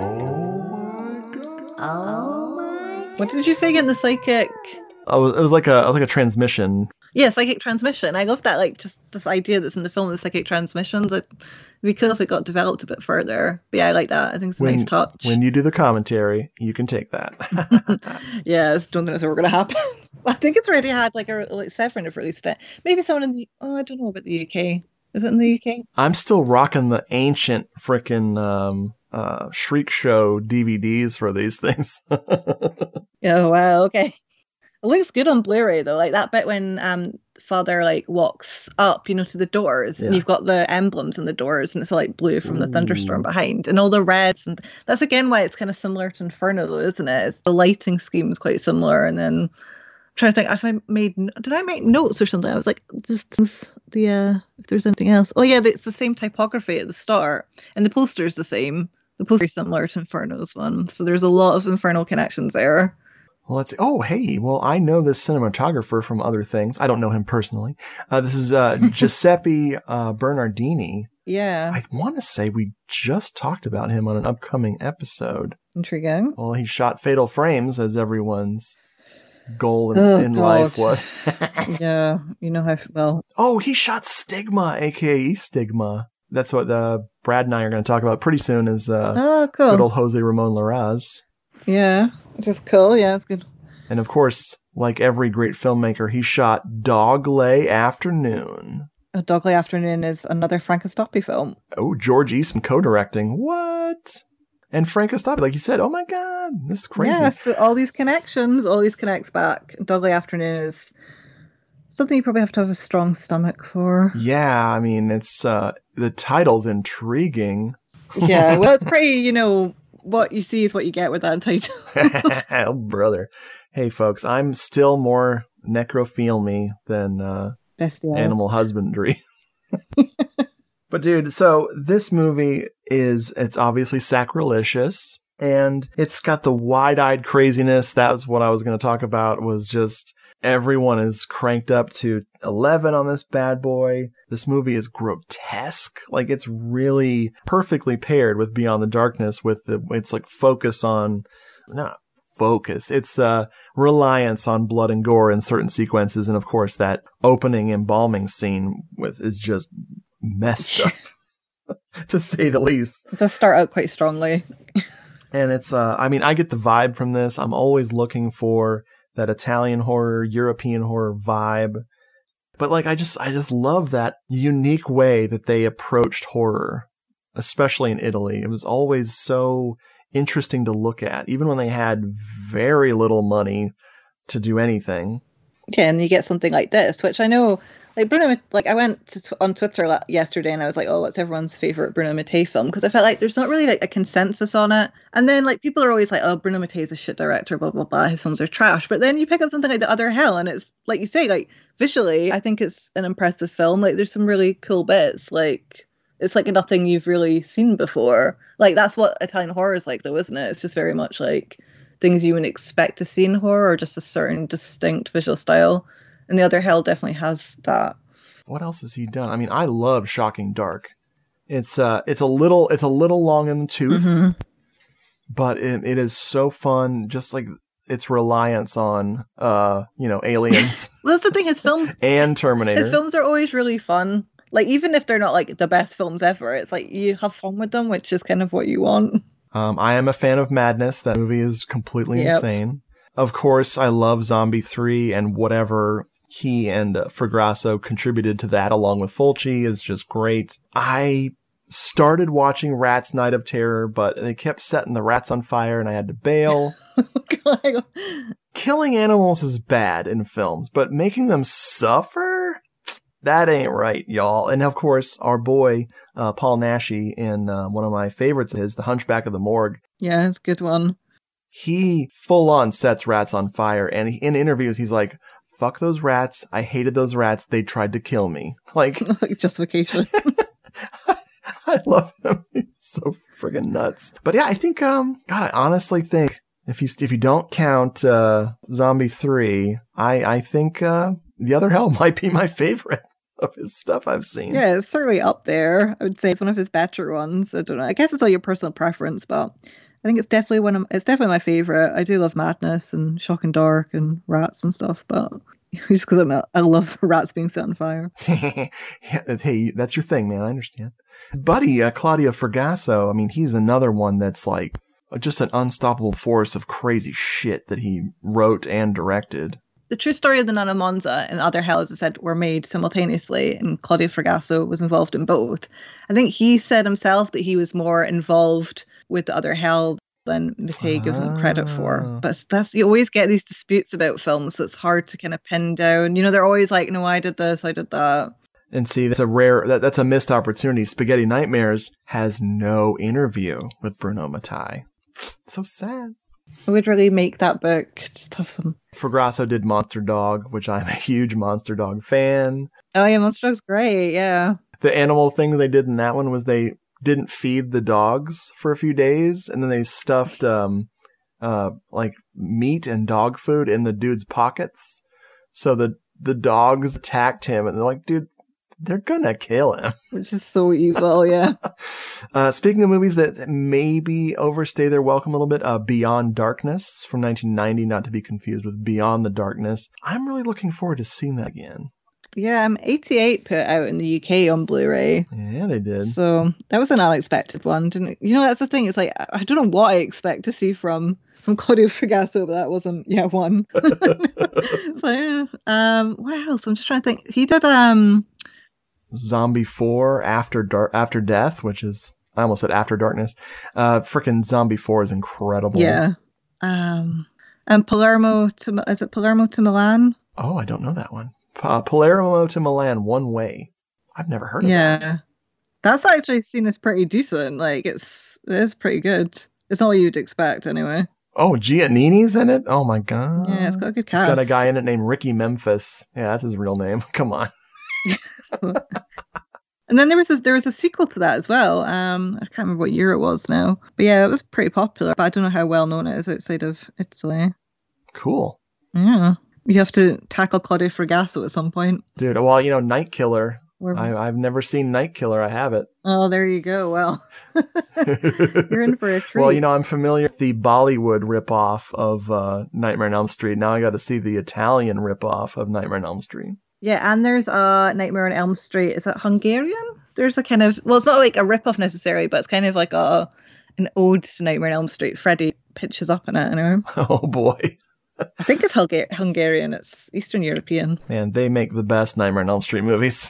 Oh my god. Oh my god. What did you say again? The psychic? Oh, it was like a like a transmission. Yeah, psychic transmission. I love that. Like, just this idea that's in the film, the psychic transmissions. It'd be cool if it got developed a bit further. But yeah, I like that. I think it's a when, nice touch. When you do the commentary, you can take that. Yeah, I don't think that's ever going to happen. I think it's already had like a like Severin have released it. Maybe someone in the oh, I don't know about the U K. Is it in the U K? I'm still rocking the ancient frickin' um, uh, Shriek Show D V Ds for these things. Oh, wow, okay. It looks good on Blu-ray though, like that bit when um father like walks up, you know, to the doors, Yeah. and you've got the emblems in the doors, and it's all like blue from the Ooh. thunderstorm behind, and all the reds, and that's again why it's kind of similar to Inferno, though, isn't it? It's, the lighting scheme is quite similar, and then I'm trying to think if I made did I make notes or something? I was like, just the uh, if there's anything else. Oh yeah, it's the same typography at the start, and the poster's the same. The poster is similar to Inferno's one, so there's a lot of Inferno connections there. Well, let's. Oh, hey. Well, I know this cinematographer from other things. I don't know him personally. Uh, this is uh, Giuseppe uh, Bernardini. Yeah. I want to say we just talked about him on an upcoming episode. Intriguing. Well, he shot Fatal Frames, as everyone's goal in, Oh, in God. life was. Yeah, you know how well. Oh, he shot Stigma, aka Stigma. That's what uh, Brad and I are going to talk about pretty soon. Is uh, Oh, cool. good old Jose Ramon Larraz. Yeah, which is cool. Yeah, it's good. And of course, like every great filmmaker, he shot Dogley Afternoon. A Dogley Afternoon is another Frankenstein film. Oh, George Eastman co-directing. What? And Frank Ostappi, like you said, oh my God, this is crazy. Yeah, so all these connections, all these connects back. Dogley Afternoon is something you probably have to have a strong stomach for. Yeah, I mean, it's uh, the title's intriguing. Yeah, well, it's pretty, you know, what you see is what you get with that title. Oh, brother. Hey, folks, I'm still more necrophile than uh, Bestial. animal husbandry. But, dude, so this movie is, it's obviously sacrilegious, and it's got the wide-eyed craziness. That was what I was going to talk about, was just everyone is cranked up to eleven on this bad boy. This movie is grotesque. Like, it's really perfectly paired with Beyond the Darkness, with the, it's like focus on, not focus, it's uh, reliance on blood and gore in certain sequences. And of course, that opening embalming scene with is just messed up, to say the least. It does start out quite strongly. And it's, uh, I mean, I get the vibe from this. I'm always looking for that Italian horror, European horror vibe. But like, I just, I just love that unique way that they approached horror, especially in Italy. It was always so interesting to look at, even when they had very little money to do anything. Yeah, and you get something like this, which I know, like Bruno, like I went to t- on Twitter la- yesterday and I was like, oh, what's everyone's favorite Bruno Mattei film? Because I felt like there's not really like a consensus on it. And then like people are always like, oh, Bruno Mattei is a shit director, blah, blah, blah. His films are trash. But then you pick up something like The Other Hell and it's like you say, like visually, I think it's an impressive film. Like there's some really cool bits. Like it's like nothing you've really seen before. Like that's what Italian horror is like though, isn't it? It's just very much like things you wouldn't expect to see in horror, or just a certain distinct visual style. And The Other Hell definitely has that. What else has he done? I mean, I love Shocking Dark. It's uh, it's a little, it's a little long in the tooth, Mm-hmm. but it, it is so fun. Just like its reliance on, uh, you know, aliens. Well, that's the thing. His films and Terminator. His films are always really fun. Like even if they're not like the best films ever, it's like you have fun with them, which is kind of what you want. Um, I am a fan of Madness. That movie is completely Yep. insane. Of course, I love Zombie three, and whatever he and uh, Fragrasso contributed to that along with Fulci is just great. I started watching Rats Night of Terror, but they kept setting the rats on fire and I had to bail. Killing animals is bad in films, but making them suffer? That ain't right, y'all. And of course, our boy, uh, Paul Naschy, in uh, one of my favorites is The Hunchback of the Morgue. Yeah, it's a good one. He full on sets rats on fire. And he, in interviews, he's like, fuck those rats. I hated those rats. They tried to kill me. Like, justification. I love him. He's so friggin' nuts. But yeah, I think, um, God, I honestly think if you, if you don't count, uh, Zombie three, I, I think, uh, The Other Hell might be my favorite of his stuff I've seen. Yeah, it's certainly up there. I would say it's one of his better ones. I don't know. I guess it's all your personal preference, but I think it's definitely one of, it's definitely my favorite. I do love Madness and Shock and Dark and Rats and stuff, but just because I'm a, I love rats being set on fire. Hey, that's your thing, man. I understand. Buddy, uh, Claudio Fragasso, I mean, he's another one that's like just an unstoppable force of crazy shit that he wrote and directed. the true story of the Nun of Monza and Other Hell, as I said, were made simultaneously, and Claudio Fragasso was involved in both. I think he said himself that he was more involved with the Other Hell than Mattei gives him credit for. But that's, you always get these disputes about films, so it's hard to kind of pin down. You know, they're always like, no, I did this, I did that. And see, that's a rare, that, that's a missed opportunity. Spaghetti Nightmares has no interview with Bruno Mattei. So sad. I would really make that book. Just have some. Fragasso did Monster Dog, which I'm a huge Monster Dog fan. Oh yeah, Monster Dog's great, yeah. The animal thing they did in that one was they didn't feed the dogs for a few days, and then they stuffed um, uh, like meat and dog food in the dude's pockets. So the, the dogs attacked him, and they're like, dude, they're gonna kill him. Which is so evil, yeah. uh, speaking of movies that maybe overstay their welcome a little bit, uh, Beyond Darkness from nineteen ninety, not to be confused with Beyond the Darkness. I'm really looking forward to seeing that again. Yeah, um, eighty-eight put out in the U K on Blu-ray. Yeah, they did. So that was an unexpected one, didn't it? You know, that's the thing. It's like, I don't know what I expect to see from from Claudio Fragasso, but that wasn't, yeah, one. So, yeah. Um, what else? I'm just trying to think. He did... um. Zombie four After Dark After Death, which is, I almost said After Darkness. Uh, freaking Zombie four is incredible. Yeah. Um, and Palermo to, is it Palermo to Milan? Oh, I don't know that one. Uh, Palermo to Milan, One Way. I've never heard of yeah. that. Yeah. That's actually seen as pretty decent. Like, it's, it is pretty good. It's not what you'd expect, anyway. Oh, Giannini's in it? Oh, my God. Yeah, it's got a good cast. It's got a guy in it named Ricky Memphis. Yeah, that's his real name. Come on. And then there was a, there was a sequel to that as well. Um, I can't remember what year it was now, but yeah, it was pretty popular. But I don't know how well known it is outside of Italy. Cool. Yeah, you have to tackle Claudio Fragasso at some point, dude. Well, you know, Night Killer. Where... I, I've never seen Night Killer. I have it. Oh, there you go. Well, you're in for a treat. Well, you know, I'm familiar with the Bollywood ripoff of uh, Nightmare on Elm Street. Now I got to see the Italian ripoff of Nightmare on Elm Street. Yeah, and there's a Nightmare on Elm Street. Is it Hungarian? There's a kind of, well, it's not like a ripoff necessarily, but it's kind of like a an ode to Nightmare on Elm Street. Freddy pitches up in it, anyway. Oh boy. I think it's Hulga- Hungarian. It's Eastern European. Man, they make the best Nightmare on Elm Street movies.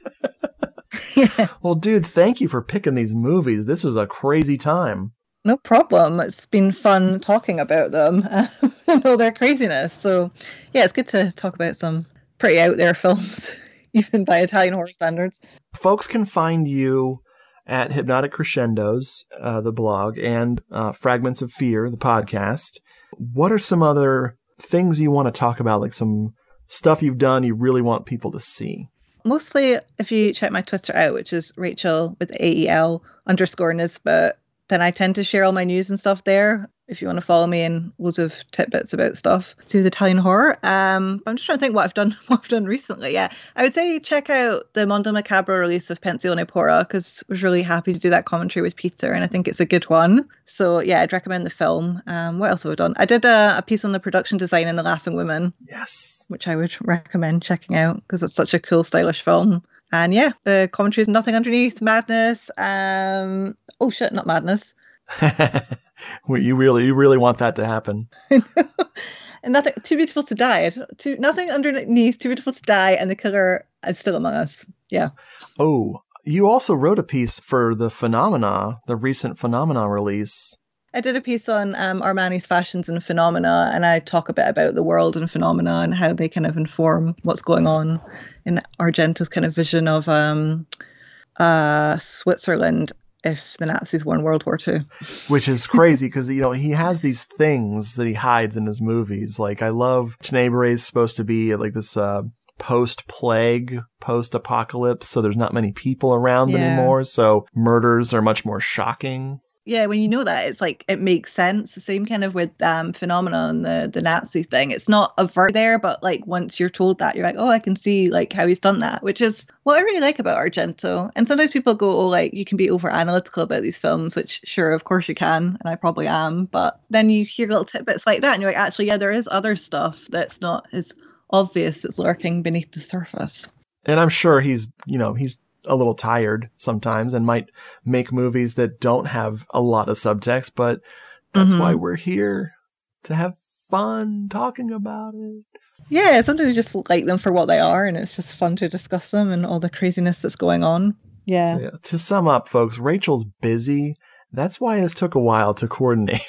Yeah. Well, dude, thank you for picking these movies. This was a crazy time. No problem. It's been fun talking about them and all their craziness. So, yeah, it's good to talk about some pretty out there films, even by Italian horror standards. Folks can find you at Hypnotic Crescendos, uh, the blog, and uh, Fragments of Fear, the podcast. What are some other things you want to talk about, like some stuff you've done you really want people to see? Mostly, if you check my Twitter out, which is Rachel with A E L underscore Nisbet, then I tend to share all my news and stuff there. If you want to follow me and loads of tidbits about stuff to do with Italian horror. Um, I'm just trying to think what I've done what I've done recently. Yeah, I would say check out the Mondo Macabro release of Pensione Porra, because I was really happy to do that commentary with Peter, and I think it's a good one. So yeah, I'd recommend the film. Um, what else have I done? I did a, a piece on the production design in The Laughing Women. Yes. Which I would recommend checking out, because it's such a cool, stylish film. And yeah, the commentary is Nothing Underneath, Madness. Um, oh shit, not Madness. Well, you really, you really want that to happen. And nothing, Too Beautiful to Die. Too, nothing underneath, Too Beautiful to Die, and The Killer is Still Among Us. Yeah. Oh, you also wrote a piece for the Phenomena, the recent Phenomena release. I did a piece on um, Armani's fashions and phenomena, and I talk a bit about the world and phenomena and how they kind of inform what's going on in Argento's kind of vision of um, uh, Switzerland if the Nazis won World War Two. Which is crazy because, you know, he has these things that he hides in his movies. Like, I love Tenebres is supposed to be like this uh, post-plague, post-apocalypse, so there's not many people around Yeah. anymore, so murders are much more shocking. Yeah, when you know that, it's like, it makes sense. The same kind of with um, phenomena and the, the Nazi thing. It's not overt there, but like once you're told that, you're like, oh, I can see like how he's done that, which is what I really like about Argento. And sometimes people go, oh, like you can be over analytical about these films, which sure, of course you can. And I probably am. But then you hear little tidbits like that and you're like, actually, yeah, there is other stuff that's not as obvious that's lurking beneath the surface. And I'm sure he's, you know, he's a little tired sometimes and might make movies that don't have a lot of subtext, but that's Mhm. why we're here, to have fun talking about it. Yeah, sometimes you just like them for what they are, and it's just fun to discuss them and all the craziness that's going on. Yeah. So, yeah. To sum up, folks, Rachel's busy. That's why this took a while to coordinate.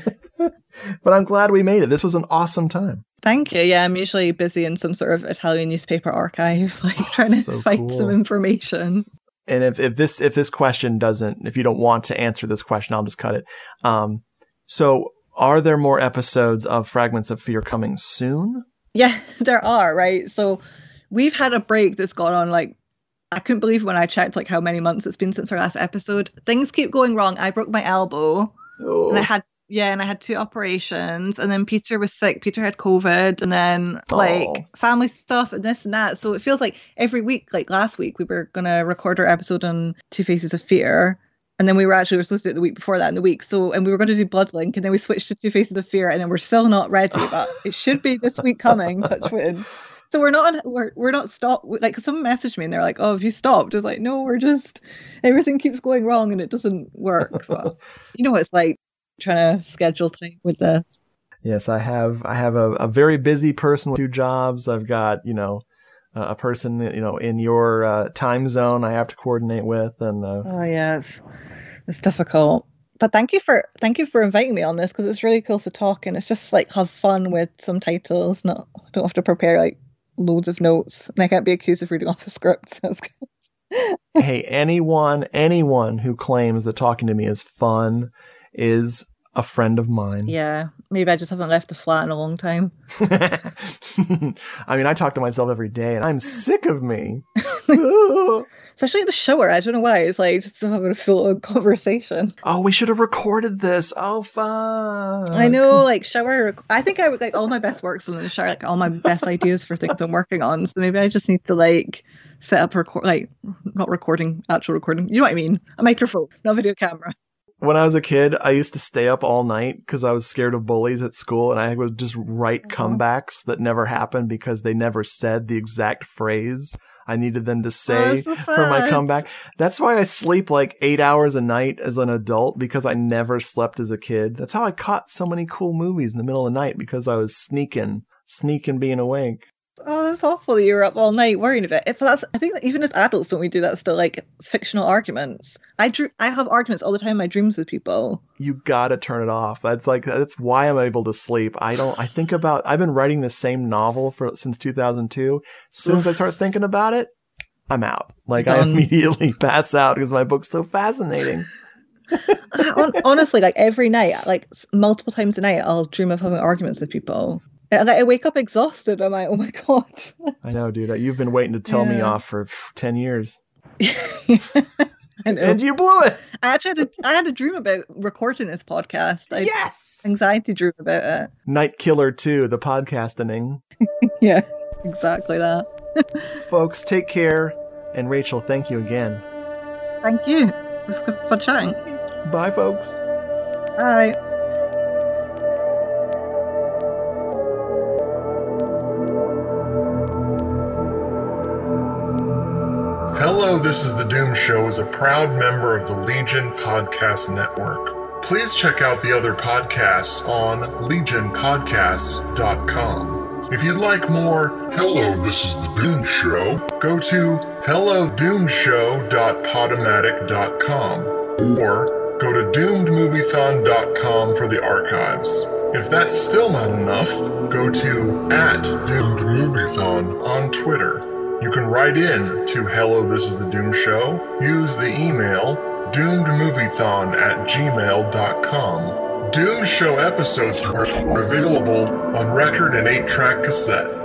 But I'm glad we made it. This was an awesome time. Thank you. Yeah, I'm usually busy in some sort of Italian newspaper archive, like oh, trying to so find cool. some information. And if, if this if this question doesn't, if you don't want to answer this question, I'll just cut it. Um, so are there more episodes of Fragments of Fear coming soon? Yeah, there are, right? So we've had a break that's gone on, like, I couldn't believe when I checked like how many months it's been since our last episode. Things keep going wrong. I broke my elbow oh. and I had Yeah, and I had two operations, and then Peter was sick. Peter had COVID, and then like oh. family stuff and this and that. So it feels like every week, like last week, we were gonna record our episode on Two Faces of Fear, and then we were actually we were supposed to do it the week before that in the week. So and we were going to do Bloodlink, and then we switched to Two Faces of Fear, and then we're still not ready, but it should be this week coming. Touch wood. So we're not we're we're not stopped. Like someone messaged me and they're like, "Oh, have you stopped?" I was like, "No, we're just everything keeps going wrong and it doesn't work." But you know what it's like. Trying to schedule time with this. Yes, I have. I have a, a very busy person with two jobs. I've got, you know, uh, a person, you know, in your uh, time zone I have to coordinate with, and uh, oh yeah, it's, it's difficult. But thank you for thank you for inviting me on this because it's really cool to talk and it's just like have fun with some titles. Not I don't have to prepare like loads of notes, and I can't be accused of reading off a script. That's good. Hey, anyone, anyone who claims that talking to me is fun is a friend of mine. Yeah, maybe I just haven't left the flat in a long time. I mean, I talk to myself every day and I'm sick of me. Especially in the shower. I don't know why. It's like just having a full conversation. Oh, we should have recorded this. Oh, fuck. I know, like shower. I think I would like all my best works in the shower, like all my best ideas for things I'm working on. So maybe I just need to like set up record, like not recording, actual recording. You know what I mean? A microphone, not a video camera. When I was a kid, I used to stay up all night because I was scared of bullies at school, and I would just write uh-huh. comebacks that never happened because they never said the exact phrase I needed them to say oh, so for my comeback. That's why I sleep like eight hours a night as an adult, because I never slept as a kid. That's how I caught so many cool movies in the middle of the night, because I was sneaking, sneaking being awake. Oh, that's awful. You were up all night worrying about it. If that's, I think that even as adults, don't we do that still? Like fictional arguments. I drew, I have arguments all the time in my dreams with people. You gotta turn it off. That's like that's why I'm able to sleep. I don't. I think about. I've been writing the same novel for since two thousand two. As soon as I start thinking about it, I'm out. Like I immediately pass out because my book's so fascinating. Honestly, like every night, like multiple times a night, I'll dream of having arguments with people. And I wake up exhausted. I'm like, oh my god. I know, dude. You've been waiting to tell yeah. me off for ten years. And you blew it. I actually had a, I had a dream about recording this podcast. I yes. Anxiety dream about it. Night Killer two, the podcasting. Yeah, exactly that. Folks, take care. And Rachel, thank you again. Thank you. It was good fun chatting. Bye, folks. Bye. Hello, This is the Doom Show is a proud member of the Legion Podcast Network. Please check out the other podcasts on legion podcasts dot com. If you'd like more Hello, This is the Doom Show, go to hello doom show dot podomatic dot com or go to doomed moviethon dot com for the archives. If that's still not enough, go to at doomed moviethon on Twitter. You can write in to Hello, This is the Doom Show. Use the email doomed moviethon at gmail dot com. Doom Show episodes are available on record and eight track cassette.